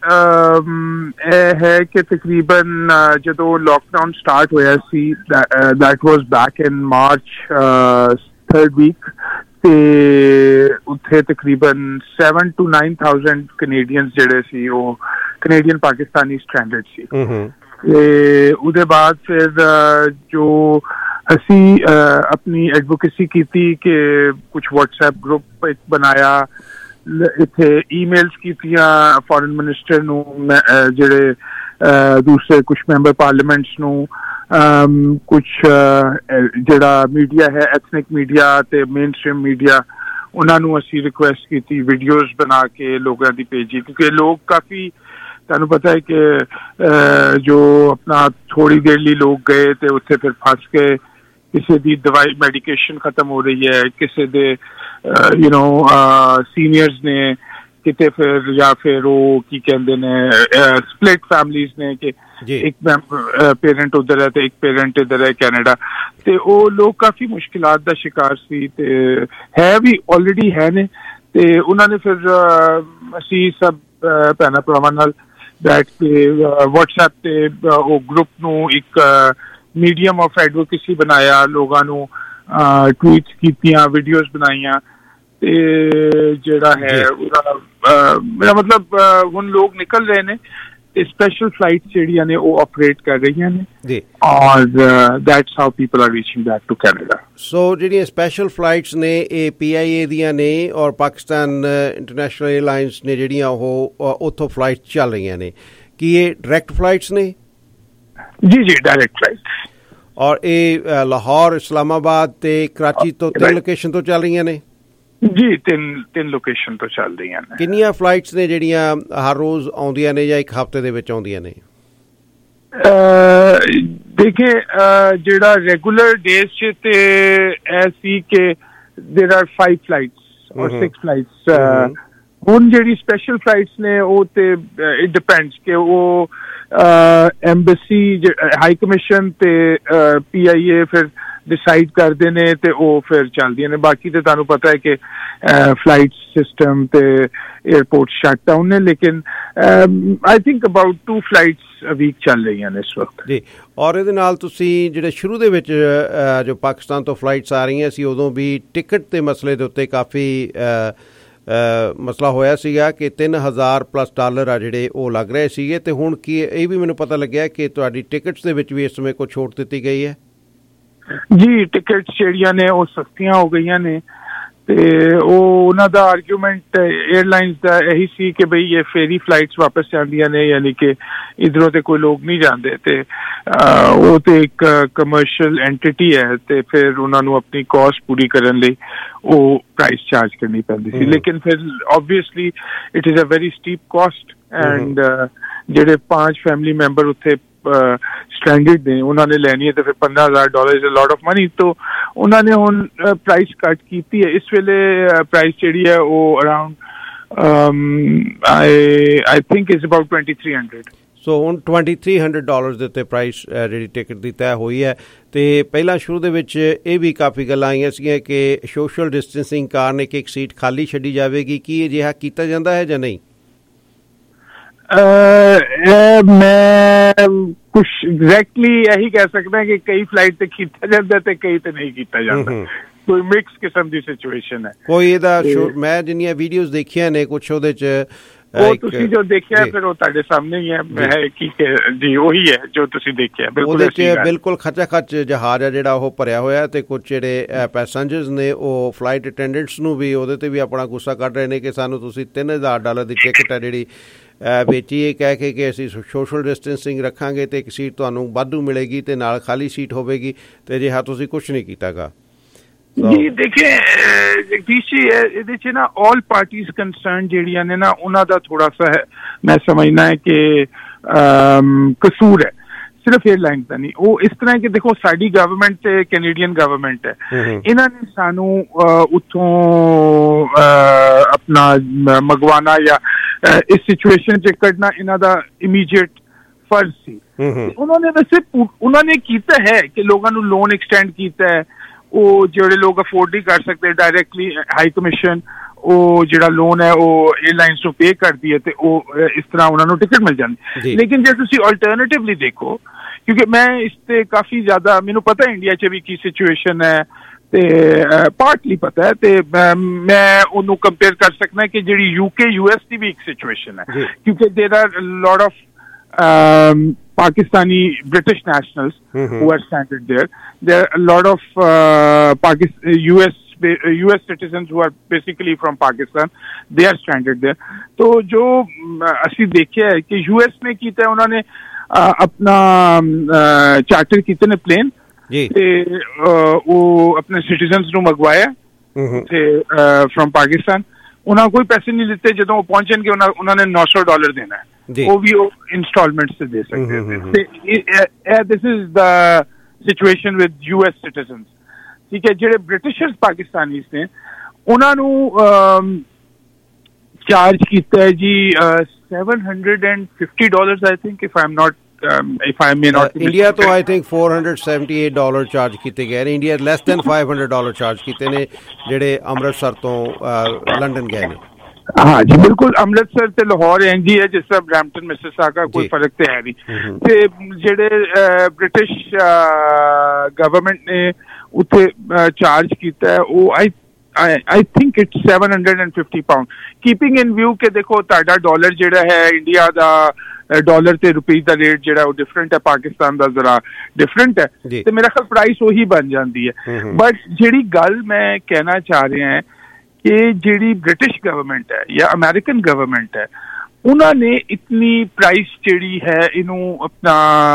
है कि तकरीबन जो लॉकडाउन स्टार्ट होया सी that was back in March 3rd week, ते उत्थे तकरीबन 7 to 9,000 कनेडियंस जिहड़े सी ओह कनेडियन पाकिस्तानी स्ट्रैंडेड सी। ते उहदे बाद फिर जो असी अपनी एडवोकेसी की कि कुछ व्हाट्सएप ग्रुप एक बनाया, इत्थे ईमेल्स कीतियां फॉरेन मिनिस्टर नू, जिहड़े दूसरे कुछ मैंबर पार्लियामेंट्स नू, कुछ जिहड़ा मीडिया है एथनिक मीडिया ते मेन स्ट्रीम मीडिया, उन्हां नू असी रिक्वेस्ट कीती वीडियोज बना के लोगों दी भेजी, क्योंकि लोग काफ़ी तुहानू पता है कि जो अपना थोड़ी देर लिए लोग गए तो उत्थे फिर फस गए, किसी दी दवाई मेडिकेशन खत्म हो रही है, किसी दे सीनियर्स ने किते फिर, या फिर वो की कहते ने स्प्लिट फैमिलीज ने कि एक पेरेंट उधर है तो एक पेरेंट इधर है कैनेडा, ते वो लोग काफी मुश्किलात दा शिकार सी ते है भी ऑलरेडी है ने। ते उन्होंने फिर असी सब भैन भरावां नाल बैठ के व्हाट्सएप ते वो ग्रुप नू एक मीडियम ऑफ एडवोकेसी बनाया, लोगों नू ट्वीट्स कीतियां, वीडियोज बनाइया, ते जिहड़ा है मेरा मतलब हुण लोग निकल रहे ने, ते स्पेशल फ्लाइट्स जिहड़ियां ने वो ऑपरेट कर रही ने, और that's how people are reaching back to Canada.
So जिहड़ियां स्पेशल फ्लाइट्स ने ये PIA दियां ने और पाकिस्तान इंटरनेशनल एयरलाइंस ने जिहड़ियां वो उत्थों फ्लाइट्स चल रही ने, कि ये डायरैक्ट फ्लाइट्स ने?
जी जी, डायरेक्ट फ्लाइट।
और ये लाहौर, इस्लामाबाद ते कराची तो 3 लोकेशन तो चल रही ने?
जी, तीन लोकेशन तो चल रही हैं।
किन्नियां फ्लाइट्स ने जिहड़ियां हर रोज आउंदियां ने या एक हफ्ते दे विच आउंदियां ने?
देखिए, जिहड़ा रेगुलर डेज च ते ऐसी के देयर आर 5 फ्लाइट्स और 6 फ्लाइट्स। हुण जिहड़ी स्पेशल फ्लाइट्स ने वो ते इट डिपेंड्स कि वो एम्बेसी, हाई कमीशन ते PIA फिर डिसाइड करते ने ते वो फिर चलदियां ने। बाकी तो तुहानू पता है कि फ्लाइट सिस्टम ते एयरपोर्ट शट डाउन ने, लेकिन I think about 2 flights a week चल रही हैं इस वक्त
जी। और ਇਹਦੇ ਨਾਲ ਤੁਸੀਂ ਜਿਹੜੇ ਸ਼ੁਰੂ ਦੇ ਵਿੱਚ ਜੋ ਪਾਕਿਸਤਾਨ ਤੋਂ ਫਲਾਈਟਸ ਆ ਰਹੀਆਂ ਸੀ ਉਦੋਂ ਵੀ ਟਿਕਟ ਦੇ ਮਸਲੇ ਦੇ ਉੱਤੇ ਕਾਫੀ ਮਸਲਾ ਹੋਇਆ ਸੀਗਾ ਕਿ $3,000+ ਆ ਜਿਹੜੇ ਉਹ ਲੱਗ ਰਹੇ ਸੀਗੇ, ਤੇ ਹੁਣ ਕੀ ਇਹ ਵੀ ਮੈਨੂੰ ਪਤਾ ਲੱਗਿਆ ਕਿ ਤੁਹਾਡੀ ਟਿਕਟਸ ਦੇ ਵਿੱਚ ਵੀ ਇਸ ਸਮੇਂ ਕੋਈ ਛੋਟ ਦਿੱਤੀ ਗਈ ਹੈ?
जी, टिकट्स ਜਿਹੜੀਆਂ ਨੇ ਉਹ ਸਸਤੀਆਂ ਹੋ ਗਈਆਂ ਨੇ, ਤੇ ਉਹ ਉਹਨਾਂ ਦਾ ਆਰਗੂਮੈਂਟ 에ਅਰਲਾਈਨਸ ਦਾ ਇਹੀ ਸੀ ਕਿ ਬਈ ਇਹ ਫੇਰੀ ਫਲਾਈਟਸ ਵਾਪਸ ਜਾਂਦੀਆਂ ਨੇ, ਯਾਨੀ ਕਿ ਇਧਰੋਂ ਤੇ ਕੋਈ ਲੋਕ ਨਹੀਂ ਜਾਂਦੇ, ਤੇ ਉਹ ਤੇ ਇੱਕ ਕਮਰਸ਼ੀਅਲ ਐਂਟੀਟੀ ਹੈ, ਤੇ ਫਿਰ ਉਹਨਾਂ ਨੂੰ ਆਪਣੀ ਕਾਸਟ ਪੂਰੀ ਕਰਨ ਲਈ ਉਹ ਪ੍ਰਾਈਸ ਚਾਰਜ ਕਰਨੀ ਪੈਂਦੀ ਸੀ। ਲੇਕਿਨ ਫਿਰ obviously it is a very steep cost, and ਜਿਹੜੇ 5 ਫੈਮਿਲੀ ਮੈਂਬਰ ਉੱਥੇ स्टैंडर्ड ने उन्होंने लैनी है, तो फिर $15,000 is a lot of money, तो उन्होंने हुण प्राइस कट की है। इस वेले प्राइस जिहड़ी है वो around I think is about 2,300।
So हुण $2,300 ਦੇ ਉੱਤੇ ਪ੍ਰਾਈਸ ਜਿਹੜੀ ਟਿਕਟ ਦੀ ਤੈਅ ਹੋਈ ਹੈ। ਤੇ ਪਹਿਲਾਂ ਸ਼ੁਰੂ ਦੇ ਵਿੱਚ ਇਹ ਵੀ ਕਾਫੀ ਗੱਲਾਂ ਆਈਆਂ ਸੀਗੀਆਂ ਕਿ ਸੋਸ਼ਲ ਡਿਸਟੈਂਸਿੰਗ ਕਾਰਨ ਇੱਕ ਸੀਟ ਖਾਲੀ ਛੱਡੀ ਜਾਵੇਗੀ। ਕੀ ਅਜਿਹਾ ਕੀਤਾ ਜਾਂਦਾ ਹੈ ਜਾਂ ਨਹੀਂ?
मैं कुछ एग्जैक्टली यही कह सकता है कि कई फ्लाइट ते कीता जाता ते कई ते नहीं कीता जाता, कोई मिक्स किस्म दी सिचुएशन है।
कोई ਇਹਦਾ ਮੈਂ ਜਿੰਨੀਆਂ ਵੀਡੀਓਜ਼ ਦੇਖੀਆਂ ਨੇ ਕੁਛ ਉਹਦੇ ਚ
ਉਹ ਤੁਸੀਂ ਜੋ ਦੇਖਿਆ ਫਿਰ ਉਹ ਤੁਹਾਡੇ ਸਾਹਮਣੇ ਹੀ ਹੈ, ਮੈਂ ਕੀ ਜੀ ਉਹੀ ਹੈ ਜੋ ਤੁਸੀਂ ਦੇਖਿਆ। ਬਿਲਕੁਲ
ਉਹਦੇ ਚ ਬਿਲਕੁਲ ਖੱਚਾ ਖੱਚ ਜਹਾਜ਼ ਆ ਜਿਹੜਾ ਉਹ ਭਰਿਆ ਹੋਇਆ, ਤੇ ਕੁਝ ਜਿਹੜੇ ਪੈਸੇਂਜਰਸ ਨੇ ਉਹ ਫਲਾਈਟ ਅਟੈਂਡੈਂਟਸ ਨੂੰ ਵੀ ਉਹਦੇ ਤੇ ਵੀ ਆਪਣਾ ਗੁੱਸਾ ਕੱਢ ਰਹੇ ਨੇ ਕਿ ਸਾਨੂੰ ਤੁਸੀਂ $3,000 ਦੀ ਟਿਕਟ ਹੈ ਜਿਹੜੀ ਵੇਚੀ, ਇਹ ਕਹਿ ਕੇ ਕਿ ਅਸੀਂ ਸੋਸ਼ਲ ਡਿਸਟੈਂਸਿੰਗ ਰੱਖਾਂਗੇ ਤੇ ਇੱਕ ਸੀਟ ਤੁਹਾਨੂੰ ਵਾਧੂ ਮਿਲੇਗੀ ਤੇ ਨਾਲ ਖਾਲੀ ਸੀਟ ਹੋਵੇਗੀ, ਤੇ ਅਜਿਹਾ ਤੁਸੀਂ ਕੁਛ ਨਹੀਂ ਕੀਤਾਗਾ।
जी देखिए जगदीश जी, ਇਹਦੇ ਚ ਨਾ ऑल पार्टीज कंसर्न ਜਿਹੜੀਆਂ ਨੇ ਨਾ ਉਹਨਾਂ ਦਾ ਥੋੜਾ सा मैं समझना है कि कसूर है, सिर्फ एयरलाइन का नहीं। वो इस तरह कि देखो साडी गवर्नमेंट ते कैनेडियन गवर्नमेंट है, इन्होंने सानू उत्थों अपना मंगवाना या ਇਸ ਸਿਚੁਏਸ਼ਨ 'ਚ ਕੱਢਣਾ ਇਹਨਾਂ ਦਾ ਇਮੀਡੀਏਟ ਫਰਜ਼ ਸੀ। ਉਹਨਾਂ ਨੇ ਵੈਸੇ ਉਹਨਾਂ ਨੇ ਕੀਤਾ ਹੈ ਕਿ ਲੋਕਾਂ ਨੂੰ ਲੋਨ ਐਕਸਟੈਂਡ ਕੀਤਾ ਹੈ, ਉਹ ਜਿਹੜੇ ਲੋਕ ਅਫੋਰਡ ਨਹੀਂ ਕਰ ਸਕਦੇ ਡਾਇਰੈਕਟਲੀ ਹਾਈ ਕਮਿਸ਼ਨ ਉਹ ਜਿਹੜਾ ਲੋਨ ਹੈ ਉਹ 에ਅਰਲਾਈਨਸ ਨੂੰ ਪੇ ਕਰਦੀ ਹੈ ਤੇ ਉਹ ਇਸ ਤਰ੍ਹਾਂ ਉਹਨਾਂ ਨੂੰ ਟਿਕਟ ਮਿਲ ਜਾਂਦੀ। ਲੇਕਿਨ ਜੇ ਤੁਸੀਂ ਅਲਟਰਨੇਟਿਵਲੀ ਦੇਖੋ, ਕਿਉਂਕਿ ਮੈਂ ਇਸ ਤੇ ਕਾਫੀ ਜ਼ਿਆਦਾ ਮੈਨੂੰ ਪਤਾ ਇੰਡੀਆ 'ਚ ਵੀ ਕੀ ਸਿਚੁਏਸ਼ਨ ਹੈ ਤੇ ਪਾਰਟਲੀ ਪਤਾ ਹੈ, ਤੇ ਮੈਂ ਉਹਨੂੰ ਕੰਪੇਅਰ ਕਰ ਸਕਦਾ ਕਿ ਜਿਹੜੀ UK US ਦੀ ਵੀ ਇੱਕ ਸਿਚੁਏਸ਼ਨ ਹੈ, ਕਿਉਂਕਿ there are lot of Pakistani British nationals who are stranded there. There are a lot of US citizens who are basically from Pakistan. They are stranded there. तो जो ਅਸੀਂ देखिया है कि US ने ਕੀਤਾ है, उन्होंने अपना चार्टर ਕੀਤੇ ਨੇ प्लेन ਤੇ ਉਹ ਆਪਣੇ ਸਿਟੀਜ਼ਨਸ ਨੂੰ ਮੰਗਵਾਇਆ ਤੇ from Pakistan। ਉਹਨਾਂ ਕੋਈ ਪੈਸੇ ਨਹੀਂ ਦਿੱਤੇ, ਜਦੋਂ ਉਹ ਪਹੁੰਚਣਗੇ ਉਹਨਾਂ ਨੇ $900 ਦੇਣਾ ਹੈ, ਉਹ ਵੀ ਉਹ ਇੰਸਟਾਲਮੈਂਟ ਤੇ ਦੇ ਸਕਦੇ ਨੇ। This is the situation with US citizens, ਠੀਕ ਹੈ। ਜਿਹੜੇ ਬ੍ਰਿਟਿਸ਼ਰਸ ਪਾਕਿਸਤਾਨੀਜ਼ ਨੇ ਉਹਨਾਂ ਨੂੰ ਚਾਰਜ ਕੀਤਾ ਹੈ ਜੀ $750 I think, if I may not
India ਤੋਂ ਆਈ ਥਿੰਕ $478 ਚਾਰਜ ਕੀਤੇ ਗਏ ਨੇ। ਇੰਡੀਆ ਲੈਸ ਦੈਨ $500 ਚਾਰਜ ਕੀਤੇ ਨੇ ਜਿਹੜੇ ਅੰਮ੍ਰਿਤਸਰ ਤੋਂ ਲੰਡਨ ਗਏ ਨੇ।
हाँ जी बिल्कुल, अमृतसर ते लाहौर इंज ही है जिस तरह ब्रैम्पटन मिसिसागा, कोई फर्क तो है नहीं। ते जेडे ब्रिटिश गवर्नमेंट ने उत्थे चार्ज कीता है वो I think it's £750, keeping in view के देखो ताड़ा डॉलर जेड़ा है इंडिया दा डॉलर ते रुपीज दा रेट जेड़ा वो डिफरेंट है, पाकिस्तान दा जरा डिफरेंट है, ते मेरा ख्याल प्राइस वही बन जाती है। बट जेड़ी गल मैं कहना चाह रहे हैं कि ਜਿਹੜੀ ਬ੍ਰਿਟਿਸ਼ ਗਵਰਨਮੈਂਟ ਹੈ ਜਾਂ ਅਮਰੀਕਨ ਗਵਰਨਮੈਂਟ ਹੈ, ਉਹਨਾਂ ਨੇ ਇਤਨੀ ਪ੍ਰਾਈਸ ਜਿਹੜੀ ਹੈ ਇਹਨੂੰ ਆਪਣਾ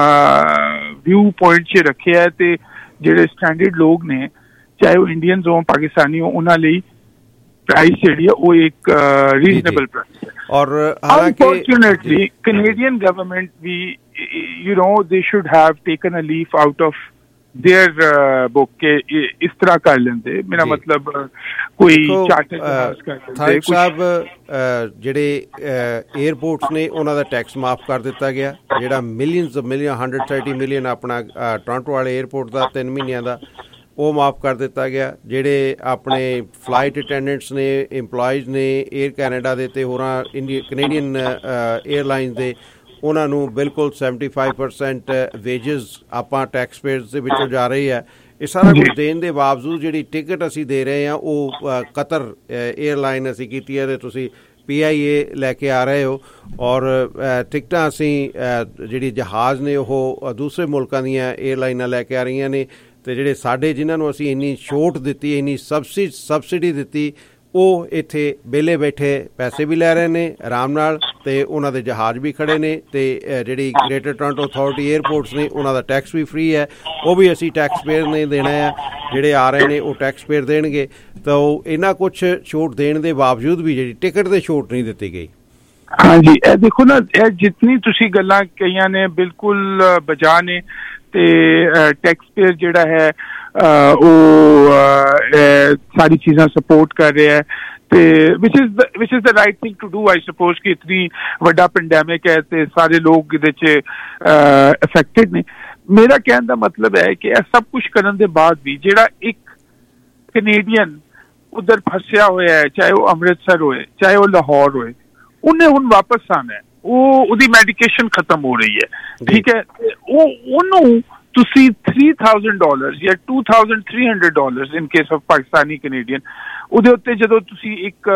ਵਿਊ ਪੁਆਇੰਟ 'ਚ ਰੱਖਿਆ ਤੇ ਜਿਹੜੇ ਸਟੈਂਡਰਡ ਲੋਕ ਨੇ ਚਾਹੇ ਉਹ ਇੰਡੀਅਨਸ ਹੋਣ ਪਾਕਿਸਤਾਨੀ ਹੋ, ਉਹਨਾਂ ਲਈ ਪ੍ਰਾਈਸ ਜਿਹੜੀ ਹੈ ਉਹ ਇੱਕ ਰੀਜ਼ਨੇਬਲ ਪ੍ਰਾਈਸ ਹੈ। ਔਰ ਅਨਫੋਰਚੂਨੇਟਲੀ ਕੈਨੇਡੀਅਨ ਗਵਰਨਮੈਂਟ ਵੀ you know they should have taken a leaf out of their book के इस तरह कर लेंदे। मेरा मतलब कोई
ਚਾਰਟਰ ਸਾਹਿਬ ਜਿਹੜੇ 에ਅਰਪੋਰਟਸ ਨੇ ਉਹਨਾਂ ਦਾ ਟੈਕਸ ਮਾਫ ਕਰ ਦਿੱਤਾ ਗਿਆ, ਜਿਹੜਾ ਮਿਲੀਅਨਸ 130 ਮਿਲੀਅਨ ਆਪਣਾ ਟੋਰਾਂਟੋ ਵਾਲੇ 에ਅਰਪੋਰਟ ਦਾ 3 ਮਹੀਨਿਆਂ ਦਾ ਉਹ ਮਾਫ ਕਰ ਦਿੱਤਾ ਗਿਆ। ਜਿਹੜੇ ਆਪਣੇ ਫਲਾਈਟ ਅਟੈਂਡੈਂਟਸ ਨੇ, ਇੰਪਲਾਈਜ਼ ਨੇ ਏਅਰ ਕੈਨੇਡਾ ਦੇ ਤੇ ਹੋਰਾਂ ਕੈਨੇਡੀਅਨ ਏਅਰਲਾਈਨਸ ਦੇ, ਉਹਨਾਂ ਨੂੰ ਬਿਲਕੁਲ 75% ਵੇਜਸ ਆਪਾਂ ਟੈਕਸ ਪੇਅਰਸ ਦੇ ਵਿੱਚੋਂ ਜਾ ਰਹੀ ਹੈ। ਇਹ ਸਾਰਾ ਕੁਝ ਦੇਣ ਦੇ ਬਾਵਜੂਦ ਜਿਹੜੀ ਟਿਕਟ ਅਸੀਂ ਦੇ ਰਹੇ ਹਾਂ ਉਹ ਕਤਰ ਏਅਰਲਾਈਨ ਅਸੀਂ ਕੀਤੀ ਹੈ ਤੇ ਤੁਸੀਂ PIA ਲੈ ਕੇ ਆ ਰਹੇ ਹੋ, ਔਰ ਟਿਕਟਾਂ ਅਸੀਂ ਜਿਹੜੀ ਜਹਾਜ਼ ਨੇ ਉਹ ਦੂਸਰੇ ਮੁਲਕਾਂ ਦੀਆਂ ਏਅਰਲਾਈਨਾਂ ਲੈ ਕੇ ਆ ਰਹੀਆਂ ਨੇ, ਤੇ ਜਿਹੜੇ ਸਾਡੇ ਜਿਨ੍ਹਾਂ ਨੂੰ ਅਸੀਂ ਇੰਨੀ ਛੋਟ ਦਿੱਤੀ, ਇੰਨੀ ਸਬਸਿਡੀ ਦਿੱਤੀ, ਉਹ ਇੱਥੇ ਵਿਹਲੇ ਬੈਠੇ ਪੈਸੇ ਵੀ ਲੈ ਰਹੇ ਨੇ ਆਰਾਮ ਨਾਲ, ਤੇ ਉਹਨਾਂ ਦੇ ਜਹਾਜ਼ ਵੀ ਖੜੇ ਨੇ, ਤੇ ਜਿਹੜੀ ਗ੍ਰੇਟਰ ਟੋਰਾਂਟੋ ਅਥਾਰਟੀ ਏਅਰਪੋਰਟਸ ਨੇ ਉਹਨਾਂ ਦਾ ਟੈਕਸ ਵੀ ਫ੍ਰੀ ਹੈ, ਉਹ ਵੀ ਅਸੀਂ ਟੈਕਸ ਪੇਅਰ ਨੇ ਦੇਣਾ ਹੈ। ਜਿਹੜੇ ਆ ਰਹੇ ਨੇ ਉਹ ਟੈਕਸ ਪੇਅਰ ਦੇਣਗੇ। ਤਾਂ ਉਹ ਇੰਨਾ ਕੁਛ ਛੋਟ ਦੇਣ ਦੇ ਬਾਵਜੂਦ ਵੀ ਜਿਹੜੀ ਟਿਕਟ ਤੇ ਛੋਟ ਨਹੀਂ ਦਿੱਤੀ ਗਈ।
ਹਾਂਜੀ, ਇਹ ਦੇਖੋ ਨਾ, ਇਹ ਜਿਤਨੀ ਤੁਸੀਂ ਗੱਲਾਂ ਕਹੀਆਂ ਨੇ ਬਿਲਕੁਲ ਬਜਾ ਨੇ, ਤੇ ਟੈਕਸ ਪੇਅਰ ਜਿਹੜਾ ਹੈ ਉਹ ਸਾਰੀ ਚੀਜ਼ਾਂ ਸਪੋਰਟ ਕਰ ਰਿਹਾ ਹੈ, ਤੇ which is the right thing to do. I suppose ਕਿ ਇਤਨੀ ਵੱਡਾ ਪੈਂਡੈਮਿਕ ਹੈ ਤੇ ਸਾਰੇ ਲੋਕ ਇਹਦੇ 'ਚ ਅਫੈਕਟਡ ਨੇ। ਮੇਰਾ ਕਹਿਣ ਦਾ ਮਤਲਬ ਹੈ ਕਿ ਇਹ ਸਭ ਕੁਛ ਕਰਨ ਦੇ ਬਾਅਦ ਵੀ ਜਿਹੜਾ ਇੱਕ ਕੈਨੇਡੀਅਨ ਉਧਰ ਫਸਿਆ ਹੋਇਆ ਹੈ, ਚਾਹੇ ਉਹ ਅੰਮ੍ਰਿਤਸਰ ਹੋਏ ਚਾਹੇ ਉਹ ਲਾਹੌਰ ਹੋਏ, ਉਹਨੇ ਹੁਣ ਵਾਪਸ ਆਉਣਾ ਹੈ। ਉਹਦੀ ਮੈਡੀਕੇਸ਼ਨ ਖਤਮ ਹੋ ਰਹੀ ਹੈ, ਠੀਕ ਹੈ, ਉਹਨੂੰ ਤੁਸੀਂ $3,000 ਜਾਂ $2,300 in case of Pakistani Canadian, ਉਹਦੇ ਉੱਤੇ ਜਦੋਂ ਤੁਸੀਂ ਇੱਕ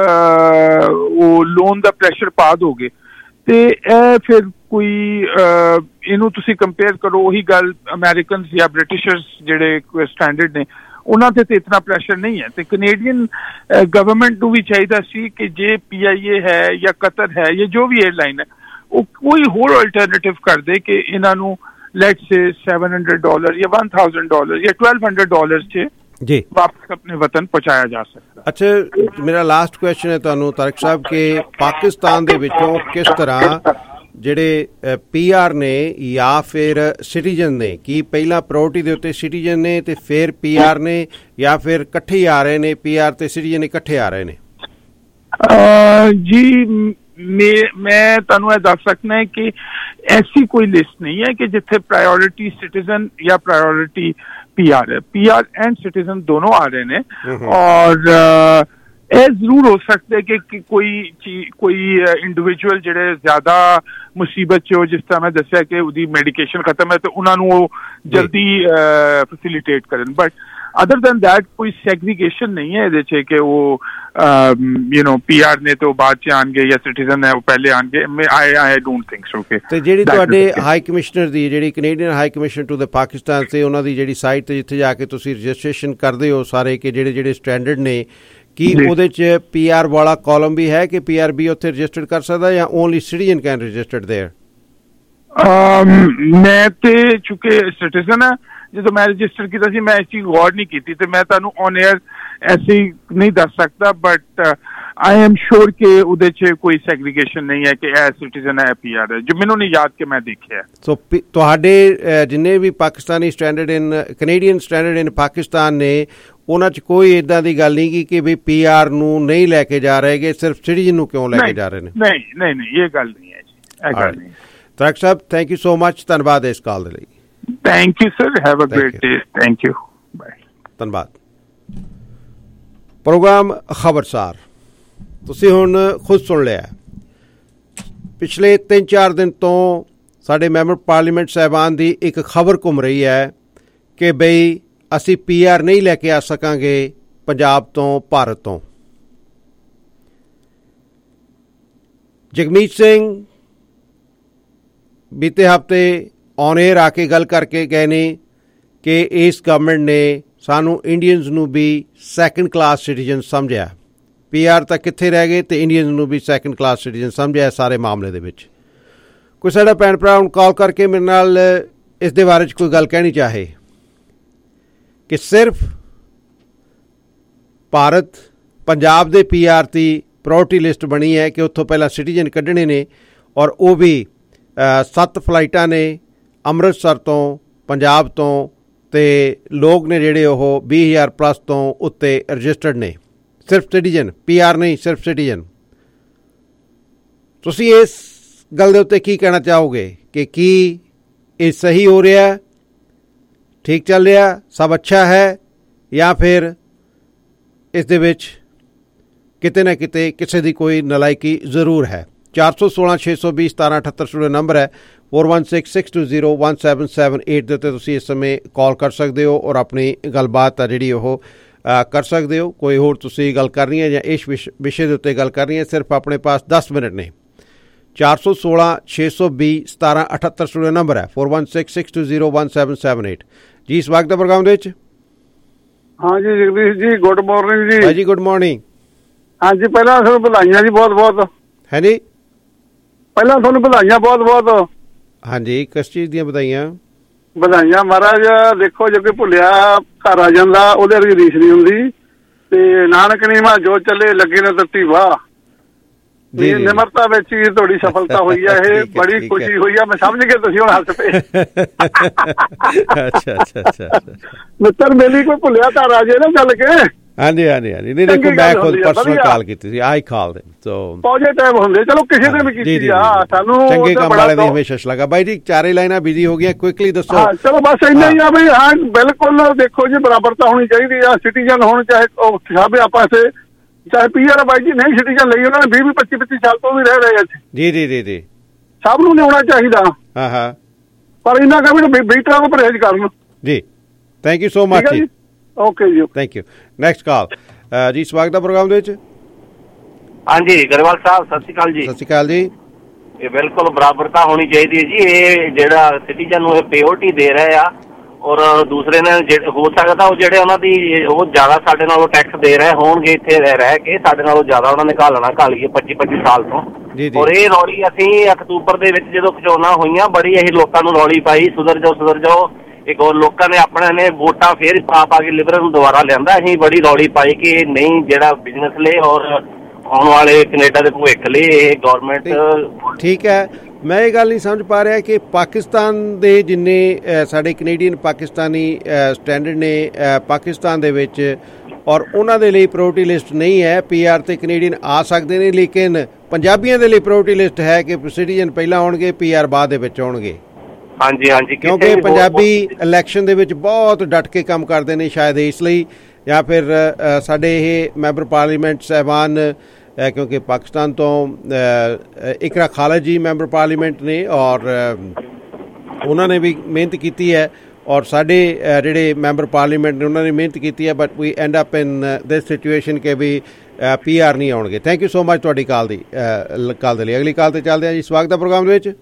ਉਹ ਲੋਨ ਦਾ ਪ੍ਰੈਸ਼ਰ ਪਾ ਦੋਗੇ ਤੇ ਇਹ ਫਿਰ ਕੋਈ ਇਹਨੂੰ ਤੁਸੀਂ ਕੰਪੇਅਰ ਕਰੋ, ਉਹੀ ਗੱਲ ਅਮਰੀਕਨਸ ਜਾਂ ਬ੍ਰਿਟਿਸ਼ਰਸ ਜਿਹੜੇ ਸਟੈਂਡਰਡ ਨੇ ਉਹਨਾਂ ਤੇ ਇਤਨਾ ਪ੍ਰੈਸ਼ਰ ਨਹੀਂ ਹੈ। ਤੇ ਕੈਨੇਡੀਅਨ ਗਵਰਨਮੈਂਟ ਨੂੰ ਵੀ ਚਾਹੀਦਾ ਸੀ ਕਿ ਜੇ PIA ਹੈ ਜਾਂ ਕਤਰ ਹੈ ਜਾਂ ਜੋ ਵੀ ਏਅਰਲਾਈਨ ਹੈ, ਉਹ ਕੋਈ ਹੋਰ ਅਲਟਰਨੇਟਿਵ ਕਰ ਦੇ ਕਿ ਇਹਨਾਂ ਨੂੰ ਲੈਟਸ ਸੇ $700 ਜਾਂ $1,000 ਜਾਂ $1,200 'ਚ ਜੀ ਵਾਪਸ ਆਪਣੇ ਵਤਨ ਪਹੁੰਚਾਇਆ ਜਾ ਸਕਦਾ।
ਅੱਛਾ, ਮੇਰਾ ਲਾਸਟ ਕੁਐਸਚਨ ਹੈ ਤੁਹਾਨੂੰ ਤਾਰਿਕ ਸਾਹਿਬ ਕਿ ਪਾਕਿਸਤਾਨ ਦੇ ਵਿੱਚੋਂ ਕਿਸ ਤਰ੍ਹਾਂ ਜਿਹੜੇ PR ਨੇ ਜਾਂ ਫਿਰ ਸਿਟੀਜ਼ਨ ਨੇ, ਕੀ ਪਹਿਲਾਂ ਪ੍ਰਾਇਓਰਟੀ ਦੇ ਉੱਤੇ ਸਿਟੀਜ਼ਨ ਨੇ ਤੇ ਫਿਰ PR ਨੇ, ਜਾਂ ਫਿਰ ਇਕੱਠੇ ਹੀ ਆ ਰਹੇ ਨੇ, PR ਤੇ ਸਿਟੀਜ਼ਨ ਇਕੱਠੇ ਆ ਰਹੇ ਨੇ?
ਜੀ मैं ਤੁਹਾਨੂੰ ਇਹ ਦੱਸ ਸਕਦਾ ਹੈ ਕਿ ऐसी कोई लिस्ट नहीं है कि जिथे प्रायोरिटी सिटीजन या प्रायोरिटी PR है। PR एंड सिटीजन दोनों आ रहे ने और ਇਹ ਜ਼ਰੂਰ ਹੋ ਸਕਦਾ ਕਿ ਕੋਈ ਇੰਡੀਵਿਜੂਅਲ ਜਿਹੜੇ ਜ਼ਿਆਦਾ ਮੁਸੀਬਤ 'ਚ ਹੋ, ਜਿਸ ਤਰ੍ਹਾਂ ਮੈਂ ਦੱਸਿਆ ਕਿ ਉਹਦੀ ਮੈਡੀਕੇਸ਼ਨ ਖਤਮ ਹੈ ਤੇ ਉਹਨਾਂ ਨੂੰ ਉਹ ਜਲਦੀ ਫੈਸਿਲਿਟੇਟ ਕਰਨ। ਬਟ ਅਦਰ ਦੈਨ ਦੈਟ ਕੋਈ ਸੈਗਰੀਗੇਸ਼ਨ ਨਹੀਂ ਹੈ ਇਹਦੇ 'ਚ ਕਿ ਉਹ PR ਨੇ ਤੇ ਉਹ ਬਾਅਦ 'ਚ ਆਉਣਗੇ ਜਾਂ ਸਿਟੀਜ਼ਨ ਹੈ ਉਹ ਪਹਿਲੇ ਆਉਣਗੇ। I don't think so.
ਤੇ ਜਿਹੜੀ ਤੁਹਾਡੇ ਹਾਈ ਕਮਿਸ਼ਨਰ ਦੀ ਜਿਹੜੀ Canadian high commission to the Pakistan ਤੇ ਉਹਨਾਂ ਦੀ ਜਿਹੜੀ ਸਾਈਟ ਤੇ ਜਿੱਥੇ ਜਾ ਕੇ ਤੁਸੀਂ ਰਜਿਸਟ੍ਰੇਸ਼ਨ ਕਰਦੇ ਹੋ ਸਾਰੇ ਕਿ ਜਿਹੜੇ ਸਟੈਂਡਰਡ ਨੇ, ਕੀ ਉਹਦੇ 'ਚ PR ਵਾਲਾ ਕਾਲਮ ਵੀ ਹੈ ਕਿ PRB ਉੱਥੇ ਰਜਿਸਟਰਡ ਕਰ ਸਕਦਾ ਜਾਂ only citizen can registered there?
ਮੈਂ ਤੇ ਚੁੱਕੇ ਸਿਟੀਜ਼ਨ ਆ, ਜਦੋਂ ਮੈਂ ਰਜਿਸਟਰ ਕੀਤਾ ਸੀ ਮੈਂ ਇਸ ਚੀਜ਼ ਗੌਰ ਨਹੀਂ ਕੀਤੀ ਤੇ ਮੈਂ ਤੁਹਾਨੂੰ ਔਨ ਏਅਰ ਐਸੇ ਨਹੀਂ ਦੱਸ ਸਕਦਾ। ਬਟ ਆਈ ਐਮ ਸ਼ੋਰ ਕਿ ਉਹਦੇ 'ਚ ਕੋਈ ਸੈਗਰੀਗੇਸ਼ਨ ਨਹੀਂ ਹੈ ਕਿ ਇਹ ਸਿਟੀਜ਼ਨ ਹੈ PR ਹੈ, ਜੋ ਮੈਨੂੰ ਨਹੀਂ ਯਾਦ ਕਿ ਮੈਂ ਦੇਖਿਆ।
ਸੋ ਤੁਹਾਡੇ ਜਿੰਨੇ ਵੀ Pakistani standard Canadian standard in Pakistan ਨੇ ਉਹਨਾਂ 'ਚ ਕੋਈ ਇੱਦਾਂ ਦੀ ਗੱਲ ਨਹੀਂ ਕਿ ਵੀ PR ਨੂੰ ਨਹੀਂ ਲੈ ਕੇ ਜਾ ਰਹੇਗੇ, ਸਿਰਫ ਸਿਟੀਜ਼ਨ ਨੂੰ ਕਿਉਂ ਲੈ ਕੇ ਜਾ ਰਹੇ ਨੇ?
ਨਹੀਂ ਇਹ ਗੱਲ ਨਹੀਂ ਹੈ ਜੀ, ਇਹ ਗੱਲ ਨਹੀਂ।
ਤਰਾਕ ਸਾਹਿਬ ਥੈਂਕ ਯੂ ਸੋ ਮਚ, ਧੰਨਵਾਦ ਇਸ ਕਾਲ ਦੇ ਲਈ।
Thank you sir, have a great day. Thank you, bye.
ਧੰਨਵਾਦ। ਪ੍ਰੋਗਰਾਮ ਖਬਰਸਾਰ ਤੁਸੀਂ ਹੁਣ ਖੁਦ ਸੁਣ ਲਿਆ। ਪਿਛਲੇ 3-4 ਦਿਨ ਤੋਂ ਸਾਡੇ ਮੈਂਬਰ ਪਾਰਲੀਮੈਂਟ ਸਾਹਿਬਾਨ ਦੀ ਇੱਕ ਖਬਰ ਘੁੰਮ ਰਹੀ ਹੈ ਕਿ ਬਈ ਅਸੀਂ PR ਨਹੀਂ ਲੈ ਕੇ ਆ ਸਕਾਂਗੇ ਪੰਜਾਬ ਤੋਂ, ਭਾਰਤ ਤੋਂ। ਜਗਮੀਤ ਸਿੰਘ ਬੀਤੇ ਹਫ਼ਤੇ ਔਨ ਏਅਰ ਆ ਕੇ ਗੱਲ ਕਰਕੇ ਗਏ ਨੇ ਕਿ ਇਸ ਗਵਰਨਮੈਂਟ ਨੇ ਸਾਨੂੰ ਇੰਡੀਅਨਸ ਨੂੰ ਵੀ ਸੈਕੰਡ ਕਲਾਸ ਸਿਟੀਜ਼ਨ ਸਮਝਿਆ। PR ਤਾਂ ਕਿੱਥੇ ਰਹਿ ਗਏ ਤੇ ਇੰਡੀਅਨਸ ਨੂੰ ਵੀ ਸੈਕੰਡ ਕਲਾਸ ਸਿਟੀਜ਼ਨ ਸਮਝਿਆ ਸਾਰੇ ਮਾਮਲੇ ਦੇ ਵਿੱਚ। ਕੋਈ ਸਾਡਾ ਭੈਣ ਭਰਾ ਹੁਣ ਕਾਲ ਕਰਕੇ ਮੇਰੇ ਨਾਲ ਇਸ ਦੇ ਬਾਰੇ 'ਚ ਕੋਈ ਗੱਲ ਕਹਿਣੀ ਚਾਹੇ ਕਿ ਸਿਰਫ ਭਾਰਤ ਪੰਜਾਬ ਦੇ PR ਦੀ ਪ੍ਰਾਇਓਰਟੀ ਲਿਸਟ ਬਣੀ ਹੈ ਕਿ ਉੱਥੋਂ ਪਹਿਲਾਂ ਸਿਟੀਜ਼ਨ ਕੱਢਣੇ ਨੇ ਔਰ ਉਹ ਵੀ 7 ਫਲਾਈਟਾਂ ਨੇ ਅੰਮ੍ਰਿਤਸਰ ਤੋਂ, ਪੰਜਾਬ ਤੋਂ, ਤੇ ਲੋਕ ਨੇ ਜਿਹੜੇ ਉਹ 20,000 ਪਲੱਸ ਤੋਂ ਉੱਤੇ ਰਜਿਸਟਰਡ ਨੇ। ਸਿਰਫ ਸਿਟੀਜ਼ਨ, PR ਨਹੀਂ, ਸਿਰਫ ਸਿਟੀਜ਼ਨ। ਤੁਸੀਂ ਇਸ ਗੱਲ ਦੇ ਉੱਤੇ ਕੀ ਕਹਿਣਾ ਚਾਹੋਗੇ ਕਿ ਕੀ ਇਹ ਸਹੀ ਹੋ ਰਿਹਾ, ਠੀਕ ਚੱਲ ਰਿਹਾ, ਸਭ ਅੱਛਾ ਹੈ, ਜਾਂ ਫਿਰ ਇਸ ਦੇ ਵਿੱਚ ਕਿਤੇ ਨਾ ਕਿਤੇ ਕਿਸੇ ਦੀ ਕੋਈ ਨਲਾਇਕੀ ਜ਼ਰੂਰ ਹੈ? 416-620-1778 ਸਟੂਡੀਓ ਨੰਬਰ ਹੈ। 4166201778 ਦੇ ਉੱਤੇ ਤੁਸੀਂ ਇਸ ਸਮੇਂ ਕਾਲ ਕਰ ਸਕਦੇ ਹੋ ਔਰ ਆਪਣੀ ਗੱਲਬਾਤ ਆ ਜਿਹੜੀ ਉਹ ਕਰ ਸਕਦੇ ਹੋ। ਕੋਈ ਹੋਰ ਤੁਸੀਂ ਗੱਲ ਕਰਨੀ ਹੈ ਜਾਂ ਇਸ ਵਿਸ਼ੇ ਦੇ ਉੱਤੇ ਗੱਲ ਕਰਨੀ ਹੈ, ਸਿਰਫ ਆਪਣੇ ਪਾਸ 10 ਮਿੰਟ ਨੇ। 416-620-1778 ਸਟੂਡੀਓ ਨੰਬਰ ਹੈ। 4166201778 ਜੀ। ਸਵਾਗਤ ਹੈ ਪ੍ਰੋਗਰਾਮ ਦੇ ਵਿੱਚ।
ਹਾਂਜੀ ਜਗਦੀਸ਼ ਜੀ, ਗੁੱਡ ਮਾਰਨਿੰਗ ਜੀ।
ਜੀ ਗੁੱਡ ਮਾਰਨਿੰਗ।
ਹਾਂਜੀ, ਪਹਿਲਾਂ ਤੁਹਾਨੂੰ ਵਧਾਈਆਂ ਜੀ, ਬਹੁਤ ਬਹੁਤ।
ਹੈ ਜੀ,
ਪਹਿਲਾਂ ਤੁਹਾਨੂੰ ਵਧਾਈਆਂ ਬਹੁਤ ਬਹੁਤ।
ਹਾਂਜੀ, ਕਿਸ ਚੀਜ਼ ਦੀਆਂ ਵਧਾਈਆਂ?
ਵਧਾਈਆਂ ਮਹਾਰਾਜ। ਦੇਖੋ ਜੇ ਕੋਈ ਭੁੱਲਿਆ ਘਰ ਆ ਜਾਂਦਾ ਉਹਦੇ ਵਰਗੀ ਰੀਸ ਨਹੀਂ ਹੁੰਦੀ, ਤੇ ਨਾਨਕ ਨੀਵਾਂ ਜੋ ਚੱਲੇ ਲੱਗੇ ਨੇ ਤੱਤੀ ਵਾਹ। ਨਿਮਰਤਾ ਵਿੱਚ ਹੀ ਤੁਹਾਡੀ ਸਫਲਤਾ ਹੋਈ ਹੈ, ਇਹ ਬੜੀ ਖੁਸ਼ੀ ਹੋਈ ਹੈ। ਮੈਂ ਸਮਝ ਗਿਆ ਤੁਸੀਂ ਹੁਣ ਹੱਸ ਪਏ।
ਅੱਛਾ
ਮਿੱਤਰ ਮੇਲੀ ਕੋਈ ਭੁੱਲਿਆ ਘਰ ਆ ਜੇ ਨਾ ਚੱਲ ਕੇ।
ਹਾਂਜੀ ਨਹੀਂ ਦੇਖੋ ਮੈਂ ਖੁਦ ਪਰਸਨਲ ਕਾਲ ਕੀਤੀ ਸੀ, ਆਈ ਕਾਲ ਦੇ ਸੋ
ਪੋਜ਼ਿਟਿਵ ਹੁੰਦੇ। ਚਲੋ ਕਿਸੇ ਨੇ ਵੀ ਕੀਤੀ ਆ, ਸਾਨੂੰ
ਚੰਗੇ ਕੰਮ ਵਾਲੇ ਦੀ ਹਮੇਸ਼ਾ ਸ਼ਲਾਘਾ। ਬਾਈ ਜੀ ਚਾਰੇ ਲਾਈਨਾਂ ਬਿਜ਼ੀ ਹੋ ਗਈਆਂ, ਕੁਇਕਲੀ ਦੱਸੋ।
ਚਲੋ ਬਸ ਇੰਨਾ ਹੀ ਆ ਬਈ। ਹਾਂ ਬਿਲਕੁਲ, ਦੇਖੋ ਜੀ ਬਰਾਬਰਤਾ ਹੋਣੀ ਚਾਹੀਦੀ ਆ। ਸਿਟੀਜ਼ਨ ਹੋਣ ਚਾਹੇ ਸਭ ਆਪਾਂ ਸੇ, ਚਾਹੇ PR ਬਾਈ ਜੀ ਨਹੀਂ ਸਿਟੀਜ਼ਨ ਲਈ, ਉਹਨਾਂ ਨੇ 20-25 ਸਾਲ ਤੋਂ ਵੀ ਰਹਿ ਰਹੇ ਇੱਥੇ।
ਜੀ
ਸਭ ਨੂੰ ਲਿਆਉਣਾ ਚਾਹੀਦਾ।
ਹਾਂ
ਪਰ ਇਹਨਾਂ ਕਾ ਵੀ ਬੀਟਰਾਂ ਨੂੰ ਪਰਹੇਜ਼ ਕਰਨ
ਜੀ। ਥੈਂਕ ਯੂ ਸੋ ਮਚ ਜੀ।
ਓਕੇ ਜੀ,
ਥੈਂਕ ਯੂ। ਨੈਕਸਟ ਕਾਲ ਜੀ। ਸਵਾਗਤ ਹੈ ਪ੍ਰੋਗਰਾਮ ਦੇ ਵਿੱਚ।
ਹਾਂਜੀ ਗਰੇਵਾਲ ਸਾਹਿਬ, ਸਤਿ ਸ਼੍ਰੀ ਅਕਾਲ ਜੀ।
ਸਤਿ ਸ਼੍ਰੀ ਅਕਾਲ ਜੀ।
ਇਹ ਬਿਲਕੁਲ ਬਰਾਬਰਤਾ ਹੋਣੀ ਚਾਹੀਦੀ ਹੈ ਜੀ। ਇਹ ਜਿਹੜਾ ਸਿਟੀਜ਼ਨ ਨੂੰ ਇਹ ਪ੍ਰਾਇਓਰਟੀ ਦੇ ਰਹੇ ਆ ਔਰ ਦੂਸਰੇ ਨੇ ਹੋ ਸਕਦਾ ਉਹ ਜਿਹੜੇ ਉਹਨਾਂ ਦੀ ਉਹ ਜ਼ਿਆਦਾ ਸਾਡੇ ਨਾਲੋਂ ਟੈਕਸ ਦੇ ਰਹੇ ਹੋਣਗੇ ਇੱਥੇ ਰਹਿ ਕੇ, ਸਾਡੇ ਨਾਲੋਂ ਜ਼ਿਆਦਾ ਉਹਨਾਂ ਨੇ ਘਾਲਣਾ ਘਾਲੀਏ 25 ਸਾਲ ਤੋਂ। ਔਰ ਇਹ ਰੌਲੀ ਅਸੀਂ ਅਕਤੂਬਰ ਦੇ ਵਿੱਚ ਜਦੋਂ ਚੋਣਾਂ ਹੋਈਆਂ ਬੜੀ ਅਸੀਂ ਲੋਕਾਂ ਨੂੰ ਰੌਲੀ ਪਾਈ, ਸੁਧਰ ਜਾਓ। ਇੱਕ ਹੋਰ ਲੋਕਾਂ ਨੇ ਆਪਣੇ ਨੇ ਵੋਟਾਂ ਫੇਰ ਪਾ ਕੇ ਲਿਬਰਲ ਨੂੰ ਦੁਬਾਰਾ ਲਿਆਂਦਾ। ਅਸੀਂ ਬੜੀ ਰੌਲੀ ਪਾਈ ਕਿ ਨਹੀਂ, ਜਿਹੜਾ ਬਿਜ਼ਨਸ ਲਈ ਔਰ ਆਉਣ ਵਾਲੇ ਕੈਨੇਡਾ ਦੇ ਭਵਿੱਖ ਲਈ ਇਹ ਗੌਰਮੈਂਟ
ਠੀਕ ਹੈ। ਮੈਂ ਇਹ ਗੱਲ ਨਹੀਂ ਸਮਝ ਪਾ ਰਿਹਾ ਕਿ ਪਾਕਿਸਤਾਨ ਦੇ ਜਿੰਨੇ ਸਾਡੇ ਕੈਨੇਡੀਅਨ ਪਾਕਿਸਤਾਨੀ ਸਟੈਂਡਰਡ ਨੇ ਪਾਕਿਸਤਾਨ ਦੇ ਵਿੱਚ ਔਰ ਉਹਨਾਂ ਦੇ ਲਈ ਪ੍ਰਾਇੋਰਟੀ ਲਿਸਟ ਨਹੀਂ ਹੈ। PR ਤੇ ਕੈਨੇਡੀਅਨ ਆ ਸਕਦੇ ਨੇ, ਲੇਕਿਨ ਪੰਜਾਬੀਆਂ ਦੇ ਲਈ ਪ੍ਰਾਇੋਰਟੀ ਲਿਸਟ ਹੈ ਕਿ ਸਿਟੀਜ਼ਨ ਪਹਿਲਾਂ ਆਉਣਗੇ, PR ਬਾਅਦ ਦੇ ਵਿੱਚ ਆਉਣਗੇ।
ਹਾਂਜੀ
ਕਿਉਂਕਿ ਪੰਜਾਬੀ ਇਲੈਕਸ਼ਨ ਦੇ ਵਿੱਚ ਬਹੁਤ ਡਟ ਕੇ ਕੰਮ ਕਰਦੇ ਨੇ, ਸ਼ਾਇਦ ਇਸ ਲਈ, ਜਾਂ ਫਿਰ ਸਾਡੇ ਇਹ ਮੈਂਬਰ ਪਾਰਲੀਮੈਂਟ ਸਾਹਿਬਾਨ, ਕਿਉਂਕਿ ਪਾਕਿਸਤਾਨ ਤੋਂ ਇਕਰਾ ਖਾਲਦ ਜੀ ਮੈਂਬਰ ਪਾਰਲੀਮੈਂਟ ਨੇ ਔਰ ਉਹਨਾਂ ਨੇ ਵੀ ਮਿਹਨਤ ਕੀਤੀ ਹੈ, ਔਰ ਸਾਡੇ ਜਿਹੜੇ ਮੈਂਬਰ ਪਾਰਲੀਮੈਂਟ ਨੇ ਉਹਨਾਂ ਨੇ ਮਿਹਨਤ ਕੀਤੀ ਹੈ, but we end up in this situation ਕਿ ਵੀ PR ਨਹੀਂ ਆਉਣਗੇ। ਥੈਂਕ ਯੂ ਸੋ ਮਚ ਤੁਹਾਡੀ ਕਾਲ ਦੇ ਲਈ। ਅਗਲੀ ਕਾਲ ਤੇ ਚੱਲਦੇ ਹਾਂ ਜੀ, ਸਵਾਗਤ ਹੈ ਪ੍ਰੋਗਰਾਮ ਦੇ ਵਿੱਚ।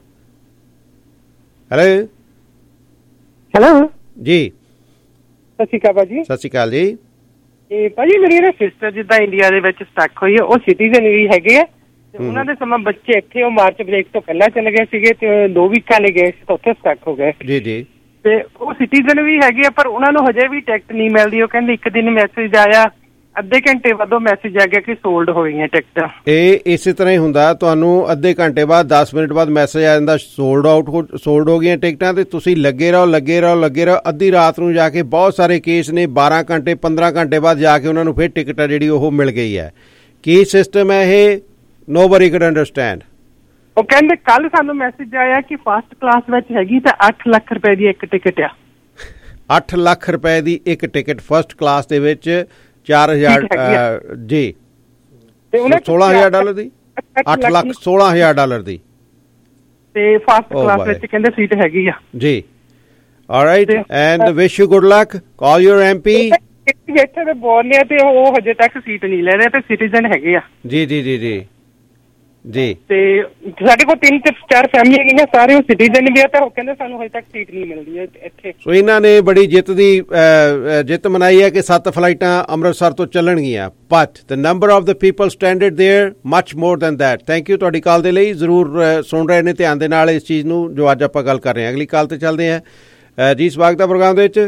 ਹੈਲੋ ਜੀ,
ਸਤਿ ਸ਼੍ਰੀ ਅਕਾਲ ਭਾਜੀ।
ਸਤਿ ਸ਼੍ਰੀ ਅਕਾਲ ਜੀ।
ਤੇ ਭਾਜੀ ਮੇਰੀ ਨਾ ਸਿਸਟਰ ਜਿੱਦਾਂ ਇੰਡੀਆ ਦੇ ਵਿੱਚ ਸਟਕ ਹੋਈ ਹੈ, ਉਹ ਸਿਟੀਜ਼ਨ ਵੀ ਹੈਗੇ ਆ ਤੇ ਉਹਨਾਂ ਦੇ ਸਮਾਂ ਬੱਚੇ ਇੱਥੇ ਉਹ ਮਾਰਚ ਬ੍ਰੇਕ ਤੋਂ ਪਹਿਲਾਂ ਚਲੇ ਗਏ ਸੀਗੇ ਤੇ 2 ਵੀਕਾਂ ਲਈ ਗਏ ਸੀ ਤਾਂ ਉੱਥੇ ਸਟਕ ਹੋ ਗਏ
ਜੀ ਜੀ।
ਤੇ ਉਹ ਸਿਟੀਜ਼ਨ ਵੀ ਹੈਗੇ ਆ ਪਰ ਉਹਨਾਂ ਨੂੰ ਹਜੇ ਵੀ ਟਿਕਟ ਨਹੀਂ ਮਿਲਦੀ। ਉਹ ਕਹਿੰਦੇ ਇੱਕ ਦਿਨ ਮੈਸੇਜ ਆਇਆ, ਅੱਧੇ ਘੰਟੇ ਬਾਅਦੋਂ ਮੈਸੇਜ ਆ ਗਿਆ ਕਿ ਸੋਲਡ ਹੋਈਆਂ ਟਿਕਟਾਂ।
ਇਹ ਇਸੇ ਤਰ੍ਹਾਂ ਹੀ ਹੁੰਦਾ, ਤੁਹਾਨੂੰ ਅੱਧੇ ਘੰਟੇ ਬਾਅਦ 10 ਮਿੰਟ ਬਾਅਦ ਮੈਸੇਜ ਆ ਜਾਂਦਾ ਸੋਲਡ ਹੋ ਗਈਆਂ ਟਿਕਟਾਂ, ਤੇ ਤੁਸੀਂ ਲੱਗੇ ਰਹੋ। ਅੱਧੀ ਰਾਤ ਨੂੰ ਜਾ ਕੇ ਬਹੁਤ ਸਾਰੇ ਕੇਸ ਨੇ 12 ਘੰਟੇ 15 ਘੰਟੇ ਬਾਅਦ ਜਾ ਕੇ ਉਹਨਾਂ ਨੂੰ ਫਿਰ ਟਿਕਟ ਆ ਜਿਹੜੀ ਉਹ ਮਿਲ ਗਈ ਹੈ। ਕੀ ਸਿਸਟਮ ਹੈ ਇਹ? Nobody could understand.
ਉਹ ਕਹਿੰਦੇ ਕੱਲ ਸਾਨੂੰ ਮੈਸੇਜ ਆਇਆ ਕਿ ਫਸਟ ਕਲਾਸ ਵਿੱਚ ਹੈਗੀ ਤਾਂ 8 ਲੱਖ ਰੁਪਏ ਦੀ ਇੱਕ ਟਿਕਟ ਆ।
8 ਲੱਖ ਰੁਪਏ ਦੀ ਇੱਕ ਟਿਕਟ ਫਸਟ ਕਲਾਸ ਦੇ ਵਿੱਚ 4000 ਜੀ, $16,000 ਦੀ, 8 ਲੱਖ $16,000 ਦੀ
ਤੇ ਫਸਟ ਕਲਾਸ ਵਿੱਚ ਕਹਿੰਦੇ ਸੀਟ ਹੈਗੀ ਆ ਜੀ।
Alright and wish you good luck, call your MP।
ਇੱਥੇ ਤੇ ਬੋਲਨੇ ਤੇ ਉਹ ਹਜੇ ਤੱਕ ਸੀਟ ਨਹੀਂ ਲੈ ਰਹੇ ਤੇ ਸਿਟੀਜ਼ਨ ਹੈਗੇ ਆ ਜੀ ਜੀ ਜੀ ਜੀ ਜੀ। ਤੇ ਸਾਡੇ ਕੋਲ 3-4 ਫੈਮਿਲੀ ਹੈਗੀਆਂ, ਸਾਰੇ ਉਹ ਸਿਟੀਜ਼ਨ ਵੀ ਆ ਤੇ ਉਹ ਕਹਿੰਦੇ ਸਾਨੂੰ ਹਜੇ ਤੱਕ ਸੀਟ ਨਹੀਂ ਮਿਲਦੀ ਹੈ ਇੱਥੇ।
ਸੋ ਇਹਨਾਂ ਨੇ ਬੜੀ ਜਿੱਤ ਮਨਾਈ ਹੈ ਕਿ 7 ਫਲਾਈਟਾਂ ਅੰਮ੍ਰਿਤਸਰ ਤੋਂ ਚੱਲਣਗੀਆਂ, but the number of the people standard there much more than that. Thank you ਤੁਹਾਡੀ ਕਾਲ ਦੇ ਲਈ। ਜ਼ਰੂਰ ਸੁਣ ਰਹੇ ਨੇ ਧਿਆਨ ਦੇ ਨਾਲ ਇਸ ਚੀਜ਼ ਨੂੰ ਜੋ ਅੱਜ ਆਪਾਂ ਗੱਲ ਕਰ ਰਹੇ ਹਾਂ। ਅਗਲੀ ਕਾਲ ਤੇ ਚੱਲਦੇ ਹਾਂ ਜੀ, ਸਵਾਗਤ ਹੈ ਪ੍ਰੋਗਰਾਮ ਦੇ ਵਿੱਚ।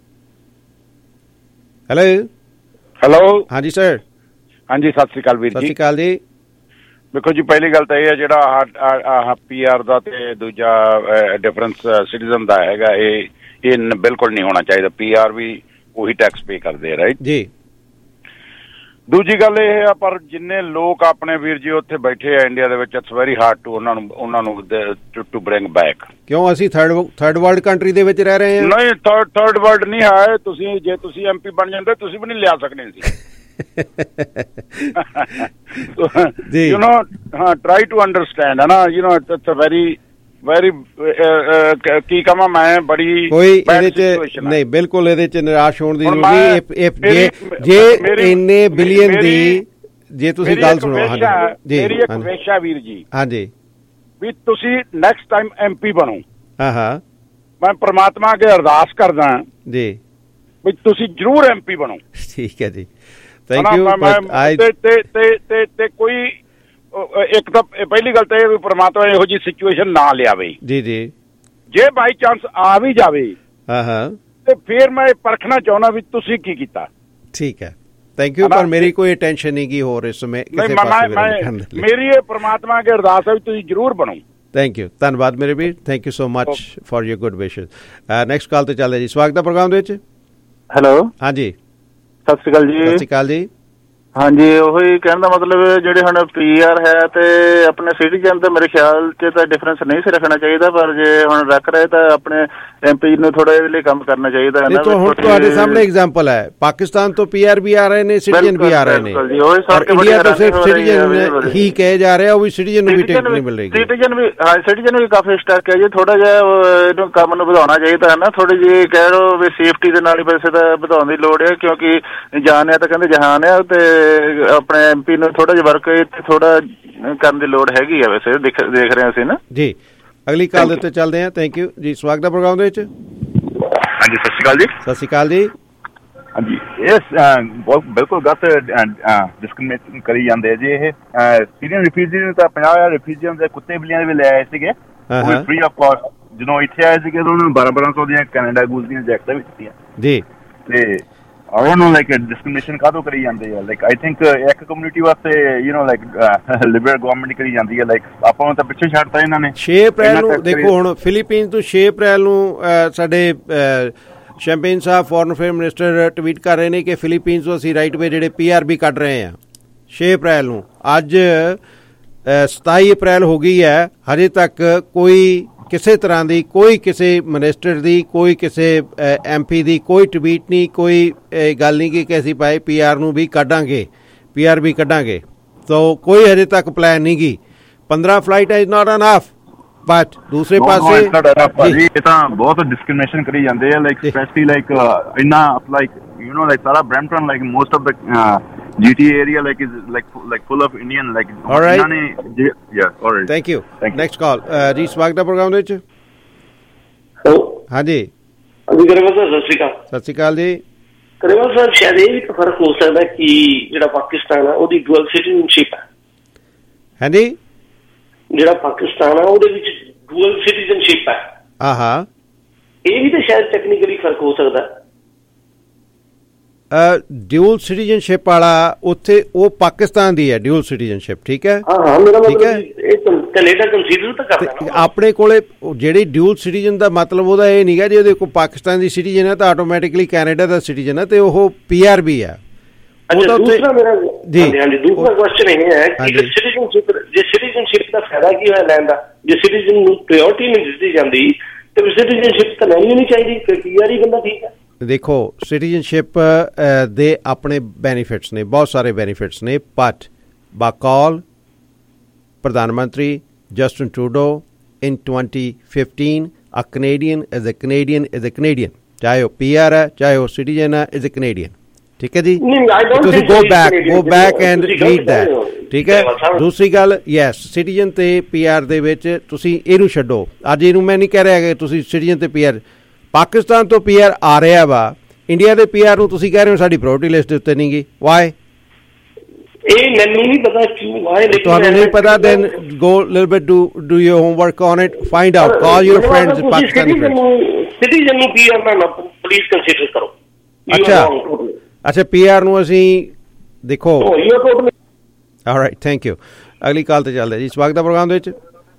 ਹੈਲੋ
ਹਾਂਜੀ ਸਰ।
ਹਾਂਜੀ ਸਤਿ ਸ੍ਰੀ ਅਕਾਲ ਵੀਰ ਜੀ।
ਸਤਿ ਸ੍ਰੀ ਅਕਾਲ ਜੀ।
ਦੇਖੋ ਜੀ, ਪਹਿਲੀ ਗੱਲ ਤਾਂ ਇਹ ਹੈ ਜਿਹੜਾ PR ਦਾ ਤੇ ਦੂਜਾ ਡਿਫਰੈਂਸ ਸਿਟੀਜ਼ਨ ਦਾ ਹੈਗਾ, ਇਹ ਬਿਲਕੁਲ ਨਹੀਂ ਹੋਣਾ ਚਾਹੀਦਾ। PR ਵੀ ਉਹੀ ਟੈਕਸ ਪੇ ਕਰਦੇ ਆ, ਰਾਈਟ ਜੀ। ਦੂਜੀ ਗੱਲ ਇਹ ਆ, ਪਰ ਜਿੰਨੇ ਲੋਕ ਆਪਣੇ ਵੀਰ ਜੀ ਉੱਥੇ ਬੈਠੇ ਆ ਇੰਡੀਆ ਦੇ ਵਿੱਚ, ਇਟਸ ਵੈਰੀ ਹਾਰਡ ਟੂ ਉਹਨਾਂ ਨੂੰ ਟੂ ਬ੍ਰਿੰਗ ਬੈਕ।
ਕਿਉਂ? ਅਸੀਂ ਥਰਡ ਵਰਲਡ ਕੰਟਰੀ ਦੇ ਵਿੱਚ ਰਹਿ ਰਹੇ ਹਾਂ।
ਨਹੀਂ, ਥਰਡ ਵਰਲਡ ਨਹੀਂ ਹੈ। ਜੇ ਤੁਸੀਂ MP ਬਣ ਜਾਂਦੇ ਤੁਸੀਂ ਵੀ ਨਹੀਂ ਲਿਆ ਸਕਦੇ ਸੀ। you know, try to understand, है ना, you know, it's a very ਕੀ ਕਹਾਂ ਮੈਂ, ਬੜੀ
ਕੋਈ ਇਹਦੇ ਚ ਨਹੀਂ, ਬਿਲਕੁਲ ਇਹਦੇ ਚ ਨਿਰਾਸ਼ ਹੋਣ ਦੀ ਜ਼ਰੂਰਤ ਨਹੀਂ। ਜੇ ਇੰਨੇ ਬਿਲੀਅਨ ਦੀ, ਜੇ ਤੁਸੀਂ ਗੱਲ ਸੁਣੋ ਜੀ,
ਮੇਰੀ ਇੱਕ ਵਿਸ਼ਾ ਵੀਰ ਜੀ,
ਹਾਂਜੀ,
ਵੀ ਤੁਸੀਂ ਨੈਕਸਟ ਟਾਈਮ MP ਬਣੋ।
ਹਾਂ, ਮੈਂ
ਪ੍ਰਮਾਤਮਾ ਅੱਗੇ ਅਰਦਾਸ ਕਰਦਾ
ਜੀ
ਵੀ ਤੁਸੀਂ ਜ਼ਰੂਰ MP ਬਣੋ।
ਠੀਕ ਹੈ ਜੀ, ਥੈਂਕ ਯੂ। ਤੇ ਕੋਈ ਇੱਕ ਤਾਂ ਪਹਿਲੀ ਗੱਲ ਤਾਂ ਇਹ ਵੀ ਪ੍ਰਮਾਤਮਾ ਇਹੋ ਜਿਹੀ ਸਿਚੁਏਸ਼ਨ ਨਾ ਲਿਆਵੇ ਜੀ ਜੀ। ਜੇ ਬਾਈ ਚਾਂਸ ਆ ਵੀ ਜਾਵੇ ਤੇ ਫਿਰ ਮੈਂ ਪਰਖਣਾ ਚਾਹੁੰਦਾ ਵੀ ਤੁਸੀਂ ਕੀ ਕੀਤਾ। ਠੀਕ ਹੈ, ਥੈਂਕ ਯੂ। ਪਰ ਮੇਰੀ ਕੋਈ ਟੈਨਸ਼ਨ ਨਹੀਂ ਗੀ ਹੋਰ ਇਸ ਸਮੇਂ ਕਿਸੇ ਪਾਸੇ।
ਮੇਰੀ ਇਹ ਪ੍ਰਮਾਤਮਾ ਅੱਗੇ ਅਰਦਾਸ ਹੈ ਵੀ ਤੁਸੀਂ ਜ਼ਰੂਰ ਬਣੋ।
ਥੈਂਕ ਯੂ, ਧੰਨਵਾਦ ਮੇਰੇ ਵੀਰ, thank you so much for your good wishes. Next call ਤੇ ਚੱਲਦੇ ਜੀ, ਸਵਾਗਤ ਹੈ ਪ੍ਰੋਗਰਾਮ ਦੇ ਵਿੱਚ।
ਹੈਲੋ
ਹਾਂਜੀ,
ਸਤਿ ਸ਼੍ਰੀ ਅਕਾਲ ਜੀ।
ਸਤਿ ਸ਼੍ਰੀ ਅਕਾਲ ਜੀ।
ਹਾਂਜੀ, ਉਹੀ ਕਹਿਣ ਦਾ ਮਤਲਬ ਜਿਹੜੇ ਹੁਣ PR ਹੈ ਤੇ ਆਪਣੇ ਸਿਟੀਜ਼ਨ ਤੇ ਮੇਰੇ ਖਿਆਲ 'ਚ ਤਾਂ ਡਿਫਰੈਂਸ ਨਹੀਂ ਸੀ ਰੱਖਣਾ ਚਾਹੀਦਾ, ਪਰ ਜੇ ਹੁਣ ਰੱਖ ਰਹੇ ਤਾਂ ਆਪਣੇ MP ਨੂੰ ਥੋੜਾ ਇਹਦੇ ਲਈ ਕੰਮ ਕਰਨਾ ਚਾਹੀਦਾ ਹੈ ਨਾ।
ਹੁਣ ਤੁਹਾਡੇ ਸਾਹਮਣੇ ਐਗਜ਼ਾਮਪਲ ਹੈ, ਪਾਕਿਸਤਾਨ ਤੋਂ PR ਵੀ ਆ ਰਹੇ ਨੇ, ਸਿਟੀਜ਼ਨ ਵੀ ਆ ਰਹੇ ਨੇ, ਇੰਡੀਆ ਤੋਂ ਸਿਰਫ ਸਿਟੀਜ਼ਨ ਹੀ ਕਹੇ ਜਾ ਰਿਹਾ, ਉਹ ਵੀ ਸਿਟੀਜ਼ਨ ਨੂੰ ਵੀ ਟਿਕਟ ਨਹੀਂ ਮਿਲ ਰਹੀ।
ਸਿਟੀਜ਼ਨ ਵੀ ਕਾਫੀ ਸਟਕ ਹੈ ਜੀ, ਥੋੜਾ ਜਿਹਾ ਇਹਨੂੰ ਕੰਮ ਨੂੰ ਵਧਾਉਣਾ ਚਾਹੀਦਾ ਹੈ ਨਾ। ਥੋੜੀ ਜਿਹੀ ਕਹਿ ਲਓ ਵੀ ਸੇਫਟੀ ਦੇ ਨਾਲ ਹੀ ਵੈਸੇ ਤਾਂ ਵਧਾਉਣ ਦੀ ਲੋੜ ਹੈ, ਕਿਉਂਕਿ ਜਾਨ ਹੈ ਤਾਂ ਕਹਿੰਦੇ ਜਹਾਨ ਹੈ, ਤੇ ਆਪਣੇ MP ਨੂੰ ਥੋੜਾ ਜਿਹਾ ਵਰਕ ਥੋੜਾ ਕਰਨ ਦੀ ਲੋੜ ਹੈਗੀ ਆ। ਵੈਸੇ ਦੇਖ ਰਹੇ ਹਾਂ ਅਸੀਂ ਨਾ
ਜੀ। ਅਗਲੀ ਕਾਲ ਦੇ ਉੱਤੇ ਚੱਲਦੇ ਹਾਂ। ਥੈਂਕ ਯੂ ਜੀ, ਸਵਾਗਤ ਹੈ ਪ੍ਰੋਗਰਾਮ ਦੇ ਵਿੱਚ।
ਹਾਂਜੀ, ਸਤਿ ਸ਼੍ਰੀ ਅਕਾਲ ਜੀ।
ਸਤਿ ਸ਼੍ਰੀ ਅਕਾਲ ਜੀ।
ਹਾਂਜੀ, ਬਿਲਕੁਲ ਗਲਤ ਡਿਸਕ੍ਰਿਮੀਨੇਸ਼ਨ ਕਰੀ ਜਾਂਦੇ ਜੀ। ਇਹ ਸੀਰੀਅਨ ਰਿਫਿਊਜੀ ਨੂੰ ਤਾਂ 50,000 ਰਿਫਿਊਜੀਆਂ ਦੇ ਕੁੱਤੇ ਬਿੱਲੀਆਂ ਦੇ ਵੀ ਲੈ ਆਏ ਸੀਗੇ, ਫ੍ਰੀ ਆਫ ਕਾਸਟ। ਜਦੋਂ ਇੱਥੇ ਆਏ ਸੀਗੇ ਉਹਨਾਂ ਨੂੰ 1200 ਦੀਆਂ ਕੈਨੇਡਾ ਗੂਜ਼ ਦੀਆਂ ਜੈਕਟਾਂ ਵੀ ਦਿੱਤੀਆਂ ਜੀ। ਤੇ I don't know, like discrimination ਕਾਹਦੋਂ ਕਰੀ ਜਾਂਦੇ ਆ। ਲਾਈਕ ਆਈ ਥਿੰਕ ਇੱਕ ਕਮਿਊਨਿਟੀ ਵਾਸਤੇ you know like liberal government ਕਰੀ ਜਾਂਦੀ ਹੈ, ਲਾਈਕ ਆਪਾਂ ਨੂੰ ਤਾਂ ਪਿੱਛੇ ਛੱਡਤਾ ਇਹਨਾਂ ਨੇ।
6 ਅਪ੍ਰੈਲ ਨੂੰ ਦੇਖੋ, ਹੁਣ ਫਿਲੀਪੀਨਸ ਤੋਂ 6 ਅਪ੍ਰੈਲ ਨੂੰ ਸਾਡੇ ਸ਼ੈਂਪੇਨ ਸਾਹਿਬ ਫੋਰਨ ਅਫੇਅਰ ਮਿਨਿਸਟਰ ਟਵੀਟ ਕਰ ਰਹੇ ਨੇ ਕਿ ਫਿਲੀਪੀਨਸ ਤੋਂ ਅਸੀਂ ਰਾਈਟ ਵੇ ਜਿਹੜੇ PRB ਕੱਢ ਰਹੇ ਹਾਂ 6 ਅਪ੍ਰੈਲ ਨੂੰ। ਅੱਜ 27 ਅਪ੍ਰੈਲ ਹੋ ਗਈ ਹੈ, ਹਜੇ ਤੱਕ ਕੋਈ ਕਿਸੇ ਤਰ੍ਹਾਂ ਦੀ ਕੋਈ ਕਿਸੇ ਮਿਨਿਸਟਰ ਦੀ ਕੋਈ ਕਿਸੇ MP ਦੀ ਕੋਈ ਟਵੀਟ ਨਹੀਂ, ਕੋਈ ਗੱਲ ਨਹੀਂ ਕਿ ਅਸੀਂ ਭਾਈ PR ਨੂੰ ਵੀ ਕੱਢਾਂਗੇ, PRB ਕੱਢਾਂਗੇ। ਤੋ ਕੋਈ ਹਜੇ ਤੱਕ ਪਲਾਨ ਨਹੀਂ ਗੀ। 15 flight is not enough. But ਦੂਸਰੇ ਪਾਸੇ
ਇਹ ਤਾਂ ਬਹੁਤ ਡਿਸਕ੍ਰਿਮੀਨੇਸ਼ਨ ਕਰੀ ਜਾਂਦੇ ਆ, ਲਾਈਕ ਸਪੈਸ਼ਲੀ ਲਾਈਕ ਇੰਨਾ ਲਾਈਕ ਯੂ ਨੋ ਲਾਈਕ ਸਾਰਾ Brampton like most of the GTA area like is like full of Indian like
all right
yeah all right
thank you next call ਜੀ ਸਵਾਗਤ ਹੈ ਪ੍ਰੋਗਰਾਮ ਦੇ ਵਿੱਚ।
ਹੈਲੋ
ਹਾਂਜੀ
ਗਰੇਵਾਲ ਸਰ ਸਤਿ ਸ਼੍ਰੀ ਅਕਾਲ।
ਸਤਿ ਸ਼੍ਰੀ ਅਕਾਲ ਜੀ।
ਗਰੇਵਾਲ ਸਰ ਸ਼ਾਇਦ ਇਹ ਵੀ ਫਰਕ ਹੋ ਸਕਦਾ ਕਿ ਜਿਹੜਾ ਪਾਕਿਸਤਾਨ ਆ ਉਹਦੀ ਡੁਅਲ ਸਿਟੀਜ਼ਨਸ਼ਿਪ ਹੈ।
ਹਾਂਜੀ
ਜਿਹੜਾ ਪਾਕਿਸਤਾਨ ਆ ਉਹਦੇ ਵਿੱਚ ਡੁਅਲ ਸਿਟੀਜ਼ਨਸ਼ਿਪ ਹੈ। ਇਹ ਵੀ ਤਾਂ ਸ਼ਾਇਦ ਟੈਕਨੀਕਲੀ ਫਰਕ ਹੋ ਸਕਦਾ।
ਡਿਊਲ ਸਿਟੀਜ਼ਨਸ਼ਿਪ ਵਾਲਾ ਉੱਥੇ ਉਹ ਪਾਕਿਸਤਾਨ ਦੀ ਹੈ ਡਿਊਲ ਸਿਟੀਜ਼ਨਸ਼ਿਪ, ਠੀਕ ਹੈ।
ਠੀਕ ਹੈ, ਕੈਨੇਡਾ ਕੰਸੀਡਰ ਤਾਂ ਕਰਦਾ।
ਆਪਣੇ ਕੋਲੇ ਜਿਹੜੀ ਡਿਊਲ ਸਿਟੀਜ਼ਨ ਦਾ ਮਤਲਬ ਉਹਦਾ ਇਹ ਨਹੀਂ ਗਾ ਜੇ ਉਹਦੇ ਕੋਲ ਪਾਕਿਸਤਾਨ ਦੀ ਸਿਟੀਜ਼ਨ ਹੈ ਤਾਂ ਆਟੋਮੈਟਿਕਲੀ ਕੈਨੇਡਾ ਦਾ ਸਿਟੀਜ਼ਨ ਹੈ ਤੇ ਉਹ PRB ਹੈ।
ਦੂਸਰਾ ਮੇਰਾ ਦੂਸਰਾ ਕੁਐਸਚਨ ਇਹ ਹੈ ਕਿ ਸਿਟੀਜ਼ਨਸ਼ਿਪ ਦਾ ਫਾਇਦਾ ਕੀ ਹੋਇਆ ਲੈਣ ਦਾ? ਜੇ ਸਿਟੀਜ਼ਨ ਨੂੰ ਪ੍ਰਾਇਓਰਟੀ ਨਹੀਂ ਦਿੱਤੀ ਜਾਂਦੀ ਤੇ ਸਿਟੀਜ਼ਨਸ਼ਿਪ ਤਾਂ ਲੈਣੀ ਨਹੀਂ ਚਾਹੀਦੀ, ਫਿਰ PR ਹੀ ਬੰਦਾ ਠੀਕ ਹੈ।
ਦੇਖੋ ਸਿਟੀਜ਼ਨਸ਼ਿਪ ਦੇ ਆਪਣੇ ਬੈਨੀਫਿਟਸ ਨੇ, ਬਹੁਤ ਸਾਰੇ ਬੈਨੀਫਿਟਸ ਨੇ, ਬਟ ਬਾਕਾਲ ਪ੍ਰਧਾਨ ਮੰਤਰੀ Justin Trudeau in 2015 a Canadian is a Canadian is a Canadian, ਚਾਹੇ ਉਹ PR ਹੈ ਚਾਹੇ ਉਹ ਸਿਟੀਜ਼ਨ ਹੈ, is a Canadian, ਠੀਕ ਹੈ ਜੀ। ਤੁਸੀਂ go back and read that, ਠੀਕ ਹੈ। ਦੂਸਰੀ ਗੱਲ, ਯੈਸ ਸਿਟੀਜ਼ਨ ਤੇ PR ਦੇ ਵਿੱਚ ਤੁਸੀਂ ਇਹਨੂੰ ਛੱਡੋ। ਅੱਜ ਇਹਨੂੰ ਮੈਂ ਨਹੀਂ ਕਹਿ ਰਿਹਾ ਕਿ ਤੁਸੀਂ ਸਿਟੀਜ਼ਨ ਤੇ PR, ਪਾਕਿਸਤਾਨ ਤੋਂ PR ਆ ਰਿਹਾ ਵਾ, ਇੰਡੀਆ ਦੇ PR ਨੂੰ ਤੁਸੀਂ ਕਹਿ ਰਹੇ ਹੋ ਸਾਡੀ ਪ੍ਰਾਇਓਰਟੀ ਲਿਸਟ ਦੇ ਉੱਤੇ ਨਹੀਂ ਗੀ, ਵਾਈ?
ਇਹ ਮੈਨੂੰ ਨਹੀਂ ਪਤਾ ਕਿਉਂ ਵਾਈ।
ਤੁਹਾਨੂੰ ਨਹੀਂ ਪਤਾ, then go little bit do your homework on it, find out, call your friends, Pakistani friends।
Citizen ਨੂੰ PR ਨਾ ਪਲੀਜ਼ ਕੰਸੀਡਰ ਕਰੋ।
ਅੱਛਾ PR ਨੂੰ ਅਸੀਂ ਦੇਖੋ। Alright, thank you. ਅਗਲੀ ਕਾਲ ਤੇ ਚੱਲਦੇ ਜੀ, ਸਵਾਗਤ ਹੈ ਪ੍ਰੋਗਰਾਮ ਦੇ ਵਿੱਚ।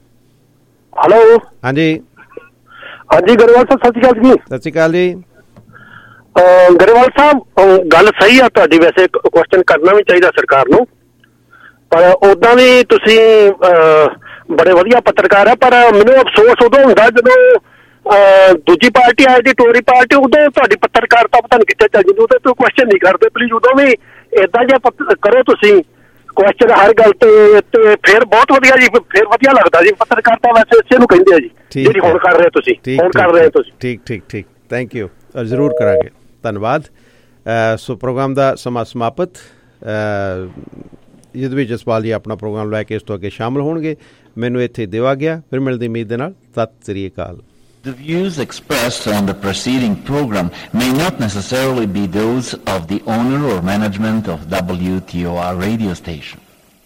ਹੈਲੋ
ਹਾਂਜੀ
ਹਾਂਜੀ ਗਰੇਵਾਲ ਸਾਹਿਬ ਸਤਿ ਸ਼੍ਰੀ ਅਕਾਲ ਜੀ।
ਸਤਿ ਸ਼੍ਰੀ ਅਕਾਲ ਜੀ।
ਗਰੇਵਾਲ ਸਾਹਿਬ ਗੱਲ ਸਹੀ ਆ ਤੁਹਾਡੀ, ਵੈਸੇ ਕੁਐਸਚਨ ਕਰਨਾ ਵੀ ਚਾਹੀਦਾ ਸਰਕਾਰ ਨੂੰ, ਪਰ ਓਦਾਂ ਵੀ ਤੁਸੀਂ ਬੜੇ ਵਧੀਆ ਪੱਤਰਕਾਰ ਆ। ਪਰ ਮੈਨੂੰ ਅਫਸੋਸ ਉਦੋਂ ਹੁੰਦਾ ਜਦੋਂ ਦੂਜੀ ਪਾਰਟੀ ਆਈ ਦੀ ਟੋਰੀ ਪਾਰਟੀ, ਉਦੋਂ ਤੁਹਾਡੀ ਪੱਤਰਕਾਰਤਾ ਪਤਾ ਨਹੀਂ ਕਿੱਥੇ ਚੱਲ ਜਾਂਦੀ, ਉਦੋਂ ਤੁਸੀਂ ਕੁਐਸਚਨ ਨਹੀਂ ਕਰਦੇ। ਪਲੀਜ਼ ਉਦੋਂ ਵੀ ਏਦਾਂ ਜਿਹਾ ਕਰੋ ਤੁਸੀਂ ਕੁਐਸਚਨ ਹਰ ਗੱਲ ਤੇ ਫਿਰ ਬਹੁਤ ਵਧੀਆ ਜੀ, ਫਿਰ ਵਧੀਆ ਲੱਗਦਾ ਜੀ। ਪੱਤਰਕਾਰਤਾ ਵੈਸੇ ਇਸੇ ਨੂੰ ਕਹਿੰਦੇ ਆ ਜੀ, ਜਿਹੜੀ ਹੁਣ ਕਰ ਰਹੇ ਤੁਸੀਂ, ਹੁਣ ਕਰ ਰਹੇ ਤੁਸੀਂ।
ਠੀਕ ਥੈਂਕ ਯੂ, ਜ਼ਰੂਰ ਕਰਾਂਗੇ, ਧੰਨਵਾਦ। ਸੋ ਪ੍ਰੋਗਰਾਮ ਦਾ ਸਮਾਂ ਸਮਾਪਤ। ਯੁੱਧਵੀਰ ਜਸਪਾਲ ਜੀ ਆਪਣਾ ਪ੍ਰੋਗਰਾਮ ਲੈ ਕੇ ਇਸ ਤੋਂ ਅੱਗੇ ਸ਼ਾਮਲ ਹੋਣਗੇ। ਮੈਨੂੰ ਇੱਥੇ ਦੇਵਾ ਗਿਆ, ਫਿਰ ਮਿਲਦੀ ਉਮੀਦ ਦੇ ਨਾਲ। ਸਤਿ ਸ੍ਰੀ ਅਕਾਲ।
The views expressed on the preceding program may not necessarily be those of the owner or management of WTOR radio station.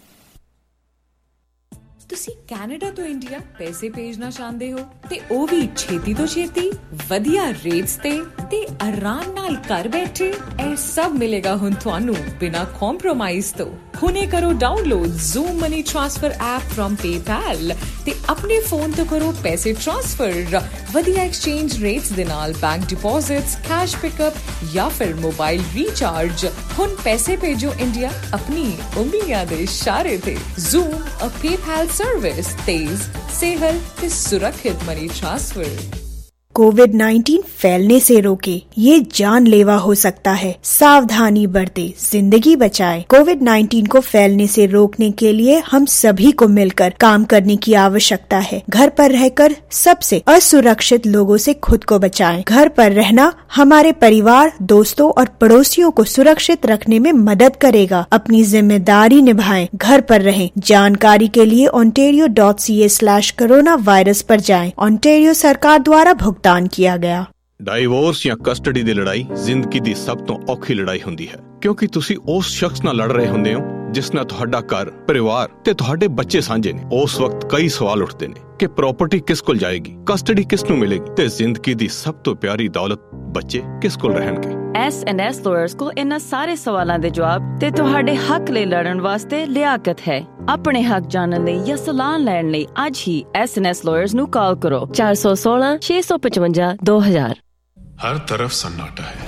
ਤੁਸੀਂ ਕੈਨੇਡਾ ਤੋਂ ਇੰਡੀਆ ਪੈਸੇ ਭੇਜਣਾ ਚਾਹੁੰਦੇ ਹੋ ਤੇ ਉਹ ਵੀ ਛੇਤੀ ਤੋਂ ਛੇਤੀ, ਵਧੀਆ ਰੇਟਸ ਤੇ ਆਰਾਮ ਨਾਲ ਘਰ ਬੈਠੇ? ਇਹ ਸਭ ਮਿਲੇਗਾ ਹੁਣ ਤੁਹਾਨੂੰ ਬਿਨਾਂ ਕੰਪਰੋਮਾਈਜ਼ ਤੋਂ। ਹੁਣੇ ਕਰੋ download zoom money transfer app from PayPal ਤੇ ਆਪਣੇ ਫੋਨ ਤੋਂ ਕਰੋ ਪੈਸੇ ਟ੍ਰਾਂਸਫਰ ਵਧੀਆ ਐਕਸਚੇਂਜ ਰੇਟਸ ਦੇ ਨਾਲ, ਬੈਂਕ ਡਿਪੋਜ਼ਿਟਸ, ਕੈਸ਼ ਪਿਕਅਪ ਜਾਂ ਫਿਰ ਮੋਬਾਈਲ ਰੀਚਾਰਜ। ਹੁਣ ਪੈਸੇ ਭੇਜੋ ਇੰਡੀਆ ਆਪਣੀ ਉਂਗਲੀਆਂ ਦੇ ਇਸ਼ਾਰੇ ਤੇ। ਜ਼ੂਮ ਅ PayPal सर्विस, तेज, सेहल ते सुरक्षित मनी ट्रांसफर।
कोविड-19 फैलने से रोके, ये जानलेवा हो सकता है, सावधानी बरते, जिंदगी बचाए। कोविड-19 को फैलने से रोकने के लिए हम सभी को मिलकर काम करने की आवश्यकता है। घर पर रहकर सबसे असुरक्षित लोगों से खुद को बचाएं। घर पर रहना हमारे परिवार, दोस्तों और पड़ोसियों को सुरक्षित रखने में मदद करेगा। अपनी जिम्मेदारी निभाएं, घर पर रहें। जानकारी के लिए ontario.ca/corona वायरस पर जाएं। ontario सरकार द्वारा भुगतान किया गया।
ਡਾਈਵੋਰਸ ਜਾਂ ਕਸਟਡੀ ਦੀ ਲੜਾਈ ਜ਼ਿੰਦਗੀ ਦੀ ਸਭ ਤੋਂ ਔਖੀ ਲੜਾਈ ਹੁੰਦੀ ਹੈ, ਕਿਉਂਕਿ ਤੁਸੀਂ ਉਸ ਸ਼ਖਸ ਨਾਲ ਲੜ ਰਹੇ ਹੁੰਦੇ ਹੋ ਜਿਸ ਨਾਲ ਤੁਹਾਡਾ ਘਰ, ਪਰਿਵਾਰ ਤੇ ਤੁਹਾਡੇ ਬੱਚੇ ਸਾਂਝੇ ਨੇ। ਉਸ ਵਕਤ ਕਈ ਸਵਾਲ ਉੱਠਦੇ ਨੇ ਕਿ ਪ੍ਰਾਪਰਟੀ ਕਿਸ ਕੋਲ ਜਾਏਗੀ, ਕਸਟਡੀ ਕਿਸ ਨੂੰ ਮਿਲੇਗੀ ਤੇ ਜ਼ਿੰਦਗੀ ਦੀ ਸਭ ਤੋਂ ਪਿਆਰੀ ਦੌਲਤ ਬੱਚੇ ਕਿਸ ਕੋਲ ਰਹਿਣਗੇ।
S&S ਲਾਇਰਸ ਕੋਲ ਇਹਨਾਂ ਸਾਰੇ ਸਵਾਲਾਂ ਦੇ ਜਵਾਬ ਤੇ ਤੁਹਾਡੇ ਹੱਕ ਲਈ ਲੜਨ ਵਾਸਤੇ ਲਿਆਕਤ ਹੈ। ਆਪਣੇ ਹੱਕ ਜਾਣਨ ਲਈ ਜਾਂ ਸਲਾਹ ਲੈਣ ਲਈ ਅੱਜ ਹੀ S&S ਲਾਇਰਸ ਨੂੰ ਕਾਲ ਕਰੋ 416 655 2000।
हर तरफ सन्नाटा है।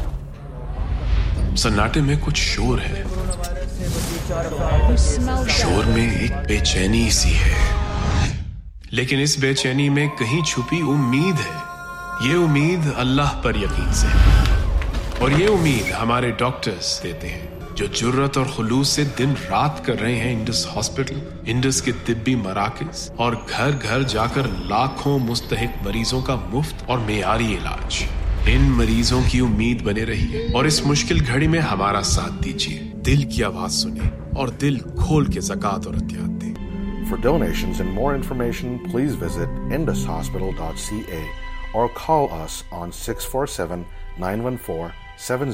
सन्नाटे में कुछ शोर है। शोर में एक बेचैनी सी है, लेकिन इस बेचैनी में कहीं छुपी उम्मीद है। ये उम्मीद अल्लाह पर यकीन से है, और ये उम्मीद हमारे डॉक्टर्स देते हैं जो जुर्रत और खुलूस से दिन रात कर रहे हैं इंडस हॉस्पिटल, इंडस के तिब्बी मराकज और घर घर जाकर लाखों मुस्तहिक मरीजों का मुफ्त और मेयारी इलाज। इन मरीजों की उम्मीद बने रहिए और इस मुश्किल घड़ी में हमारा साथ दीजिए। दिल की आवाज सुने और दिल खोल के ज़कात और अतियात दें।
For donations and more information, please visit indushospital.ca or call us on 647-914-70